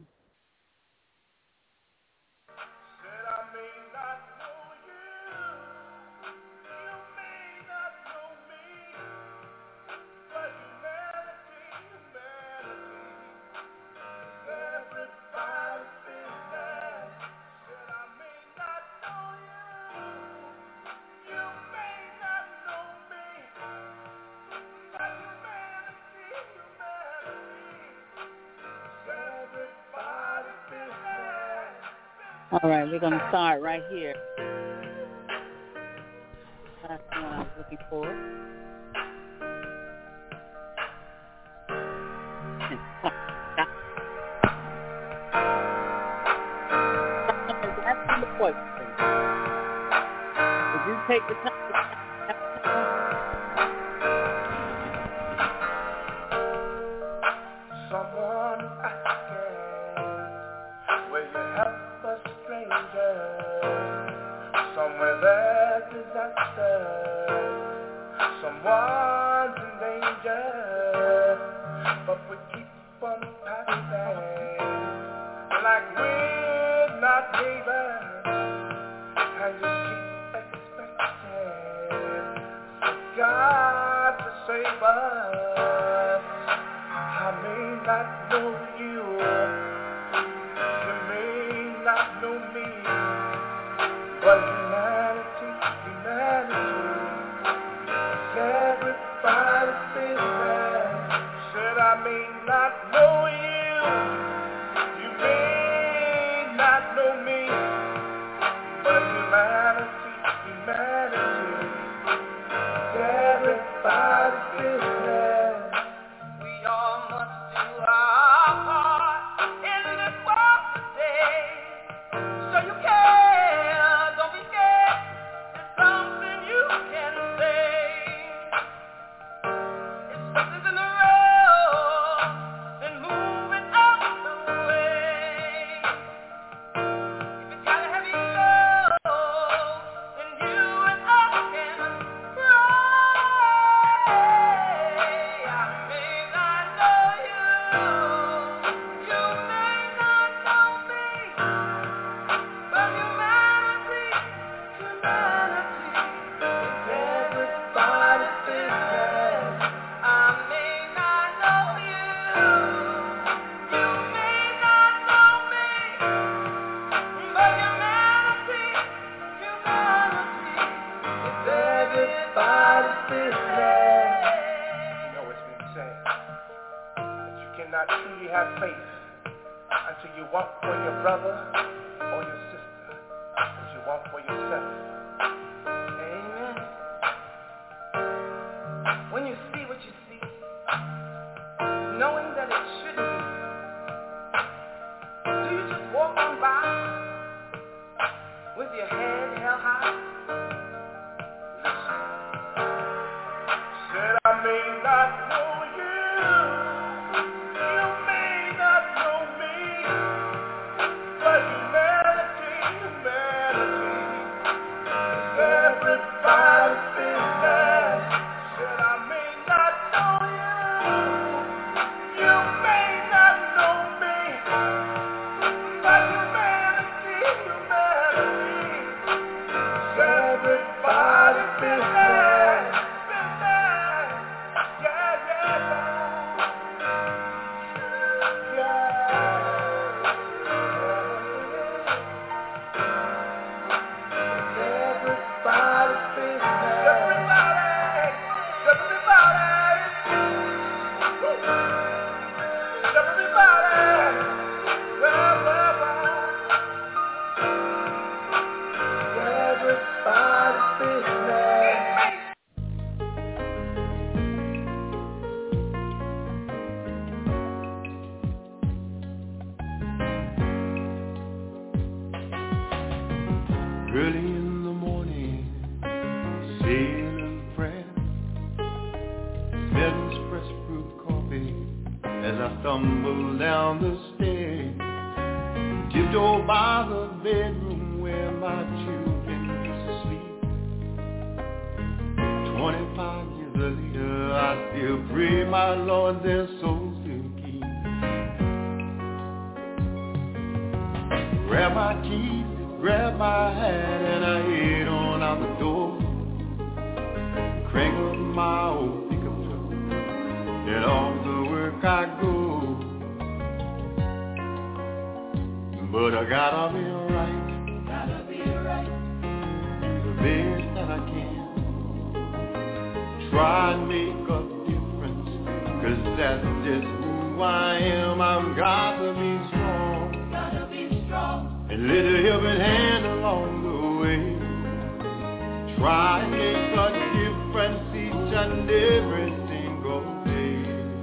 [SPEAKER 5] All right, we're going to start right here. That's the one I was looking for. That's the question. Would you take the time
[SPEAKER 12] Someone asking, will you help a stranger? Somewhere there is Someone's in danger, but we keep on passing like we're not neighbors, and just keep expecting God to save us. I may not know you, you may not know me, but humanity, humanity, everybody's business. Said I may not know you, you may not know me, but humanity, humanity, everybody's business. We all must do our part in this world today. So you care, don't be scared. It's something you can say. If something's in the road, then move it out the way. If it's got a heavy load, then you and I can pray. I may not know you, you may not know me, but humanity, humanity is everybody's business. I may not know you, you may not know me, but humanity, humanity is everybody's business. You know it's been said that you cannot truly have faith until you want for your brother or your sister as you want for yourself. Amen. When you see what you see, knowing that it shouldn't be, do you just walk on by with your head held high? Listen. Said I may not know you, you may not know me, but humanity, humanity is everybody's business. Said I may not know you, you may not know me, but humanity, humanity is everybody's business. Business. Yeah, yeah, yeah. Yeah. Everybody's business. Everybody. Everybody. Everybody. Well, well, well. Everybody's business.
[SPEAKER 13] Early in the morning, sailing friend, smelling fresh brewed coffee as I stumble down the stairs, tiptoe by the bedroom where my children used to sleep. Twenty-five years later, I still pray my Lord their souls to keep. Grab my keys, grab my hat, and I head on out the door. Crank up my old pickup truck, and off to work I go. But I gotta be right, gotta be right, do the best that I can. Try and make a difference, 'cause that's just who I am. I've got to be strong, gotta be strong, and let a helping hand along the way. Try and make a difference each and every single day.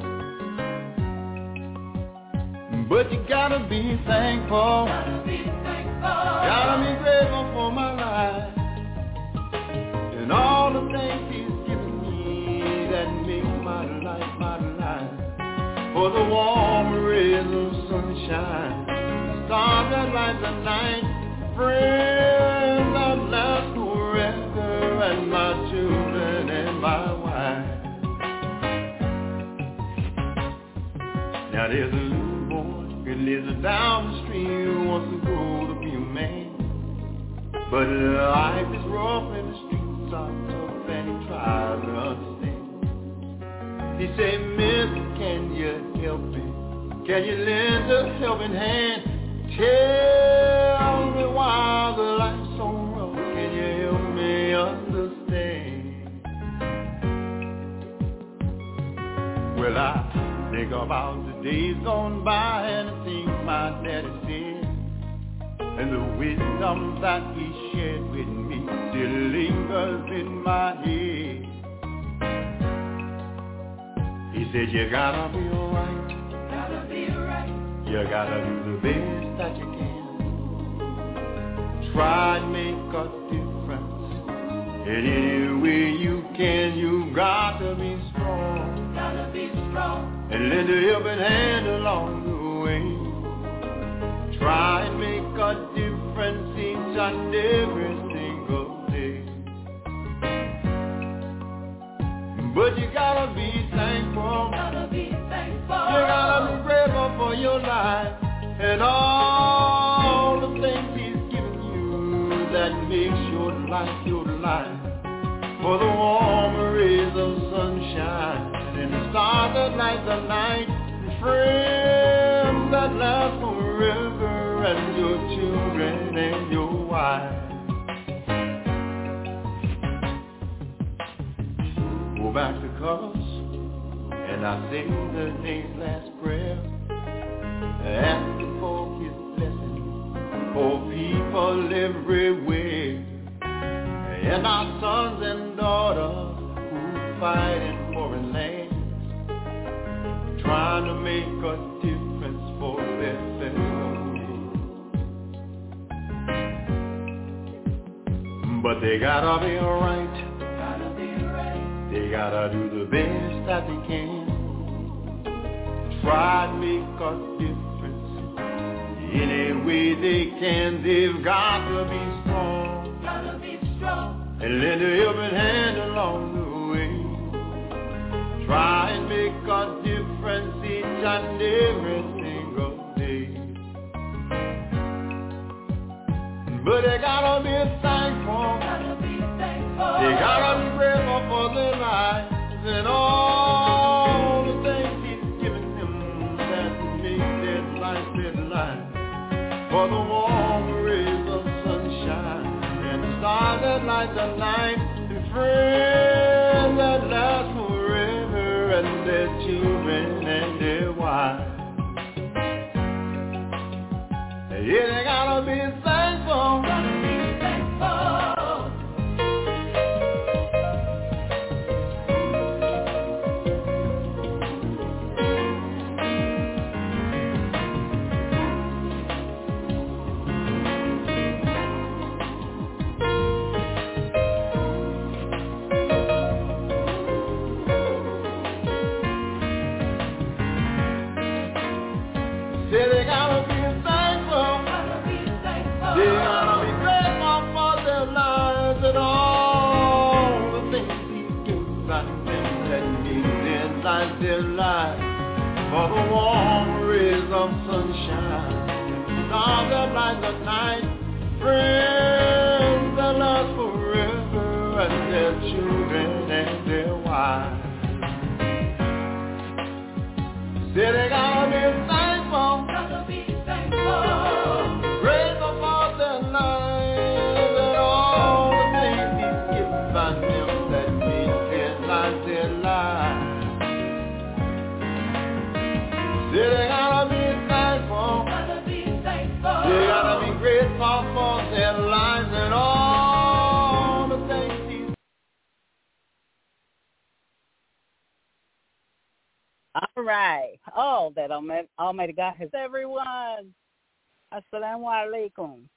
[SPEAKER 13] But you gotta be thankful, gotta be thankful, gotta be grateful for my life and all the things He's given me that make my life my life. For the warm rays of sunshine, stars that light the night, friends that last forever, and my children and my wife. Now there's a little boy who lives down the street who wants to grow to be a man. But life is rough and the streets are tough and he tries to understand. He said, Mister, can you help me? Can you lend a helping hand? Tell me why the life's so rough. Can you help me understand? Well, I think about the days gone by and the things my daddy said, and the wisdom that he shared with me still lingers in my head. He said, you gotta be alright, gotta be right. You gotta do the best that you can. Try and make a difference in any way you can. You gotta be strong, gotta be strong, and lend a helping hand along the way. Try and make a difference each and every single day. But you gotta be thankful, gotta be thankful. You gotta be grateful for your life and all the things he's given you that makes your life your life. For the warm rays of sunshine and the stars that light the night, and friends that last forever, and your children and your wife. Go back to colors, and I say the day's last prayer, asking for his blessing for people everywhere, and our sons and daughters who fight in foreign lands, trying to make a difference for their family. But they gotta be alright, gotta be right. They gotta do the best that they can. Try to make a difference any way they can. They've got to be strong, gotta be strong, and lend a helping hand along the way. Try and make a difference each and every single day. But they gotta be thankful, gotta be thankful. They gotta be grateful for their lives and all the things he's given them that make their life their life. For the warm rays of sunshine and the stars that light the night, and friends that last forever, and their children and their wives. Yeah, they gotta be thankful, gotta be thankful. Yeah, they gotta be thankful, gotta be thankful. They gotta be grateful for their lives and all the things he's given them that make their life their life. For the warm rays of sunshine, the stars that light the night, friends that last forever, and their children and their wives. Say they gotta be thankful, gotta be thankful, grateful for their lives and all the things he's given them that make their lives their lives. Say they gotta be thankful, gotta be thankful. They gotta be grateful for their lives and all the things he's.
[SPEAKER 5] All right. Oh, that Almighty God has everyone. Assalamu alaikum.